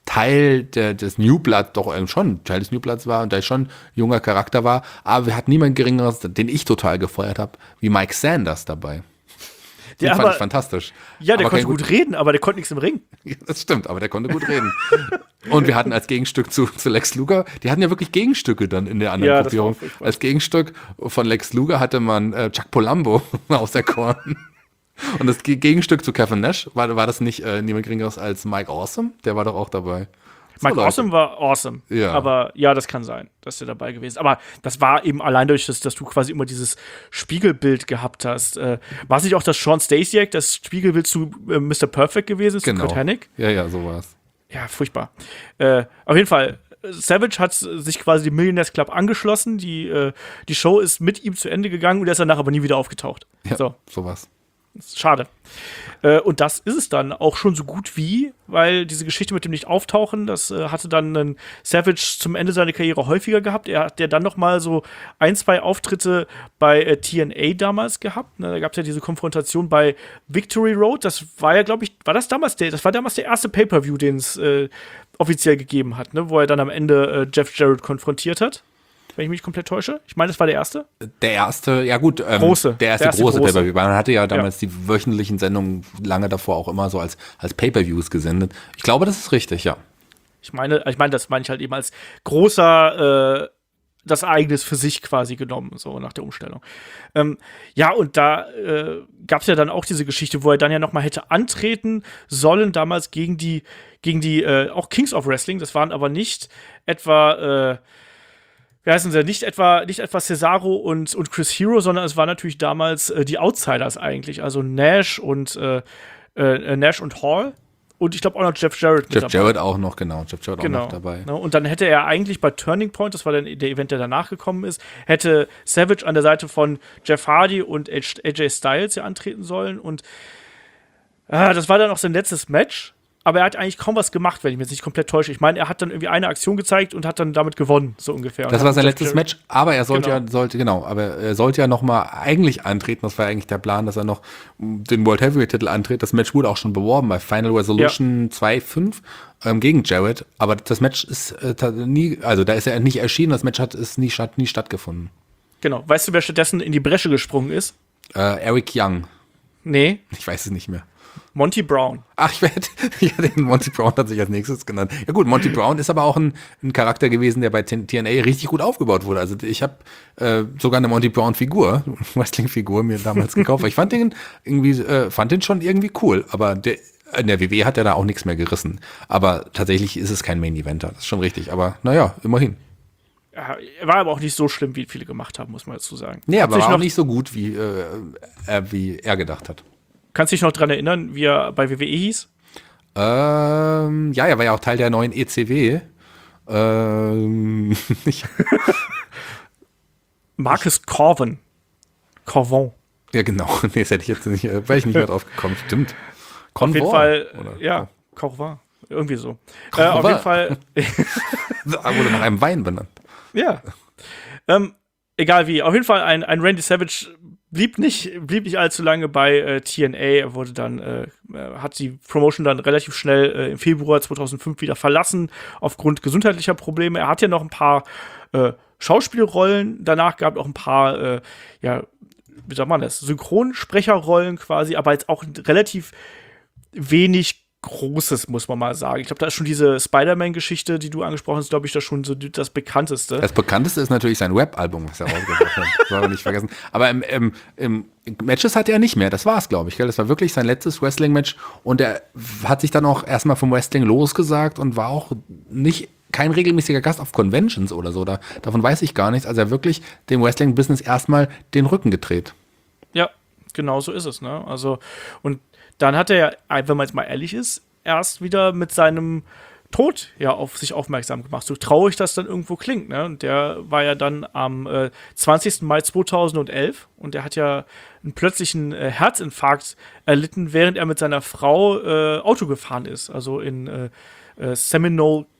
Teil der, des New Blood doch ähm, schon Teil des New Bloods war und der schon junger Charakter war, aber wir hatten niemand Geringeres, den ich total gefeuert habe, wie Mike Sanders dabei. Den Ja, fand aber- ich fantastisch. Ja, der Aber konnte kein gut reden, aber der konnte nichts im Ring. Ja, das stimmt, aber der konnte gut reden. Und wir hatten als Gegenstück zu, zu Lex Luger, die hatten ja wirklich Gegenstücke dann in der anderen Ja, das war Gruppierung. auch furchtbar. Als Gegenstück von Lex Luger hatte man äh, Chuck Palumbo aus der Korn. Und das Ge- Gegenstück zu Kevin Nash, war, war das nicht äh, niemand Geringeres als Mike Awesome? Der war doch auch dabei. So, Mike Leute. Awesome war awesome. Ja. Aber ja, das kann sein, dass der dabei gewesen ist. Aber das war eben allein dadurch, dass, dass du quasi immer dieses Spiegelbild gehabt hast. Äh, war es nicht auch das Sean Stasiak, das Spiegelbild zu äh, Mister Perfect gewesen ist, Genau. zu Kurt Hennig? Ja, ja, so war es. Ja, furchtbar. Äh, auf jeden Fall, Savage hat sich quasi dem Millionaires Club angeschlossen. Die, äh, die Show ist mit ihm zu Ende gegangen und er ist danach aber nie wieder aufgetaucht. Ja, So. so war's. Schade. Äh, und das ist es dann auch schon so gut wie, weil diese Geschichte mit dem Nicht-Auftauchen, das äh, hatte dann ein Savage zum Ende seiner Karriere häufiger gehabt. Er hat ja dann noch mal so ein, zwei Auftritte bei äh, T N A damals gehabt. Ne? Da gab es ja diese Konfrontation bei Victory Road. Das war ja, glaube ich, war das damals der, das war damals der erste Pay-Per-View, den es äh, offiziell gegeben hat, ne? Wo er dann am Ende äh, Jeff Jarrett konfrontiert hat. Wenn ich mich nicht komplett täusche. Ich meine, das war der erste. Der erste, ja gut, ähm, Große. der erste Der erste große, große. Pay-Per-View. Man hatte ja damals die wöchentlichen Sendungen lange davor auch immer so als, als Pay-Per-Views gesendet. Ich glaube, das ist richtig, ja. Ich meine, ich meine, das meine ich halt eben als großer, äh, das Ereignis für sich quasi genommen, so nach der Umstellung. Ähm, ja, und da äh, gab es ja dann auch diese Geschichte, wo er dann ja noch mal hätte antreten sollen, damals gegen die, gegen die, äh, auch Kings of Wrestling. Das waren aber nicht etwa, äh, wie heißen sie, nicht etwa, nicht etwa Cesaro und, und Chris Hero, sondern es waren natürlich damals äh, die Outsiders eigentlich, also Nash und äh, äh, Nash und Hall. Und ich glaube auch noch Jeff Jarrett mit Jeff dabei. Jarrett auch noch, genau. Jeff Jarrett Genau. auch noch dabei. Ne, und dann hätte er eigentlich bei Turning Point, das war dann der Event, der danach gekommen ist, hätte Savage an der Seite von Jeff Hardy und A J Styles ja antreten sollen. Und ah, das war dann auch sein letztes Match. Aber er hat eigentlich kaum was gemacht, wenn ich mich jetzt nicht komplett täusche. Ich meine, er hat dann irgendwie eine Aktion gezeigt und hat dann damit gewonnen, so ungefähr. Und Das hat war sein Jeff letztes Jarrett- Match, aber er sollte Genau. ja, sollte, genau, aber er sollte ja noch mal eigentlich antreten. Das war eigentlich der Plan, dass er noch den World Heavyweight Titel antritt. Das Match wurde auch schon beworben bei Final Resolution zwei Punkt fünf ähm, gegen Jarrett. Aber das Match ist äh, ta- nie, also da ist er nicht erschienen. Das Match hat ist nie, hat nie stattgefunden. Genau. Weißt du, wer stattdessen in die Bresche gesprungen ist? Äh, Eric Young, Nee, ich weiß es nicht mehr. Monty Brown. Ach, ich werde, ja, den Monty Brown hat sich als nächstes genannt. Ja gut, Monty Brown ist aber auch ein, ein Charakter gewesen, der bei T N A richtig gut aufgebaut wurde. Also ich habe äh, sogar eine Monty Brown Figur, Wrestling-Figur mir damals gekauft. Ich fand den irgendwie, äh, fand den schon irgendwie cool, aber der, in der W W hat er da auch nichts mehr gerissen. Aber tatsächlich ist es kein Main-Eventer, das ist schon richtig. Aber naja, immerhin. Ja, er war aber auch nicht so schlimm, wie viele gemacht haben, muss man dazu sagen. Nee, aber Kannst du dich war auch noch- nicht so gut, wie, äh, äh, wie er gedacht hat. Kannst du dich noch dran erinnern, wie er bei W W E hieß? Ähm, ja, er war ja auch Teil der neuen E C W. Ähm, ich, Marcus Corvin. Corvin. ja, genau. Nee, das hätte ich jetzt nicht, äh, wäre ich nicht mehr drauf gekommen. Stimmt. Auf jeden Convor, Fall, oder? ja, Corvin. Irgendwie so. Äh, Corvin. auf jeden Fall, Ah, wurde nach einem Wein benannt. ja. Ähm, egal wie, auf jeden Fall, ein, ein Randy Savage blieb nicht, blieb nicht allzu lange bei äh, T N A. Er wurde dann, äh, äh, hat die Promotion dann relativ schnell äh, im Februar zweitausendfünf wieder verlassen, aufgrund gesundheitlicher Probleme. Er hat ja noch ein paar äh, Schauspielrollen danach gehabt, auch ein paar, äh, ja, wie sagt man das, Synchronsprecherrollen quasi, aber jetzt auch relativ wenig Großes, muss man mal sagen. Ich glaube, da ist schon diese Spider-Man-Geschichte, die du angesprochen hast, glaube ich, das schon so das bekannteste. Das bekannteste ist natürlich sein Web-Album, was er rausgebracht hat. Das soll man nicht vergessen. Aber im, im, im Matches hatte er nicht mehr. Das war's, glaube ich. Gell? Das war wirklich sein letztes Wrestling-Match. Und er hat sich dann auch erstmal vom Wrestling losgesagt und war auch nicht kein regelmäßiger Gast auf Conventions oder so. Da, davon weiß ich gar nichts. Also er hat wirklich dem Wrestling-Business erstmal den Rücken gedreht. Ja, genau so ist es, ne? Also, und dann hat er ja, wenn man jetzt mal ehrlich ist, erst wieder mit seinem Tod ja auf sich aufmerksam gemacht. So traurig das dann irgendwo klingt, ne? Und der war ja dann am äh, zwanzigsten Mai zweitausendelf und der hat ja einen plötzlichen äh, Herzinfarkt erlitten, während er mit seiner Frau äh, Auto gefahren ist. Also in äh, äh, Seminole,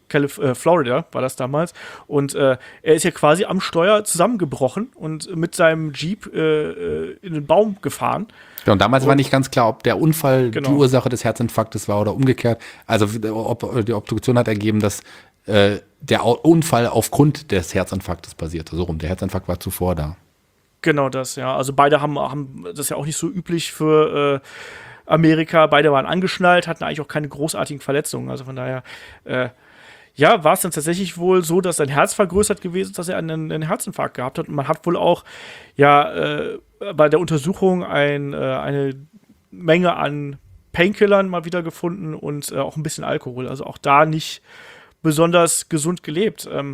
Calif äh, Florida war das damals. Und äh, er ist ja quasi am Steuer zusammengebrochen und mit seinem Jeep äh, in den Baum gefahren. Ja, und damals und, war nicht ganz klar, ob der Unfall genau. die Ursache des Herzinfarktes war oder umgekehrt. Also ob, die Obduktion hat ergeben, dass äh, der Unfall aufgrund des Herzinfarktes basierte. So rum, der Herzinfarkt war zuvor da. Genau das, ja. Also beide haben, haben das ist ja auch nicht so üblich für äh, Amerika. Beide waren angeschnallt, hatten eigentlich auch keine großartigen Verletzungen. Also von daher, äh, ja, war es dann tatsächlich wohl so, dass sein Herz vergrößert gewesen ist, dass er einen, einen Herzinfarkt gehabt hat. Und man hat wohl auch, ja, äh, bei der Untersuchung ein, äh, eine Menge an Painkillern mal wieder gefunden und äh, auch ein bisschen Alkohol. Also auch da nicht besonders gesund gelebt. Ähm,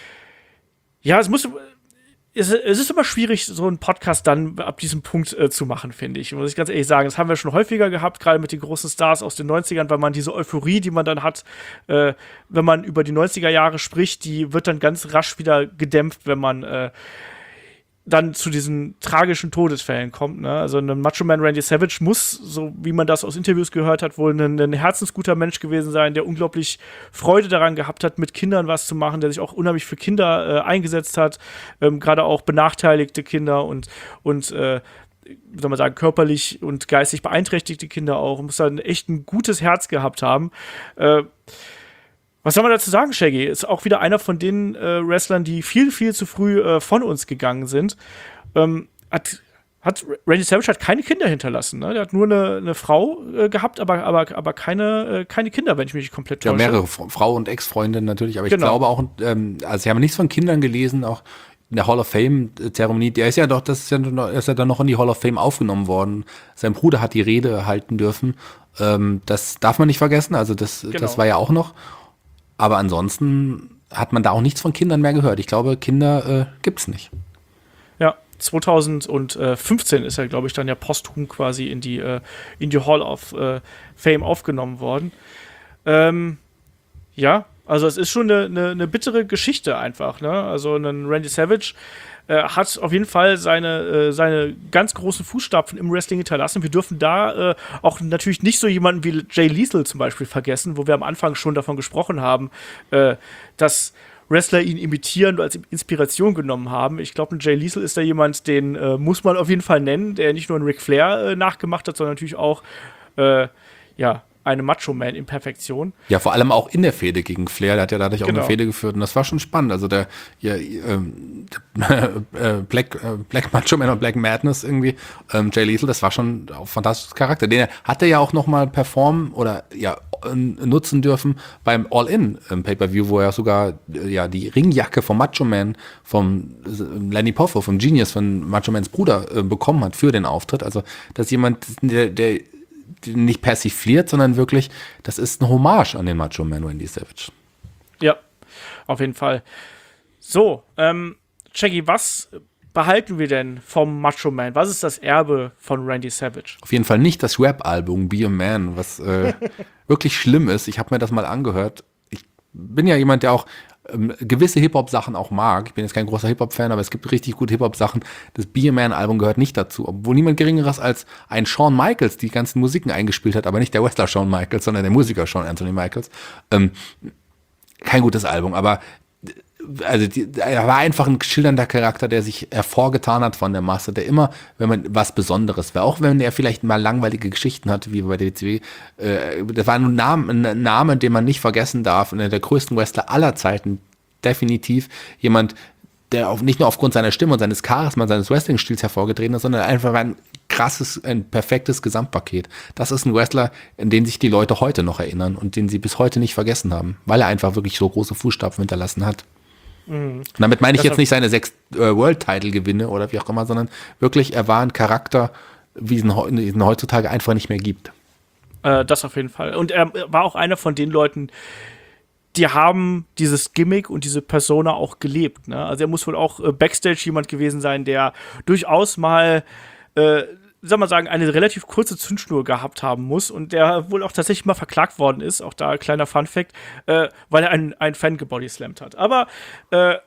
ja, es muss... Es, es ist immer schwierig, so einen Podcast dann ab diesem Punkt äh, zu machen, finde ich. Muss ich ganz ehrlich sagen. Das haben wir schon häufiger gehabt, gerade mit den großen Stars aus den neunzigern, weil man diese Euphorie, die man dann hat, äh, wenn man über die neunziger Jahre spricht, die wird dann ganz rasch wieder gedämpft, wenn man äh, dann zu diesen tragischen Todesfällen kommt. Ne? Also ein Macho Man Randy Savage muss, so wie man das aus Interviews gehört hat, wohl ein, ein herzensguter Mensch gewesen sein, der unglaublich Freude daran gehabt hat, mit Kindern was zu machen, der sich auch unheimlich für Kinder äh, eingesetzt hat, ähm, gerade auch benachteiligte Kinder und, und äh, wie soll man sagen, körperlich und geistig beeinträchtigte Kinder auch. Muss dann echt ein gutes Herz gehabt haben. Äh, Was soll man dazu sagen, Shaggy? Ist auch wieder einer von den äh, Wrestlern, die viel, viel zu früh äh, von uns gegangen sind. Ähm, hat, hat, Randy Savage hat keine Kinder hinterlassen. Ne? Der hat nur eine, eine Frau äh, gehabt, aber, aber, aber keine, äh, keine Kinder, wenn ich mich nicht komplett täusche. Ja, mehrere Frau und Ex-Freundin natürlich. Aber ich genau. glaube auch, ähm, also ich habe nichts von Kindern gelesen, auch in der Hall of Fame-Zeremonie. Der ist ja doch, das ist ja, noch, ist ja dann noch in die Hall of Fame aufgenommen worden. Sein Bruder hat die Rede halten dürfen. Ähm, das darf man nicht vergessen. Also das, genau. das war ja auch noch. Aber ansonsten hat man da auch nichts von Kindern mehr gehört. Ich glaube, Kinder äh, gibt's nicht. Ja, zweitausendfünfzehn ist er, glaube ich, dann ja posthum quasi in die, äh, in die Hall of äh, Fame aufgenommen worden. Ähm, ja, also es ist schon eine, eine, eine bittere Geschichte einfach. Ne? Also ein Randy Savage äh, hat auf jeden Fall seine, äh, seine ganz großen Fußstapfen im Wrestling hinterlassen. Wir dürfen da äh, auch natürlich nicht so jemanden wie Jay Lethal zum Beispiel vergessen, wo wir am Anfang schon davon gesprochen haben, äh, dass Wrestler ihn imitieren und als Inspiration genommen haben. Ich glaube, ein Jay Lethal ist da jemand, den äh, muss man auf jeden Fall nennen, der nicht nur einen Ric Flair äh, nachgemacht hat, sondern natürlich auch äh, ja, eine Macho-Man in Perfektion. Ja, vor allem auch in der Fehde gegen Flair, der hat ja dadurch auch genau. eine Fehde geführt und das war schon spannend. Also der, ja, ähm, äh, Black, äh, Black Macho Man und Black Madness irgendwie, ähm, Jay Lethal, das war schon ein fantastischer Charakter. Den hat er ja auch nochmal performen oder ja nutzen dürfen beim All-In im Pay-Per-View, wo er sogar äh, ja die Ringjacke vom Macho Man, vom äh, Lenny Poffo, vom Genius, von Macho Mans Bruder äh, bekommen hat für den Auftritt. Also das ist jemand, der, der nicht persifliert, sondern wirklich, das ist ein Hommage an den Macho Man Randy Savage. Ja, auf jeden Fall. So, ähm, Shaggy, was behalten wir denn vom Macho Man? Was ist das Erbe von Randy Savage? Auf jeden Fall nicht das Rap-Album Be a Man, was äh, wirklich schlimm ist. Ich habe mir das mal angehört. Ich bin ja jemand, der auch ähm, gewisse Hip-Hop-Sachen auch mag. Ich bin jetzt kein großer Hip-Hop-Fan, aber es gibt richtig gute Hip-Hop-Sachen. Das Be a Man-Album gehört nicht dazu, obwohl niemand Geringeres als ein Shawn Michaels die ganzen Musiken eingespielt hat, aber nicht der Wrestler Shawn Michaels, sondern der Musiker Shawn Anthony Michaels. Ähm, kein gutes Album, aber also die, er war einfach ein schildernder Charakter, der sich hervorgetan hat von der Masse, der immer, wenn man was Besonderes war, auch wenn er vielleicht mal langweilige Geschichten hatte, wie bei der W C W, äh, das war ein Name, ein Name, den man nicht vergessen darf, einer der größten Wrestler aller Zeiten, definitiv jemand, der auch nicht nur aufgrund seiner Stimme und seines Charisma, seines Wrestling-Stils hervorgetreten ist, sondern einfach ein krasses, ein perfektes Gesamtpaket. Das ist ein Wrestler, an den sich die Leute heute noch erinnern und den sie bis heute nicht vergessen haben, weil er einfach wirklich so große Fußstapfen hinterlassen hat. Mhm. Und damit meine ich das jetzt nicht seine sechs äh, World-Title-Gewinne oder wie auch immer, sondern wirklich, er war ein Charakter, wie es ihn, ihn heutzutage einfach nicht mehr gibt. Äh, das auf jeden Fall. Und er war auch einer von den Leuten, die haben dieses Gimmick und diese Persona auch gelebt. Ne? Also er muss wohl auch äh, Backstage jemand gewesen sein, der durchaus mal äh, soll man sagen, eine relativ kurze Zündschnur gehabt haben muss und der wohl auch tatsächlich mal verklagt worden ist, auch da kleiner Funfact, äh, weil er einen, einen Fan gebodyslammt hat. Aber äh,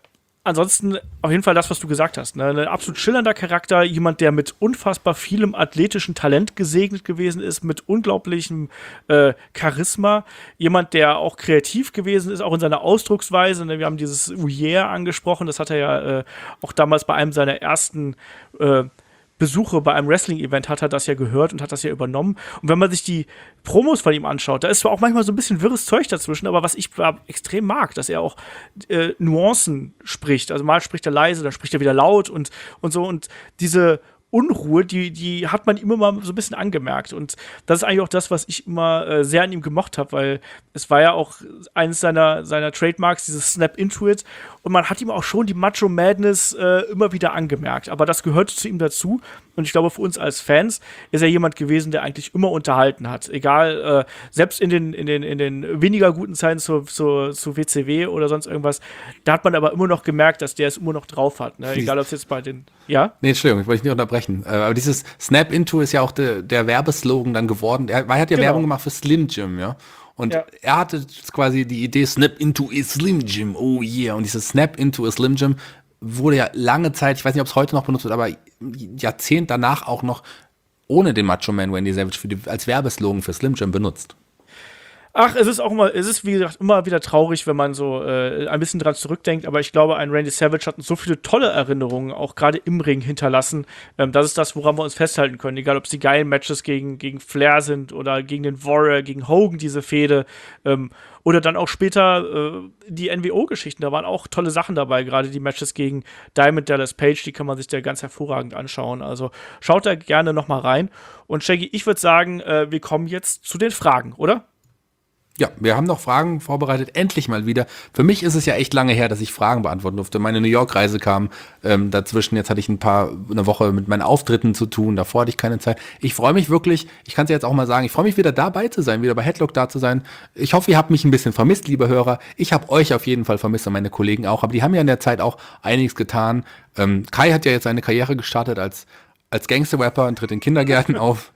ansonsten auf jeden Fall das, was du gesagt hast. Ne? Ein absolut schillernder Charakter, jemand, der mit unfassbar vielem athletischen Talent gesegnet gewesen ist, mit unglaublichem äh, Charisma. Jemand, der auch kreativ gewesen ist, auch in seiner Ausdrucksweise. Ne? Wir haben dieses Ouyer angesprochen, das hat er ja äh, auch damals bei einem seiner ersten äh, Besuche bei einem Wrestling-Event hat er das ja gehört und hat das ja übernommen. Und wenn man sich die Promos von ihm anschaut, da ist zwar auch manchmal so ein bisschen wirres Zeug dazwischen, aber was ich extrem mag, dass er auch äh, Nuancen spricht. Also mal spricht er leise, dann spricht er wieder laut und, und so. Und diese Unruhe, die, die hat man immer mal so ein bisschen angemerkt. Und das ist eigentlich auch das, was ich immer äh, sehr an ihm gemocht habe, weil es war ja auch eines seiner, seiner Trademarks, dieses Snap into it. Und man hat ihm auch schon die Macho Madness äh, immer wieder angemerkt. Aber das gehört zu ihm dazu. Und ich glaube, für uns als Fans ist er jemand gewesen, der eigentlich immer unterhalten hat. Egal, äh, selbst in den, in, den, in den weniger guten Zeiten zu, zu, zu W C W oder sonst irgendwas, da hat man aber immer noch gemerkt, dass der es immer noch drauf hat. Ne? Egal, ob es jetzt bei den. Ja? Nee, Entschuldigung, ich wollte dich nicht unterbrechen. Äh, aber dieses Snap Into ist ja auch de, der Werbeslogan dann geworden. Er, er hat ja Genau. Werbung gemacht für Slim Jim, ja. Und Ja. er hatte quasi die Idee, Snap into a Slim Jim, oh yeah. Und dieses Snap into a Slim Jim wurde ja lange Zeit, ich weiß nicht, ob es heute noch benutzt wird, aber Jahrzehnt danach auch noch ohne den Macho Man Randy Savage für die, als Werbeslogan für Slim Jim benutzt. Ach, es ist auch immer, es ist wie gesagt immer wieder traurig, wenn man so äh, ein bisschen dran zurückdenkt, aber ich glaube, ein Randy Savage hat uns so viele tolle Erinnerungen, auch gerade im Ring hinterlassen. Ähm, das ist das, woran wir uns festhalten können, egal ob es die geilen Matches gegen, gegen Flair sind oder gegen den Warrior, gegen Hogan, diese Fehde, ähm, oder dann auch später äh, die N W O-Geschichten, da waren auch tolle Sachen dabei, gerade die Matches gegen Diamond Dallas Page, die kann man sich da ganz hervorragend anschauen. Also schaut da gerne noch mal rein. Und Shaggy, ich würde sagen, äh, wir kommen jetzt zu den Fragen, oder? Ja, wir haben noch Fragen vorbereitet, endlich mal wieder. Für mich ist es ja echt lange her, dass ich Fragen beantworten durfte. Meine New York-Reise kam ähm, dazwischen, jetzt hatte ich ein paar, eine Woche mit meinen Auftritten zu tun, davor hatte ich keine Zeit. Ich freue mich wirklich, ich kann es jetzt auch mal sagen, ich freue mich wieder dabei zu sein, wieder bei Headlock da zu sein. Ich hoffe, ihr habt mich ein bisschen vermisst, liebe Hörer. Ich habe euch auf jeden Fall vermisst und meine Kollegen auch, aber die haben ja in der Zeit auch einiges getan. Ähm, Kai hat ja jetzt seine Karriere gestartet als als Gangster-Rapper und tritt in Kindergärten auf.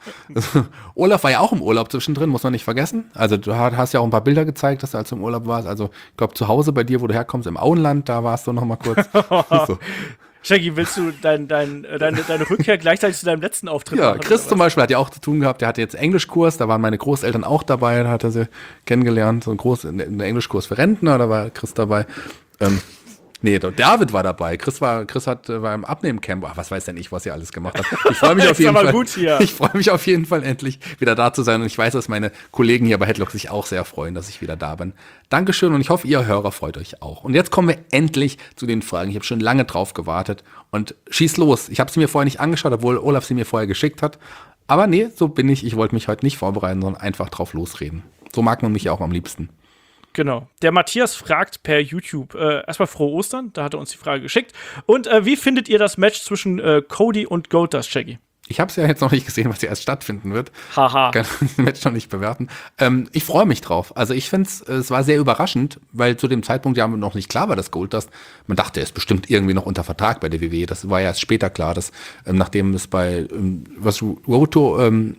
Olaf war ja auch im Urlaub zwischendrin, muss man nicht vergessen. Also du hast ja auch ein paar Bilder gezeigt, dass du als du im Urlaub warst. Also ich glaube zu Hause bei dir, wo du herkommst, im Auenland, da warst du noch mal kurz. So. Shaggy, willst du dein, dein, deine, deine Rückkehr gleichzeitig zu deinem letzten Auftritt Ja, machen? Chris zum Beispiel hat ja auch zu tun gehabt, der hatte jetzt Englischkurs, da waren meine Großeltern auch dabei, da hat er sie kennengelernt, so ein Groß, ein Englischkurs für Rentner, da war Chris dabei. Ähm, Nee, David war dabei. Chris war, Chris hat, war im Abnehmcamp. Ach, was weiß denn ich, was ihr alles gemacht habt. Ich freue mich auf jeden Fall. Gut hier. Ich freue mich auf jeden Fall endlich wieder da zu sein. Und ich weiß, dass meine Kollegen hier bei Headlock sich auch sehr freuen, dass ich wieder da bin. Dankeschön und ich hoffe, ihr Hörer freut euch auch. Und jetzt kommen wir endlich zu den Fragen. Ich habe schon lange drauf gewartet. Und schieß los. Ich habe sie mir vorher nicht angeschaut, obwohl Olaf sie mir vorher geschickt hat. Aber nee, so bin ich. Ich wollte mich heute nicht vorbereiten, sondern einfach drauf losreden. So mag man mich auch am liebsten. Genau. Der Matthias fragt per YouTube, äh, erstmal frohe Ostern, da hat er uns die Frage geschickt. Und äh, wie findet ihr das Match zwischen äh, Cody und Goldust, Shaggy? Ich habe es ja jetzt noch nicht gesehen, was hier erst stattfinden wird. Haha. Kann das Match noch nicht bewerten. Ähm, ich freue mich drauf. Also ich finde es, es war sehr überraschend, weil zu dem Zeitpunkt ja noch nicht klar war, dass Goldust, man dachte, er ist bestimmt irgendwie noch unter Vertrag bei der W W E. Das war ja erst später klar, dass ähm, nachdem es bei ähm, was Roto, ähm,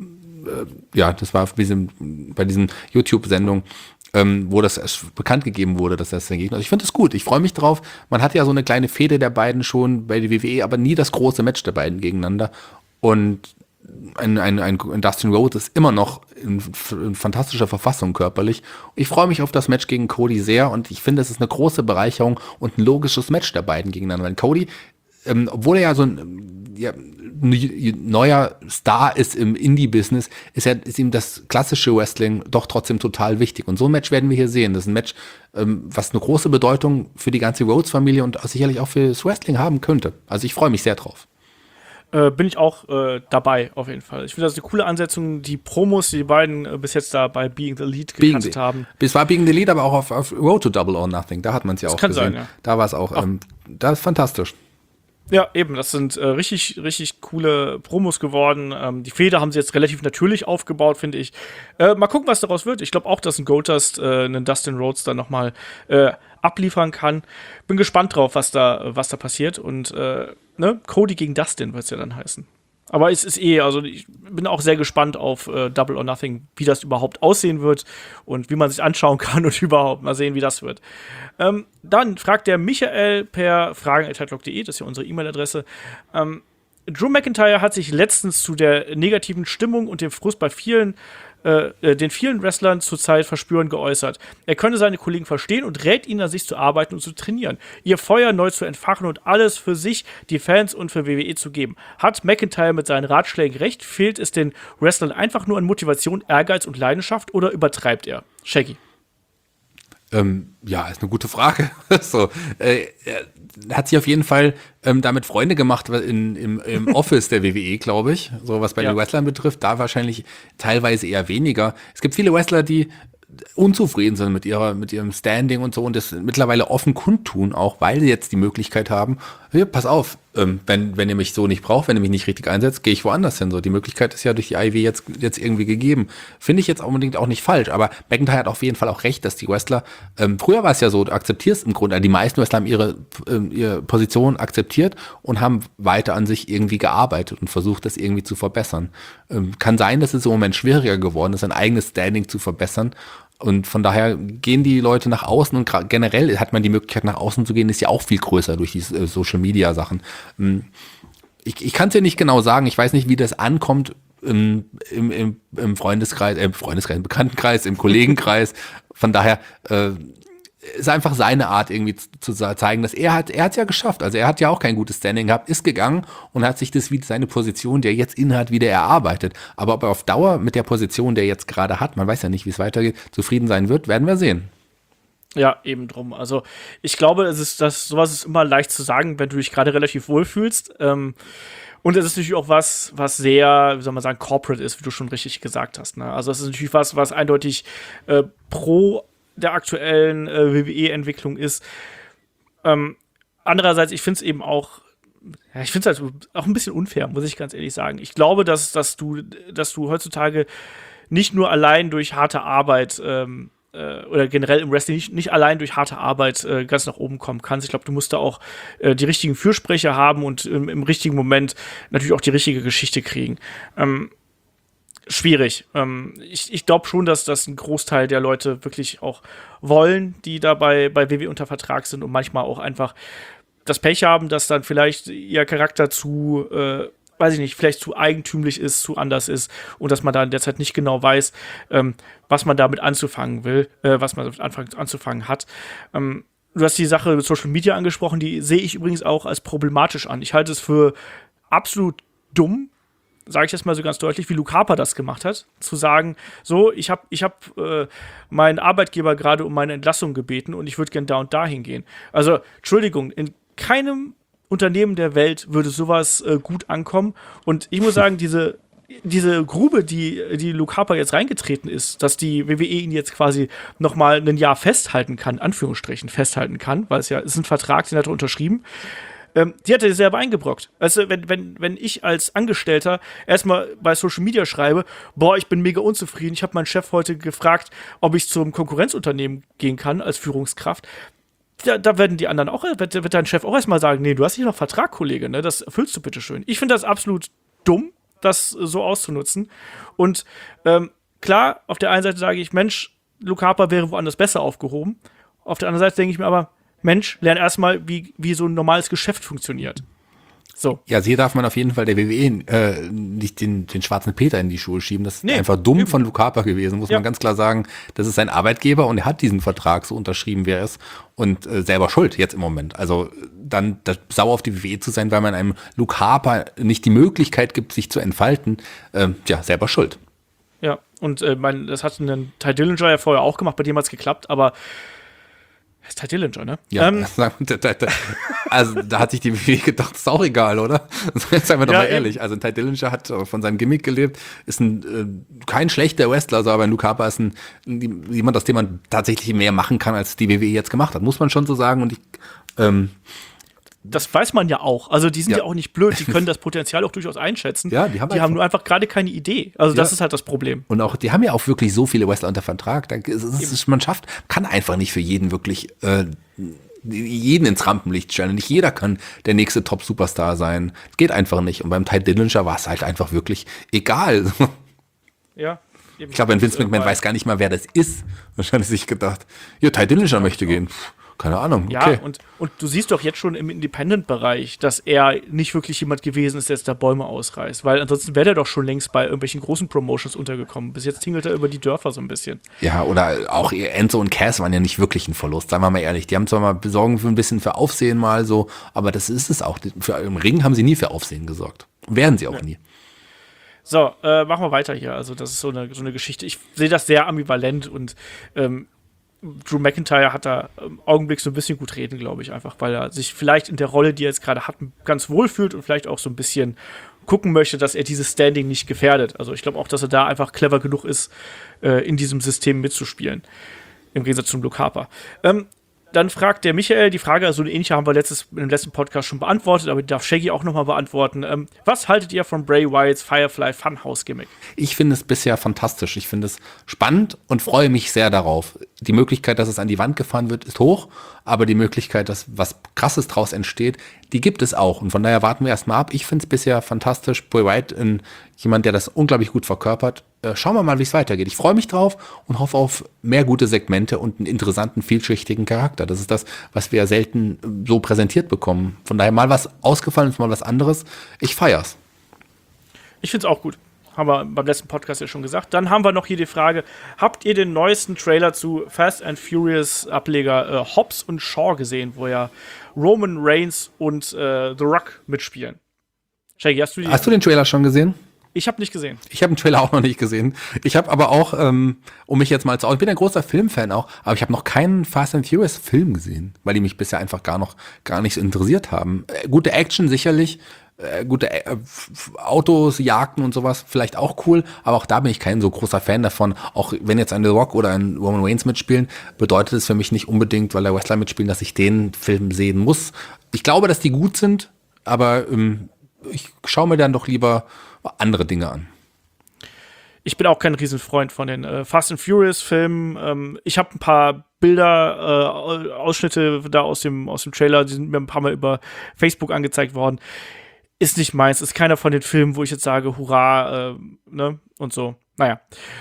äh, ja, das war bei diesem, bei diesen YouTube-Sendungen, Ähm, wo das erst bekannt gegeben wurde, dass das der Gegner ist. Ich finde es gut, ich freue mich drauf. Man hatte ja so eine kleine Fehde der beiden schon bei der W W E, aber nie das große Match der beiden gegeneinander. Und ein, ein, ein, ein Dustin Rhodes ist immer noch in, in fantastischer Verfassung körperlich. Ich freue mich auf das Match gegen Cody sehr und ich finde, es ist eine große Bereicherung und ein logisches Match der beiden gegeneinander. Weil Cody, ähm, obwohl er ja so ein ja, neuer Star ist im Indie-Business, ist, er, ist ihm das klassische Wrestling doch trotzdem total wichtig. Und so ein Match werden wir hier sehen. Das ist ein Match, ähm, was eine große Bedeutung für die ganze Rhodes-Familie und auch sicherlich auch für das Wrestling haben könnte. Also ich freue mich sehr drauf. Äh, bin ich auch äh, dabei, auf jeden Fall. Ich finde das eine coole Ansetzung, die Promos, die die beiden äh, bis jetzt da bei Being the Lead gecuttet haben. Es war Being the Lead, aber auch auf, auf Road to Double or Nothing. Da hat man es ja das auch kann gesehen. Sein, ja. Da war es auch. Ähm, das ist fantastisch. Ja, eben, das sind äh, richtig, richtig coole Promos geworden. Ähm, die Fehde haben sie jetzt relativ natürlich aufgebaut, finde ich. Äh, mal gucken, was daraus wird. Ich glaube auch, dass ein Goldust äh, einen Dustin Rhodes dann nochmal äh, abliefern kann. Bin gespannt drauf, was da, was da passiert. Und äh, ne, Cody gegen Dustin wird es ja dann heißen. Aber es ist eh, also ich bin auch sehr gespannt auf äh, Double or Nothing, wie das überhaupt aussehen wird und wie man sich anschauen kann und überhaupt mal sehen, wie das wird. Ähm, dann fragt der Michael per fragen at headlock punkt de, das ist ja unsere E-Mail-Adresse. Ähm, Drew McIntyre hat sich letztens zu der negativen Stimmung und dem Frust bei vielen Äh, den vielen Wrestlern zurzeit verspüren geäußert. Er könne seine Kollegen verstehen und rät ihnen, an sich zu arbeiten und zu trainieren, ihr Feuer neu zu entfachen und alles für sich, die Fans und für W W E zu geben. Hat McIntyre mit seinen Ratschlägen recht? Fehlt es den Wrestlern einfach nur an Motivation, Ehrgeiz und Leidenschaft oder übertreibt er? Shaggy. Ähm, ja, ist eine gute Frage. so, äh, er hat sich auf jeden Fall ähm, damit Freunde gemacht in, im, im Office der W W E, glaube ich. So was bei ja. den Wrestlern betrifft, da wahrscheinlich teilweise eher weniger. Es gibt viele Wrestler, die unzufrieden sind mit ihrer, mit ihrem Standing und so und das mittlerweile offen kundtun, auch weil sie jetzt die Möglichkeit haben, hey, pass auf, ähm, wenn, wenn ihr mich so nicht braucht, wenn ihr mich nicht richtig einsetzt, gehe ich woanders hin. So, die Möglichkeit ist ja durch die I W jetzt, jetzt irgendwie gegeben. Finde ich jetzt unbedingt auch nicht falsch, aber McIntyre hat auf jeden Fall auch recht, dass die Wrestler, ähm, früher war es ja so, du akzeptierst im Grunde, die meisten Wrestler haben ihre, ähm, ihre Position akzeptiert und haben weiter an sich irgendwie gearbeitet und versucht, das irgendwie zu verbessern. Ähm, kann sein, dass es im Moment schwieriger geworden ist, ein eigenes Standing zu verbessern. Und von daher gehen die Leute nach außen und generell hat man die Möglichkeit, nach außen zu gehen, ist ja auch viel größer durch die äh, Social-Media-Sachen. Ich, ich kann es dir nicht genau sagen, ich weiß nicht, wie das ankommt im, im, im, im Freundeskreis, äh, im Freundeskreis, im Bekanntenkreis, im Kollegenkreis. Von daher äh, ist einfach seine Art irgendwie zu, zu zeigen, dass er hat, er hat ja geschafft. Also er hat ja auch kein gutes Standing gehabt, ist gegangen und hat sich das wie seine Position, die er jetzt innehat, wieder erarbeitet. Aber ob er auf Dauer mit der Position, die er jetzt gerade hat, man weiß ja nicht, wie es weitergeht, zufrieden sein wird, werden wir sehen. Ja, eben drum. Also ich glaube, es ist das, sowas ist immer leicht zu sagen, wenn du dich gerade relativ wohl fühlst. Ähm, und es ist natürlich auch was, was sehr, wie soll man sagen, corporate ist, wie du schon richtig gesagt hast. Ne? Also es ist natürlich was, was eindeutig äh, pro der aktuellen äh, W W E-Entwicklung ist. Ähm, andererseits, ich finde es eben auch, ja, ich finde es halt auch ein bisschen unfair, muss ich ganz ehrlich sagen. Ich glaube, dass, dass du, dass du heutzutage nicht nur allein durch harte Arbeit ähm, äh, oder generell im Wrestling nicht, nicht allein durch harte Arbeit äh, ganz nach oben kommen kannst. Ich glaube, du musst da auch äh, die richtigen Fürsprecher haben und im, im richtigen Moment natürlich auch die richtige Geschichte kriegen. Ähm, Schwierig. Ähm, ich ich glaube schon, dass das ein Großteil der Leute wirklich auch wollen, die dabei bei W W E unter Vertrag sind und manchmal auch einfach das Pech haben, dass dann vielleicht ihr Charakter zu, äh, weiß ich nicht, vielleicht zu eigentümlich ist, zu anders ist und dass man da in der Zeit nicht genau weiß, ähm, was man damit anzufangen will, äh, was man damit anfang, anzufangen hat. Ähm, du hast die Sache mit Social Media angesprochen, die sehe ich übrigens auch als problematisch an. Ich halte es für absolut dumm, sage ich jetzt mal so ganz deutlich, wie Luke Harper das gemacht hat, zu sagen, so, ich habe ich hab, äh, meinen Arbeitgeber gerade um meine Entlassung gebeten und ich würde gern da und da hingehen. Also, Entschuldigung, in keinem Unternehmen der Welt würde sowas äh, gut ankommen und ich muss sagen, diese diese Grube, die, die Luke Harper jetzt reingetreten ist, dass die W W E ihn jetzt quasi noch mal ein Jahr festhalten kann, Anführungsstrichen festhalten kann, weil es ja, es ist ein Vertrag, den hat er unterschrieben. Ähm, die hat er selber eingebrockt. Also, wenn, wenn, wenn ich als Angestellter erstmal bei Social Media schreibe, boah, ich bin mega unzufrieden, ich habe meinen Chef heute gefragt, ob ich zum Konkurrenzunternehmen gehen kann als Führungskraft, da, da werden die anderen auch, wird, wird dein Chef auch erstmal sagen, nee, du hast hier noch Vertrag, Kollege, ne, das erfüllst du bitte schön. Ich finde das absolut dumm, das so auszunutzen. Und ähm, klar, auf der einen Seite sage ich, Mensch, Luke Harper wäre woanders besser aufgehoben. Auf der anderen Seite denke ich mir aber, Mensch, lern erstmal, wie, wie so ein normales Geschäft funktioniert. So. Ja, also hier darf man auf jeden Fall der W W E äh, nicht den, den schwarzen Peter in die Schuhe schieben. Das ist Nee, einfach dumm eben. von Luke Harper gewesen, muss Ja. man ganz klar sagen. Das ist sein Arbeitgeber und er hat diesen Vertrag so unterschrieben, wie er ist. Und äh, selber schuld jetzt im Moment. Also dann das, sauer auf die W W E zu sein, weil man einem Luke Harper nicht die Möglichkeit gibt, sich zu entfalten, äh, ja, selber schuld. Ja, und äh, mein, das hat einen Ty Dillinger ja vorher auch gemacht, bei dem hat es geklappt, aber das ist Ty Dillinger, ne? Ja, ähm, da- da- da- also da hat sich die W W E gedacht, ist auch egal, oder? Seien wir doch Ja, mal eben. ehrlich. Also Ty Dillinger hat äh, von seinem Gimmick gelebt, ist ein äh, kein schlechter Wrestler, so, aber Luke Harper ist ein, ein jemand, aus dem man tatsächlich mehr machen kann, als die W W E jetzt gemacht hat, muss man schon so sagen. Und ich, ähm, das weiß man ja auch. Also die sind ja, Ja. auch nicht blöd, die können das Potenzial auch durchaus einschätzen. Ja, die haben die einfach- haben nur einfach gerade keine Idee. Also das Ja. ist halt das Problem. und auch, die haben ja auch wirklich so viele Wrestler unter Vertrag. Da, es ist, es ist, man schafft, kann einfach nicht für jeden wirklich äh, jeden ins Rampenlicht stellen. Nicht jeder kann der nächste Top-Superstar sein. Das geht einfach nicht. Und beim Ty Dillinger war es halt einfach wirklich egal. Ja. Ich glaube, Vince McMahon weiß gar nicht mal, wer das ist. Wahrscheinlich sich gedacht, ja, Ty Dillinger möchte gehen. Puh, keine Ahnung. Ja, okay. und, und du siehst doch jetzt schon im Independent-Bereich, dass er nicht wirklich jemand gewesen ist, der jetzt da Bäume ausreißt. Weil ansonsten wäre er doch schon längst bei irgendwelchen großen Promotions untergekommen. Bis jetzt tingelt er über die Dörfer so ein bisschen. Ja, oder auch Enzo und Cass waren ja nicht wirklich ein Verlust, seien wir mal ehrlich. Die haben zwar mal besorgen für ein bisschen für Aufsehen mal so, aber das ist es auch. Für, im Ring haben sie nie für Aufsehen gesorgt. Werden sie auch ja. nie. So, äh, machen wir weiter hier. Also, das ist so eine, so eine Geschichte. Ich sehe das sehr ambivalent und ähm, Drew McIntyre hat da im Augenblick so ein bisschen gut reden, glaube ich, einfach, weil er sich vielleicht in der Rolle, die er jetzt gerade hat, ganz wohl fühlt und vielleicht auch so ein bisschen gucken möchte, dass er dieses Standing nicht gefährdet. Also, ich glaube auch, dass er da einfach clever genug ist, äh, in diesem System mitzuspielen. Im Gegensatz zum Luke Harper. Ähm, Dann fragt der Michael, die Frage, also eine ähnliche haben wir letztes, im letzten Podcast schon beantwortet, aber die darf Shaggy auch nochmal beantworten. Ähm, was haltet ihr von Bray Wyatts Firefly Funhouse Gimmick? Ich finde es bisher fantastisch. Ich finde es spannend und freue mich sehr darauf. Die Möglichkeit, dass es an die Wand gefahren wird, ist hoch, aber die Möglichkeit, dass was Krasses draus entsteht, die gibt es auch. Und von daher warten wir erstmal ab. Ich finde es bisher fantastisch. Bray Wyatt, in, jemand, der das unglaublich gut verkörpert. Äh, schauen wir mal, wie es weitergeht. Ich freue mich drauf und hoffe auf mehr gute Segmente und einen interessanten, vielschichtigen Charakter. Das ist das, was wir ja selten so präsentiert bekommen. Von daher mal was Ausgefallenes, mal was anderes. Ich feier's. Ich finde es auch gut. Haben wir beim letzten Podcast ja schon gesagt. Dann haben wir noch hier die Frage, habt ihr den neuesten Trailer zu Fast and Furious Ableger äh, Hobbs und Shaw gesehen, wo ja Roman Reigns und äh, The Rock mitspielen? Shaggy, hast du die? Hast du den Trailer schon gesehen? Ich habe nicht gesehen. Ich habe den Trailer auch noch nicht gesehen. Ich habe aber auch, ähm, um mich jetzt mal zu, ich bin ein großer Filmfan auch, aber ich habe noch keinen Fast and Furious Film gesehen, weil die mich bisher einfach gar noch gar nicht so interessiert haben. Äh, gute Action sicherlich, äh, gute äh, Autos, Jagden und sowas, vielleicht auch cool, aber auch da bin ich kein so großer Fan davon. Auch wenn jetzt ein The Rock oder ein Roman Reigns mitspielen, bedeutet es für mich nicht unbedingt, weil der Wrestler mitspielen, dass ich den Film sehen muss. Ich glaube, dass die gut sind, aber ähm, ich schaue mir dann doch lieber andere Dinge an. Ich bin auch kein Riesenfreund von den äh, Fast and Furious Filmen. Ähm, ich habe ein paar Bilder, äh, Ausschnitte da aus dem, aus dem Trailer, die sind mir ein paar Mal über Facebook angezeigt worden. Ist nicht meins, ist keiner von den Filmen, wo ich jetzt sage, hurra, äh, ne, und so. Naja.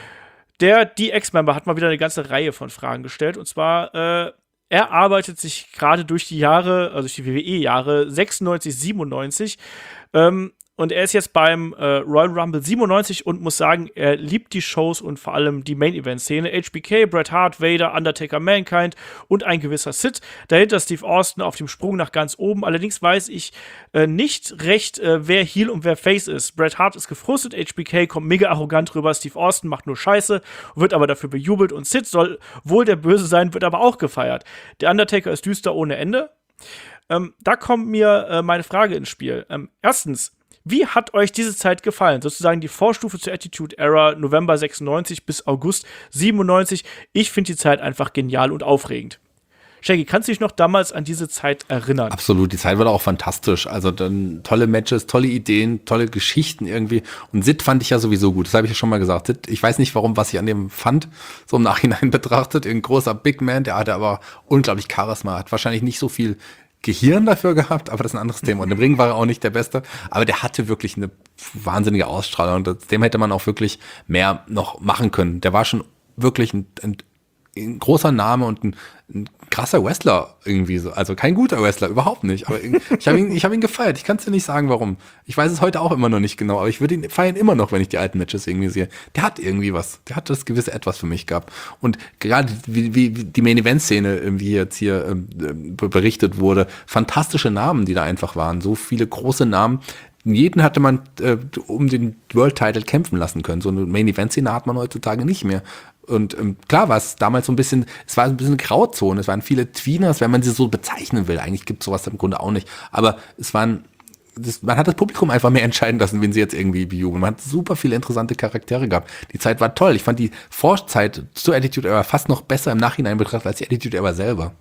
Der D X-Member hat mal wieder eine ganze Reihe von Fragen gestellt, und zwar, äh, er arbeitet sich gerade durch die Jahre, also durch die W W E-Jahre sechsundneunzig, siebenundneunzig, ähm, und er ist jetzt beim äh, Royal Rumble siebenundneunzig und muss sagen, er liebt die Shows und vor allem die Main-Event-Szene. H B K, Bret Hart, Vader, Undertaker, Mankind und ein gewisser Sid. Dahinter Steve Austin auf dem Sprung nach ganz oben. Allerdings weiß ich äh, nicht recht, äh, wer Heel und wer Face ist. Bret Hart ist gefrustet, H B K kommt mega arrogant rüber, Steve Austin macht nur Scheiße, wird aber dafür bejubelt und Sid soll wohl der Böse sein, wird aber auch gefeiert. Der Undertaker ist düster ohne Ende. Ähm, da kommt mir äh, meine Frage ins Spiel. Ähm, erstens, wie hat euch diese Zeit gefallen? Sozusagen die Vorstufe zur Attitude Era, November sechsundneunzig bis August siebenundneunzig. Ich finde die Zeit einfach genial und aufregend. Shaggy, kannst du dich noch damals an diese Zeit erinnern? Absolut, die Zeit war auch fantastisch. Also dann tolle Matches, tolle Ideen, tolle Geschichten irgendwie. Und Sid fand ich ja sowieso gut, das habe ich ja schon mal gesagt. Sid, ich weiß nicht, warum, was ich an dem fand, so im Nachhinein betrachtet. Ein großer Big Man, der hatte aber unglaublich Charisma, hat wahrscheinlich nicht so viel Gehirn dafür gehabt, aber das ist ein anderes Thema. Und im Ring war er auch nicht der Beste, aber der hatte wirklich eine wahnsinnige Ausstrahlung und das, dem hätte man auch wirklich mehr noch machen können. Der war schon wirklich ein, ein, ein großer Name und ein, ein krasser Wrestler irgendwie so. Also kein guter Wrestler, überhaupt nicht. Aber ich habe ihn, ich habe ihn gefeiert. Ich kann es dir nicht sagen, warum. Ich weiß es heute auch immer noch nicht genau, aber ich würde ihn feiern immer noch, wenn ich die alten Matches irgendwie sehe. Der hat irgendwie was. Der hat das gewisse Etwas für mich gehabt. Und gerade wie, wie die Main-Event-Szene irgendwie jetzt hier ähm, berichtet wurde, fantastische Namen, die da einfach waren. So viele große Namen. Jeden hatte man äh, um den World-Title kämpfen lassen können. So eine Main-Event-Szene hat man heutzutage nicht mehr. Und ähm, klar war es damals so ein bisschen, es war ein bisschen eine Grauzone, es waren viele Tweeners, wenn man sie so bezeichnen will. Eigentlich gibt es sowas im Grunde auch nicht. Aber es waren, das, man hat das Publikum einfach mehr entscheiden lassen, wen sie jetzt irgendwie bejubeln. Man hat super viele interessante Charaktere gehabt. Die Zeit war toll. Ich fand die Vorzeit zur Attitude Era fast noch besser im Nachhinein betrachtet als die Attitude Era selber.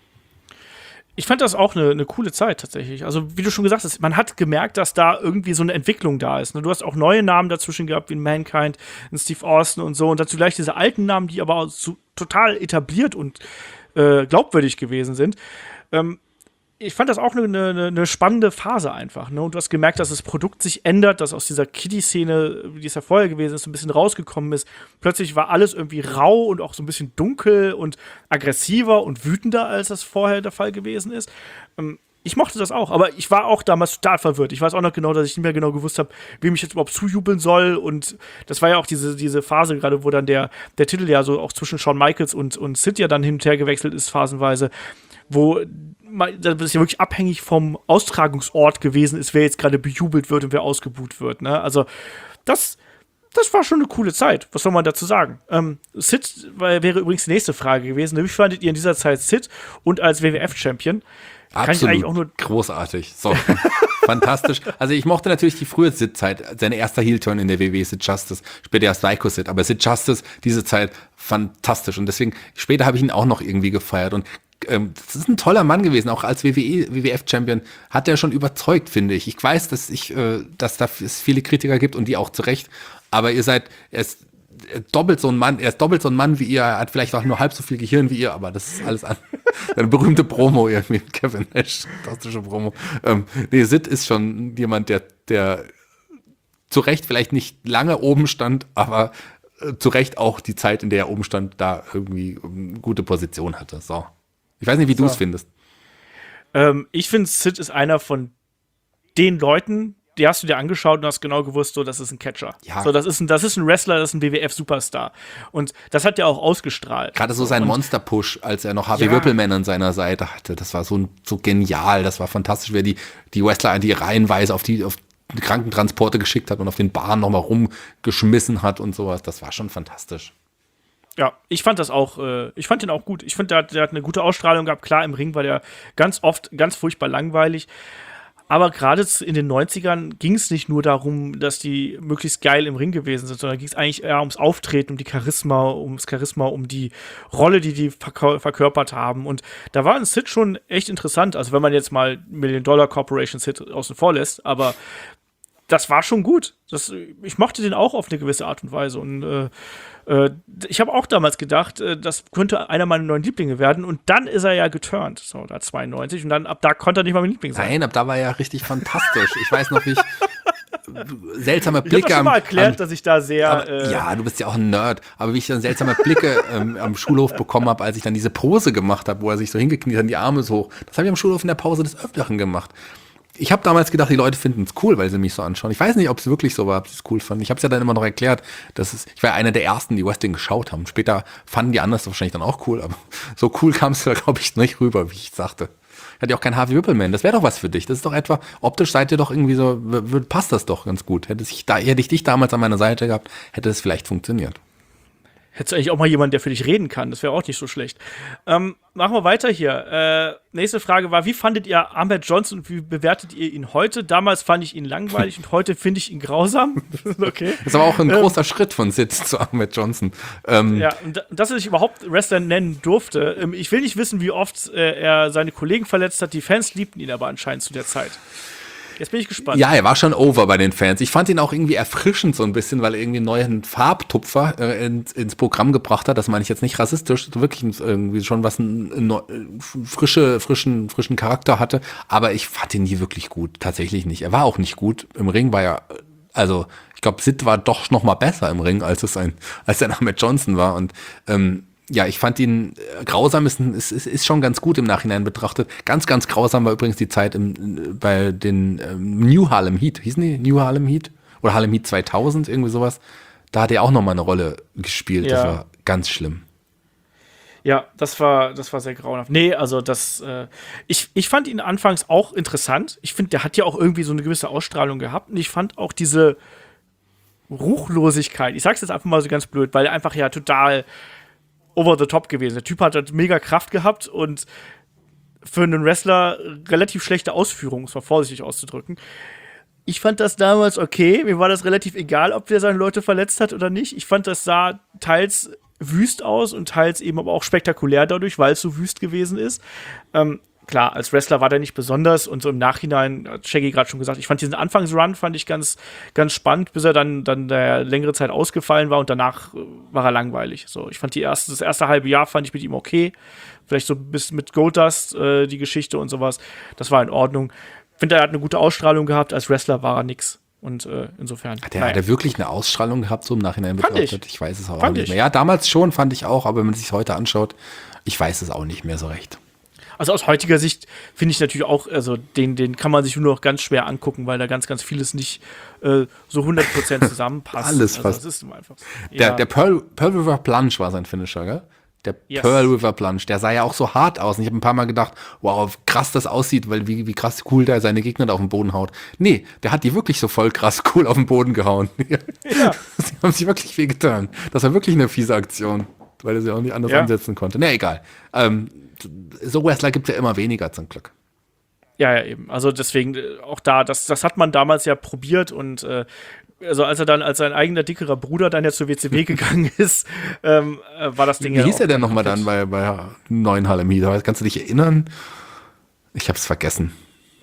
Ich fand das auch eine, eine coole Zeit tatsächlich. Also wie du schon gesagt hast, man hat gemerkt, dass da irgendwie so eine Entwicklung da ist. Du hast auch neue Namen dazwischen gehabt, wie ein Mankind, ein Steve Austin und so. Und dazu gleich diese alten Namen, die aber so total etabliert und äh, glaubwürdig gewesen sind. Ähm, ich fand das auch eine, eine, eine spannende Phase einfach. Ne? Und du hast gemerkt, dass das Produkt sich ändert, dass aus dieser Kiddie-Szene, wie es ja vorher gewesen ist, so ein bisschen rausgekommen ist. Plötzlich war alles irgendwie rau und auch so ein bisschen dunkel und aggressiver und wütender, als das vorher der Fall gewesen ist. Ähm, ich mochte das auch, aber ich war auch damals total verwirrt. Ich weiß auch noch genau, dass ich nicht mehr genau gewusst habe, wem ich jetzt überhaupt zujubeln soll. Und das war ja auch diese, diese Phase gerade, wo dann der, der Titel ja so auch zwischen Shawn Michaels und, und Sid ja dann hin und her gewechselt ist, phasenweise, wo das ja wirklich abhängig vom Austragungsort gewesen ist, wer jetzt gerade bejubelt wird und wer ausgebuht wird. Ne? Also das, das war schon eine coole Zeit. Was soll man dazu sagen? Ähm, Sid war, wäre übrigens die nächste Frage gewesen. Wie fandet ihr in dieser Zeit Sid und als W W F-Champion? Kann ich eigentlich auch nur großartig. So. Fantastisch. Also ich mochte natürlich die frühe Sid-Zeit, sein erster Heel-Turn in der W W E, Sid Justice, später ja Psycho Sid, aber Sid Justice, diese Zeit, fantastisch. Und deswegen, später habe ich ihn auch noch irgendwie gefeiert. Und ähm, das ist ein toller Mann gewesen, auch als W W E, W W F-Champion hat er schon überzeugt, finde ich. Ich weiß, dass ich, äh, dass da es viele Kritiker gibt und die auch zu Recht, aber ihr seid, er ist doppelt so ein Mann, er ist doppelt so ein Mann wie ihr, er hat vielleicht auch nur halb so viel Gehirn wie ihr, aber das ist alles an. Eine berühmte Promo irgendwie mit Kevin Nash, fantastische Promo. Ähm, nee, Sid ist schon jemand, der, der zu Recht vielleicht nicht lange oben stand, aber äh, zu Recht auch die Zeit, in der er oben stand, da irgendwie eine gute Position hatte. So. Ich weiß nicht, wie so. du es findest. Ähm, ich finde, Sid ist einer von den Leuten, die hast du dir angeschaut und hast genau gewusst, so, das ist ein Catcher. Ja. So, das ist ein, das ist ein Wrestler, das ist ein W W F-Superstar. Und das hat er auch ausgestrahlt. Gerade so sein Monster-Push, als er noch Harvey ja. Whippleman an seiner Seite hatte, das war so, so genial, das war fantastisch, wie er die, die Wrestler, die reihenweise auf die, auf die Krankentransporte geschickt hat und auf den Bahn nochmal rumgeschmissen hat und sowas. Das war schon fantastisch. Ja, ich fand das auch, äh, ich fand den auch gut. Ich finde, der, der hat eine gute Ausstrahlung gehabt. Klar, im Ring war der ganz oft ganz furchtbar langweilig. Aber gerade in den neunzigern ging es nicht nur darum, dass die möglichst geil im Ring gewesen sind, sondern ging es eigentlich eher ums Auftreten, um die Charisma, ums Charisma, um die Rolle, die die verkör- verkörpert haben. Und da war ein Sid schon echt interessant. Also wenn man jetzt mal Million Dollar Corporation Sid außen vor lässt, aber das war schon gut. Das, ich mochte den auch auf eine gewisse Art und Weise. Und äh, äh, ich habe auch damals gedacht, äh, das könnte einer meiner neuen Lieblinge werden. Und dann ist er ja geturnt, so da zweiundneunzig. Und dann ab da konnte er nicht mal mein Liebling sein. Nein, ab da war er ja richtig fantastisch. Ich weiß noch, wie ich seltsame Blicke ich hab das schon mal erklärt, am, dass ich da sehr aber, äh, ja, du bist ja auch ein Nerd, aber wie ich dann seltsame Blicke ähm, am Schulhof bekommen habe, als ich dann diese Pose gemacht habe, wo er sich so hingekniet hat, die Arme so hoch. Das habe ich am Schulhof in der Pause des Öfteren gemacht. Ich habe damals gedacht, die Leute finden es cool, weil sie mich so anschauen. Ich weiß nicht, ob es wirklich so war, ob sie es cool fanden. Ich habe es ja dann immer noch erklärt, dass es, ich war einer der ersten, die Wrestling geschaut haben. Später fanden die anders wahrscheinlich dann auch cool, aber so cool kam es da, glaube ich, nicht rüber, wie ich sagte. Hat ja auch kein Harvey Whippleman. Das wäre doch was für dich. Das ist doch etwa, optisch seid ihr doch irgendwie so, w- w- passt das doch ganz gut. Hätte ich, da, hätte ich dich damals an meiner Seite gehabt, hätte es vielleicht funktioniert. Hättest du eigentlich auch mal jemanden, der für dich reden kann. Das wäre auch nicht so schlecht. Ähm, machen wir weiter hier. Äh, nächste Frage war, wie fandet ihr Ahmed Johnson und wie bewertet ihr ihn heute? Damals fand ich ihn langweilig und heute finde ich ihn grausam. Okay. Das ist aber auch ein ähm, großer Schritt von Sid zu Ahmed Johnson. Ähm, ja, und dass er sich überhaupt Wrestler nennen durfte. Ähm, ich will nicht wissen, wie oft äh, er seine Kollegen verletzt hat. Die Fans liebten ihn aber anscheinend zu der Zeit. Jetzt bin ich gespannt. Ja, er war schon over bei den Fans. Ich fand ihn auch irgendwie erfrischend so ein bisschen, weil er irgendwie einen neuen Farbtupfer äh, ins, ins Programm gebracht hat. Das meine ich jetzt nicht rassistisch, wirklich irgendwie schon was ein, ein, frische, frischen, frischen Charakter hatte. Aber ich fand ihn nie wirklich gut, tatsächlich nicht. Er war auch nicht gut. Im Ring war er, also ich glaube, Sid war doch noch mal besser im Ring, als es ein, als ein Ahmed Johnson war. Und ähm, ja, ich fand ihn äh, grausam, ist, ist, ist, ist schon ganz gut im Nachhinein betrachtet. Ganz, ganz grausam war übrigens die Zeit im, bei den ähm, New Harlem Heat. Hießen die New Harlem Heat? Oder Harlem Heat zweitausend, irgendwie sowas. Da hat er auch noch mal eine Rolle gespielt. Ja. Das war ganz schlimm. Ja, das war, das war sehr grauenhaft. Nee, also das, äh, ich, ich fand ihn anfangs auch interessant. Ich finde, der hat ja auch irgendwie so eine gewisse Ausstrahlung gehabt. Und ich fand auch diese Ruchlosigkeit, ich sag's jetzt einfach mal so ganz blöd, weil er einfach ja total over the top gewesen. Der Typ hat halt mega Kraft gehabt und für einen Wrestler relativ schlechte Ausführungen, um es mal vorsichtig auszudrücken. Ich fand das damals okay. Mir war das relativ egal, ob der seine Leute verletzt hat oder nicht. Ich fand, das sah teils wüst aus und teils eben aber auch spektakulär dadurch, weil es so wüst gewesen ist. Ähm, klar, als Wrestler war der nicht besonders und so im Nachhinein, hat Shaggy gerade schon gesagt, ich fand diesen Anfangsrun fand ich ganz, ganz spannend, bis er dann, dann der längere Zeit ausgefallen war und danach äh, war er langweilig. So, ich fand die erste, das erste halbe Jahr fand ich mit ihm okay. Vielleicht so bis mit Goldust, äh, die Geschichte und sowas. Das war in Ordnung. Ich finde, er hat eine gute Ausstrahlung gehabt. Als Wrestler war er nix. Und äh, insofern. Hat er, hat er wirklich eine Ausstrahlung gehabt, so im Nachhinein Fand betrachtet? ich. Ich weiß es auch, Fand nicht ich. mehr. Ja, damals schon, fand ich auch, aber wenn man sich heute anschaut, ich weiß es auch nicht mehr so recht. Also aus heutiger Sicht finde ich natürlich auch, also den, den kann man sich nur noch ganz schwer angucken, weil da ganz, ganz vieles nicht äh, so hundert Prozent zusammenpasst. Alles also, fast. Das ist einfach. Der, Ja. der Pearl, Pearl River Plunge war sein Finisher, gell? Der Yes. Pearl River Plunge, der sah ja auch so hart aus. Und ich habe ein paar Mal gedacht, wow, krass das aussieht, weil wie, wie krass cool der seine Gegner da auf den Boden haut. Nee, der hat die wirklich so voll krass cool auf den Boden gehauen. Ja. Sie haben sich wirklich viel getan. Das war wirklich eine fiese Aktion, weil er sie auch nicht anders Ja. ansetzen konnte. Nee, egal. Ähm, so Wrestler gibt es ja immer weniger zum Glück. Ja, ja, eben. Also deswegen äh, auch da, das, das hat man damals ja probiert und äh, also als er dann als sein eigener dickerer Bruder dann ja zur W C W gegangen ist, ähm, äh, war das Ding Wie ja hieß auch er denn nochmal komplett- dann bei, bei neuen Harlem Heat? Kannst du dich erinnern? Ich hab's vergessen.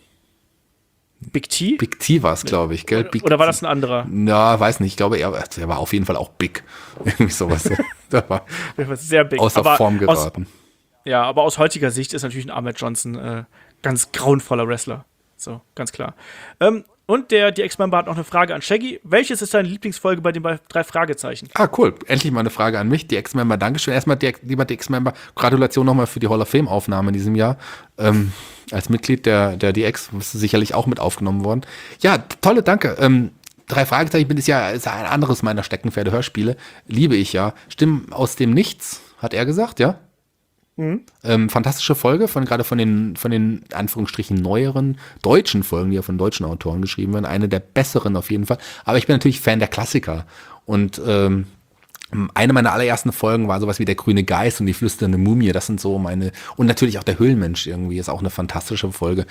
Big T? Big T war es, glaube ich, gell? oder, Big oder war T. das ein anderer? Na, weiß nicht. Ich glaube, er, er war auf jeden Fall auch big. Irgendwie sowas. Der war Sehr big. außer aber Form aus, geraten. ja, aber aus heutiger Sicht ist natürlich ein Ahmed Johnson äh, ganz grauenvoller Wrestler. So, ganz klar. Ähm, und der die Ex-Member hat noch eine Frage an Shaggy. Welches ist deine Lieblingsfolge bei den bei drei Fragezeichen? Ah, cool. Endlich mal eine Frage an mich. Die Ex-Member, Dankeschön. Erstmal, die, lieber die Ex-Member, Gratulation nochmal für die Hall of Fame-Aufnahme in diesem Jahr. Ähm, als Mitglied der, der D X bist du sicherlich auch mit aufgenommen worden. Ja, tolle, danke. Ähm, drei Fragezeichen, ich bin das ja ist ein anderes meiner Steckenpferde, Hörspiele. Liebe ich ja. Stimmen aus dem Nichts, hat er gesagt, ja? Ähm, fantastische Folge, von gerade von den, von den Anführungsstrichen neueren deutschen Folgen, die ja von deutschen Autoren geschrieben werden. Eine der besseren auf jeden Fall. Aber ich bin natürlich Fan der Klassiker. Und ähm, eine meiner allerersten Folgen war sowas wie Der grüne Geist und die flüsternde Mumie. Das sind so meine. Und natürlich auch Der Höhlenmensch irgendwie ist auch eine fantastische Folge.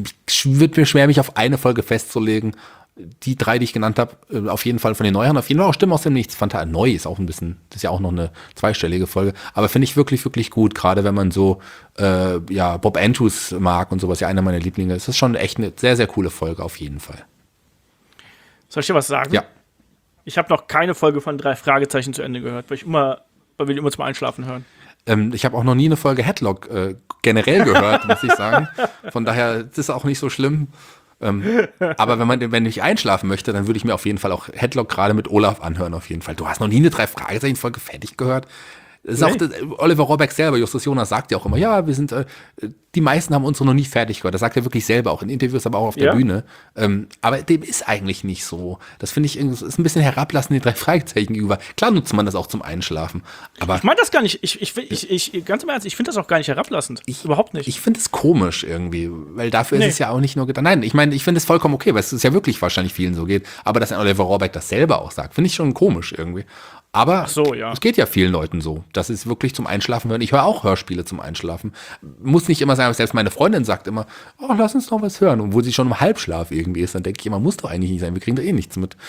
Ich würde mir schwer, mich auf eine Folge festzulegen. Die drei, die ich genannt habe, äh, auf jeden Fall von den Neueren, auf jeden Fall auch Stimmen aus dem Nichts. Fanta- Neu ist auch ein bisschen, das ist ja auch noch eine zweistellige Folge, aber finde ich wirklich, wirklich gut, gerade wenn man so, äh, ja, Bob Andrews mag und sowas, ja, einer meiner Lieblinge. Es ist schon echt eine sehr, sehr coole Folge, auf jeden Fall. Soll ich dir was sagen? Ja. Ich habe noch keine Folge von drei Fragezeichen zu Ende gehört, weil ich immer, weil wir die immer zum Einschlafen hören. Ähm, ich habe auch noch nie eine Folge Headlock äh, generell gehört, muss ich sagen. Von daher ist es auch nicht so schlimm. Ähm, aber wenn man, wenn ich einschlafen möchte, dann würde ich mir auf jeden Fall auch Headlock gerade mit Olaf anhören, auf jeden Fall. Du hast noch nie eine Drei-Fragezeichen-Folge fertig gehört? Das ist Nee. auch das, Oliver Rohrbeck selber, Justus Jonas sagt ja auch immer, ja, wir sind, äh, die meisten haben unsere noch nie fertig gehört. Das sagt er wirklich selber, auch in Interviews, aber auch auf der Ja. Bühne. Ähm, aber dem ist eigentlich nicht so. Das finde ich, irgendwie- ist ein bisschen herablassend den drei Fragezeichen gegenüber. Klar nutzt man das auch zum Einschlafen. Aber Ich meine das gar nicht, ich, ich, ich, ich ganz im Ernst, ich finde das auch gar nicht herablassend. Ich- Überhaupt nicht. Ich finde es komisch irgendwie, weil dafür Nee. ist es ja auch nicht nur getan. Nein, ich meine, ich finde es vollkommen okay, weil es ist ja wirklich wahrscheinlich vielen so geht. Aber dass ein Oliver Rohrbeck das selber auch sagt, finde ich schon komisch irgendwie. Aber so, ja. es geht ja vielen Leuten so. Das ist wirklich zum Einschlafen hören. Ich höre auch Hörspiele zum Einschlafen. Muss nicht immer sein, aber selbst meine Freundin sagt immer, oh, lass uns noch was hören. Und wo sie schon im Halbschlaf irgendwie ist, dann denke ich immer, muss doch eigentlich nicht sein. Wir kriegen da eh nichts mit.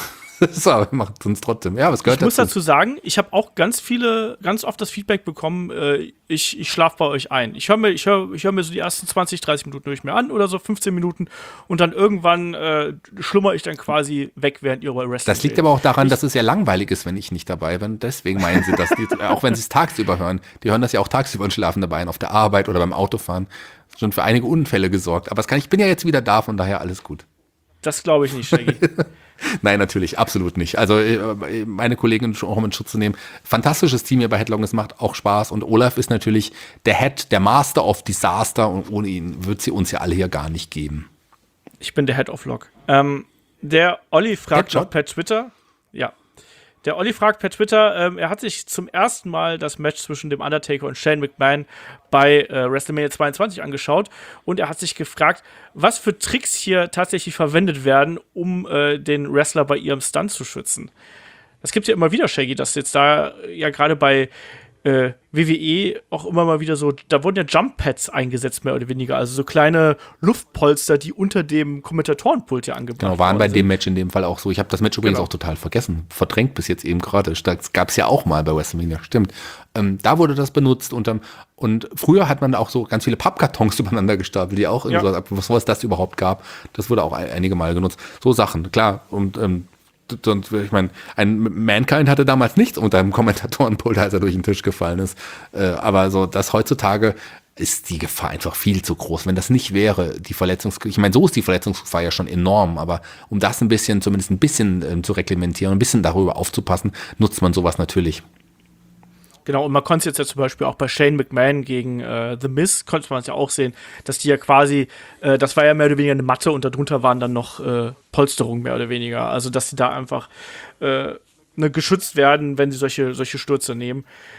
So, aber wir machen es uns trotzdem. Ja, was gehört Ich muss dazu? dazu sagen, ich habe auch ganz viele, ganz oft das Feedback bekommen, äh, ich, ich schlafe bei euch ein. Ich höre mir, ich hör, ich hör mir so die ersten zwanzig, dreißig Minuten höre ich mir an oder so fünfzehn Minuten und dann irgendwann äh, schlummer ich dann quasi weg, während ihr über Wrestling Das liegt aber auch daran, dass es ja langweilig ist, wenn ich nicht dabei bin. Deswegen meinen sie das. Die, auch wenn sie es tagsüber hören. Die hören das ja auch tagsüber und schlafen dabei ein, auf der Arbeit oder beim Autofahren. Schon für einige Unfälle gesorgt. Aber es kann, ich bin ja jetzt wieder da, von daher alles gut. Das glaube ich nicht, Shaggy. Nein, natürlich, absolut nicht. Also äh, meine Kollegin auch um in Schutz zu nehmen. Fantastisches Team hier bei Headlock, es macht auch Spaß. Und Olaf ist natürlich der Head, der Master of Disaster. Und ohne ihn wird sie uns ja alle hier gar nicht geben. Ich bin der Head of Log. Ähm, der Olli fragt Headshot? noch per Twitter. Ja. Der Olli fragt per Twitter, ähm, er hat sich zum ersten Mal das Match zwischen dem Undertaker und Shane McMahon bei äh, WrestleMania zweiundzwanzig angeschaut und er hat sich gefragt, was für Tricks hier tatsächlich verwendet werden, um äh, den Wrestler bei ihrem Stunt zu schützen. Das gibt ja immer wieder, Shaggy, dass jetzt da ja gerade bei äh, W W E auch immer mal wieder so, da wurden ja Jump-Pads eingesetzt, mehr oder weniger. Also so kleine Luftpolster, die unter dem Kommentatorenpult ja angebracht Genau, waren bei sind. dem Match in dem Fall auch so. Ich habe das Match übrigens Genau. auch total vergessen, verdrängt bis jetzt eben gerade. Das gab es ja auch mal bei WrestleMania, stimmt. Ähm, da wurde das benutzt und, ähm, und früher hat man auch so ganz viele Pappkartons übereinander gestapelt, die auch, Ja. so, bevor es das überhaupt gab, das wurde auch ein, einige Mal genutzt. So Sachen, klar. Und ähm, und ich meine, ein Mankind hatte damals nichts unter einem Kommentatorenpult, als er durch den Tisch gefallen ist. Äh, aber so, das heutzutage ist die Gefahr einfach viel zu groß. Wenn das nicht wäre, die Verletzungsgefahr, ich meine, so ist die Verletzungsgefahr ja schon enorm, aber um das ein bisschen, zumindest ein bisschen ähm, zu reglementieren, ein bisschen darüber aufzupassen, nutzt man sowas natürlich. Genau, und man konnte es jetzt ja zum Beispiel auch bei Shane McMahon gegen äh, The Miz, konnte man es ja auch sehen, dass die ja quasi, äh, das war ja mehr oder weniger eine Matte und darunter waren dann noch äh, Polsterungen mehr oder weniger. Also, dass sie da einfach äh, ne, geschützt werden, wenn sie solche, solche Stürze nehmen.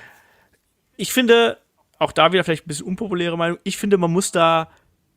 Ich finde, auch da wieder vielleicht ein bisschen unpopuläre Meinung, ich finde, man muss da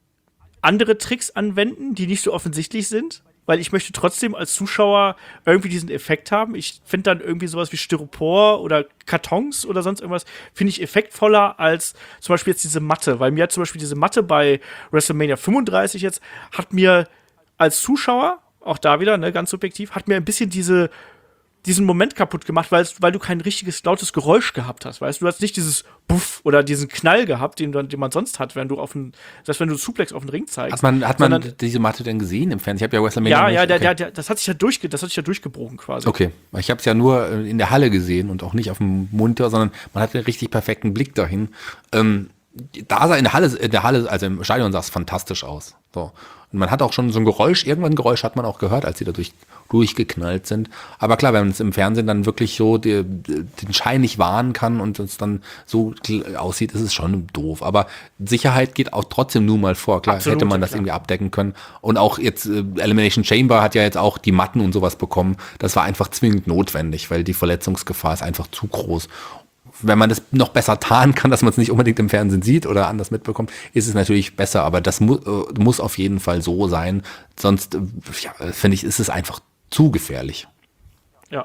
andere Tricks anwenden, die nicht so offensichtlich sind. Weil ich möchte trotzdem als Zuschauer irgendwie diesen Effekt haben. Ich finde dann irgendwie sowas wie Styropor oder Kartons oder sonst irgendwas, finde ich effektvoller als zum Beispiel jetzt diese Matte. Weil mir hat zum Beispiel diese Matte bei WrestleMania fünfunddreißig jetzt, hat mir als Zuschauer, auch da wieder, ne, ganz subjektiv, hat mir ein bisschen diese diesen Moment kaputt gemacht, weil, weil du kein richtiges lautes Geräusch gehabt hast, weißt du? Du hast nicht dieses Buff oder diesen Knall gehabt, den, den man sonst hat, wenn du auf einen, das wenn du Suplex auf den Ring zeigst. Hat man, hat man sondern, diese Matte denn gesehen im Fernsehen? Ich habe ja WrestleMania ja, nicht, ja, der, okay. der, der, das hat sich ja durchge, das hat sich ja durchgebrochen quasi. Okay, ich habe es ja nur in der Halle gesehen und auch nicht auf dem Monitor, sondern man hatte einen richtig perfekten Blick dahin. Ähm, da sah in der Halle, in der Halle, also im Stadion sah es fantastisch aus. So. Und man hat auch schon so ein Geräusch, irgendwann ein Geräusch hat man auch gehört, als sie da durch, durchgeknallt sind. Aber klar, wenn man es im Fernsehen dann wirklich so die, den Schein nicht wahren kann und es dann so aussieht, ist es schon doof. Aber Sicherheit geht auch trotzdem nur mal vor. Klar, Absolut, hätte man das klar. irgendwie abdecken können. Und auch jetzt äh, Elimination Chamber hat ja jetzt auch die Matten und sowas bekommen. Das war einfach zwingend notwendig, weil die Verletzungsgefahr ist einfach zu groß. Wenn man das noch besser tarnen kann, dass man es nicht unbedingt im Fernsehen sieht oder anders mitbekommt, ist es natürlich besser. Aber das mu äh, muss auf jeden Fall so sein. Sonst, äh, ja, finde ich, ist es einfach zu gefährlich. Ja.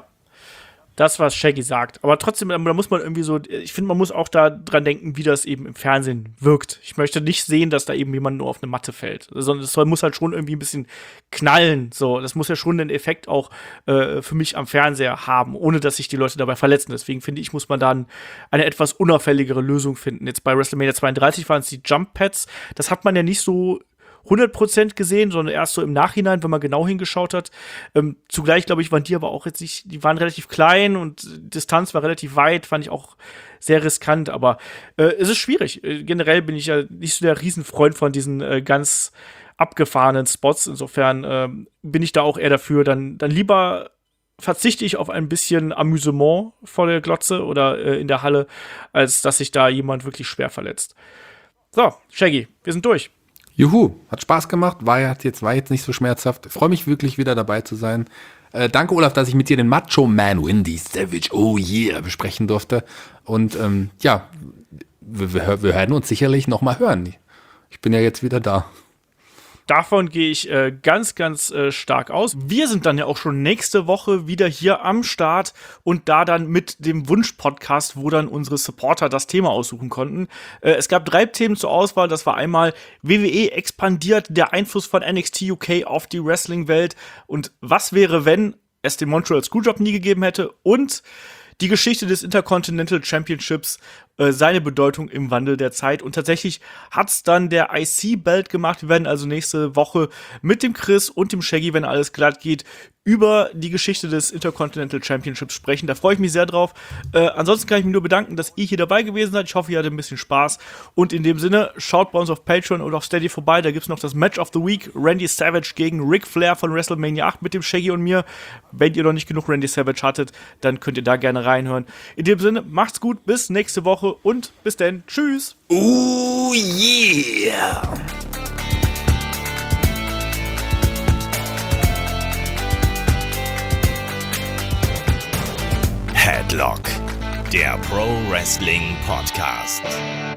Das, was Shaggy sagt. Aber trotzdem, da muss man irgendwie so, ich finde, man muss auch da dran denken, wie das eben im Fernsehen wirkt. Ich möchte nicht sehen, dass da eben jemand nur auf eine Matte fällt. Sondern es soll, muss halt schon irgendwie ein bisschen knallen. So, das muss ja schon einen Effekt auch äh, für mich am Fernseher haben, ohne dass sich die Leute dabei verletzen. Deswegen finde ich, muss man dann eine etwas unauffälligere Lösung finden. Jetzt bei WrestleMania zweiunddreißig waren es die Jump Pads. Das hat man ja nicht so hundert Prozent gesehen, sondern erst so im Nachhinein, wenn man genau hingeschaut hat. Ähm, zugleich, glaube ich, waren die aber auch jetzt nicht, die waren relativ klein und Distanz war relativ weit, fand ich auch sehr riskant, aber äh, es ist schwierig. Äh, generell bin ich ja nicht so der Riesenfreund von diesen äh, ganz abgefahrenen Spots. Insofern äh, bin ich da auch eher dafür, dann, dann lieber verzichte ich auf ein bisschen Amüsement vor der Glotze oder äh, in der Halle, als dass sich da jemand wirklich schwer verletzt. So, Shaggy, wir sind durch. Juhu, hat Spaß gemacht, war jetzt, war jetzt nicht so schmerzhaft. Ich freue mich wirklich wieder dabei zu sein. Äh, danke, Olaf, dass ich mit dir den Macho Man Wendy Savage, oh yeah, besprechen durfte. Und ähm, ja, wir, wir, wir werden uns sicherlich noch mal hören. Ich bin ja jetzt wieder da. Davon gehe ich äh, ganz, ganz äh, stark aus. Wir sind dann ja auch schon nächste Woche wieder hier am Start und da dann mit dem Wunsch-Podcast, wo dann unsere Supporter das Thema aussuchen konnten. Äh, es gab drei Themen zur Auswahl. Das war einmal W W E expandiert, der Einfluss von N X T U K auf die Wrestling-Welt und was wäre, wenn es den Montreal Screwjob nie gegeben hätte und die Geschichte des Intercontinental Championships, äh, seine Bedeutung im Wandel der Zeit. Und tatsächlich hat's dann der I C-Belt gemacht. Wir werden also nächste Woche mit dem Chris und dem Shaggy, wenn alles glatt geht, über die Geschichte des Intercontinental Championships sprechen. Da freue ich mich sehr drauf. Äh, ansonsten kann ich mich nur bedanken, dass ihr hier dabei gewesen seid. Ich hoffe, ihr hattet ein bisschen Spaß. Und in dem Sinne, schaut bei uns auf Patreon oder auf Steady vorbei. Da gibt's noch das Match of the Week. Randy Savage gegen Ric Flair von WrestleMania acht mit dem Shaggy und mir. Wenn ihr noch nicht genug Randy Savage hattet, dann könnt ihr da gerne reinhören. In dem Sinne, macht's gut. Bis nächste Woche und bis dann. Tschüss. Oh yeah! Headlock, der Pro Wrestling Podcast.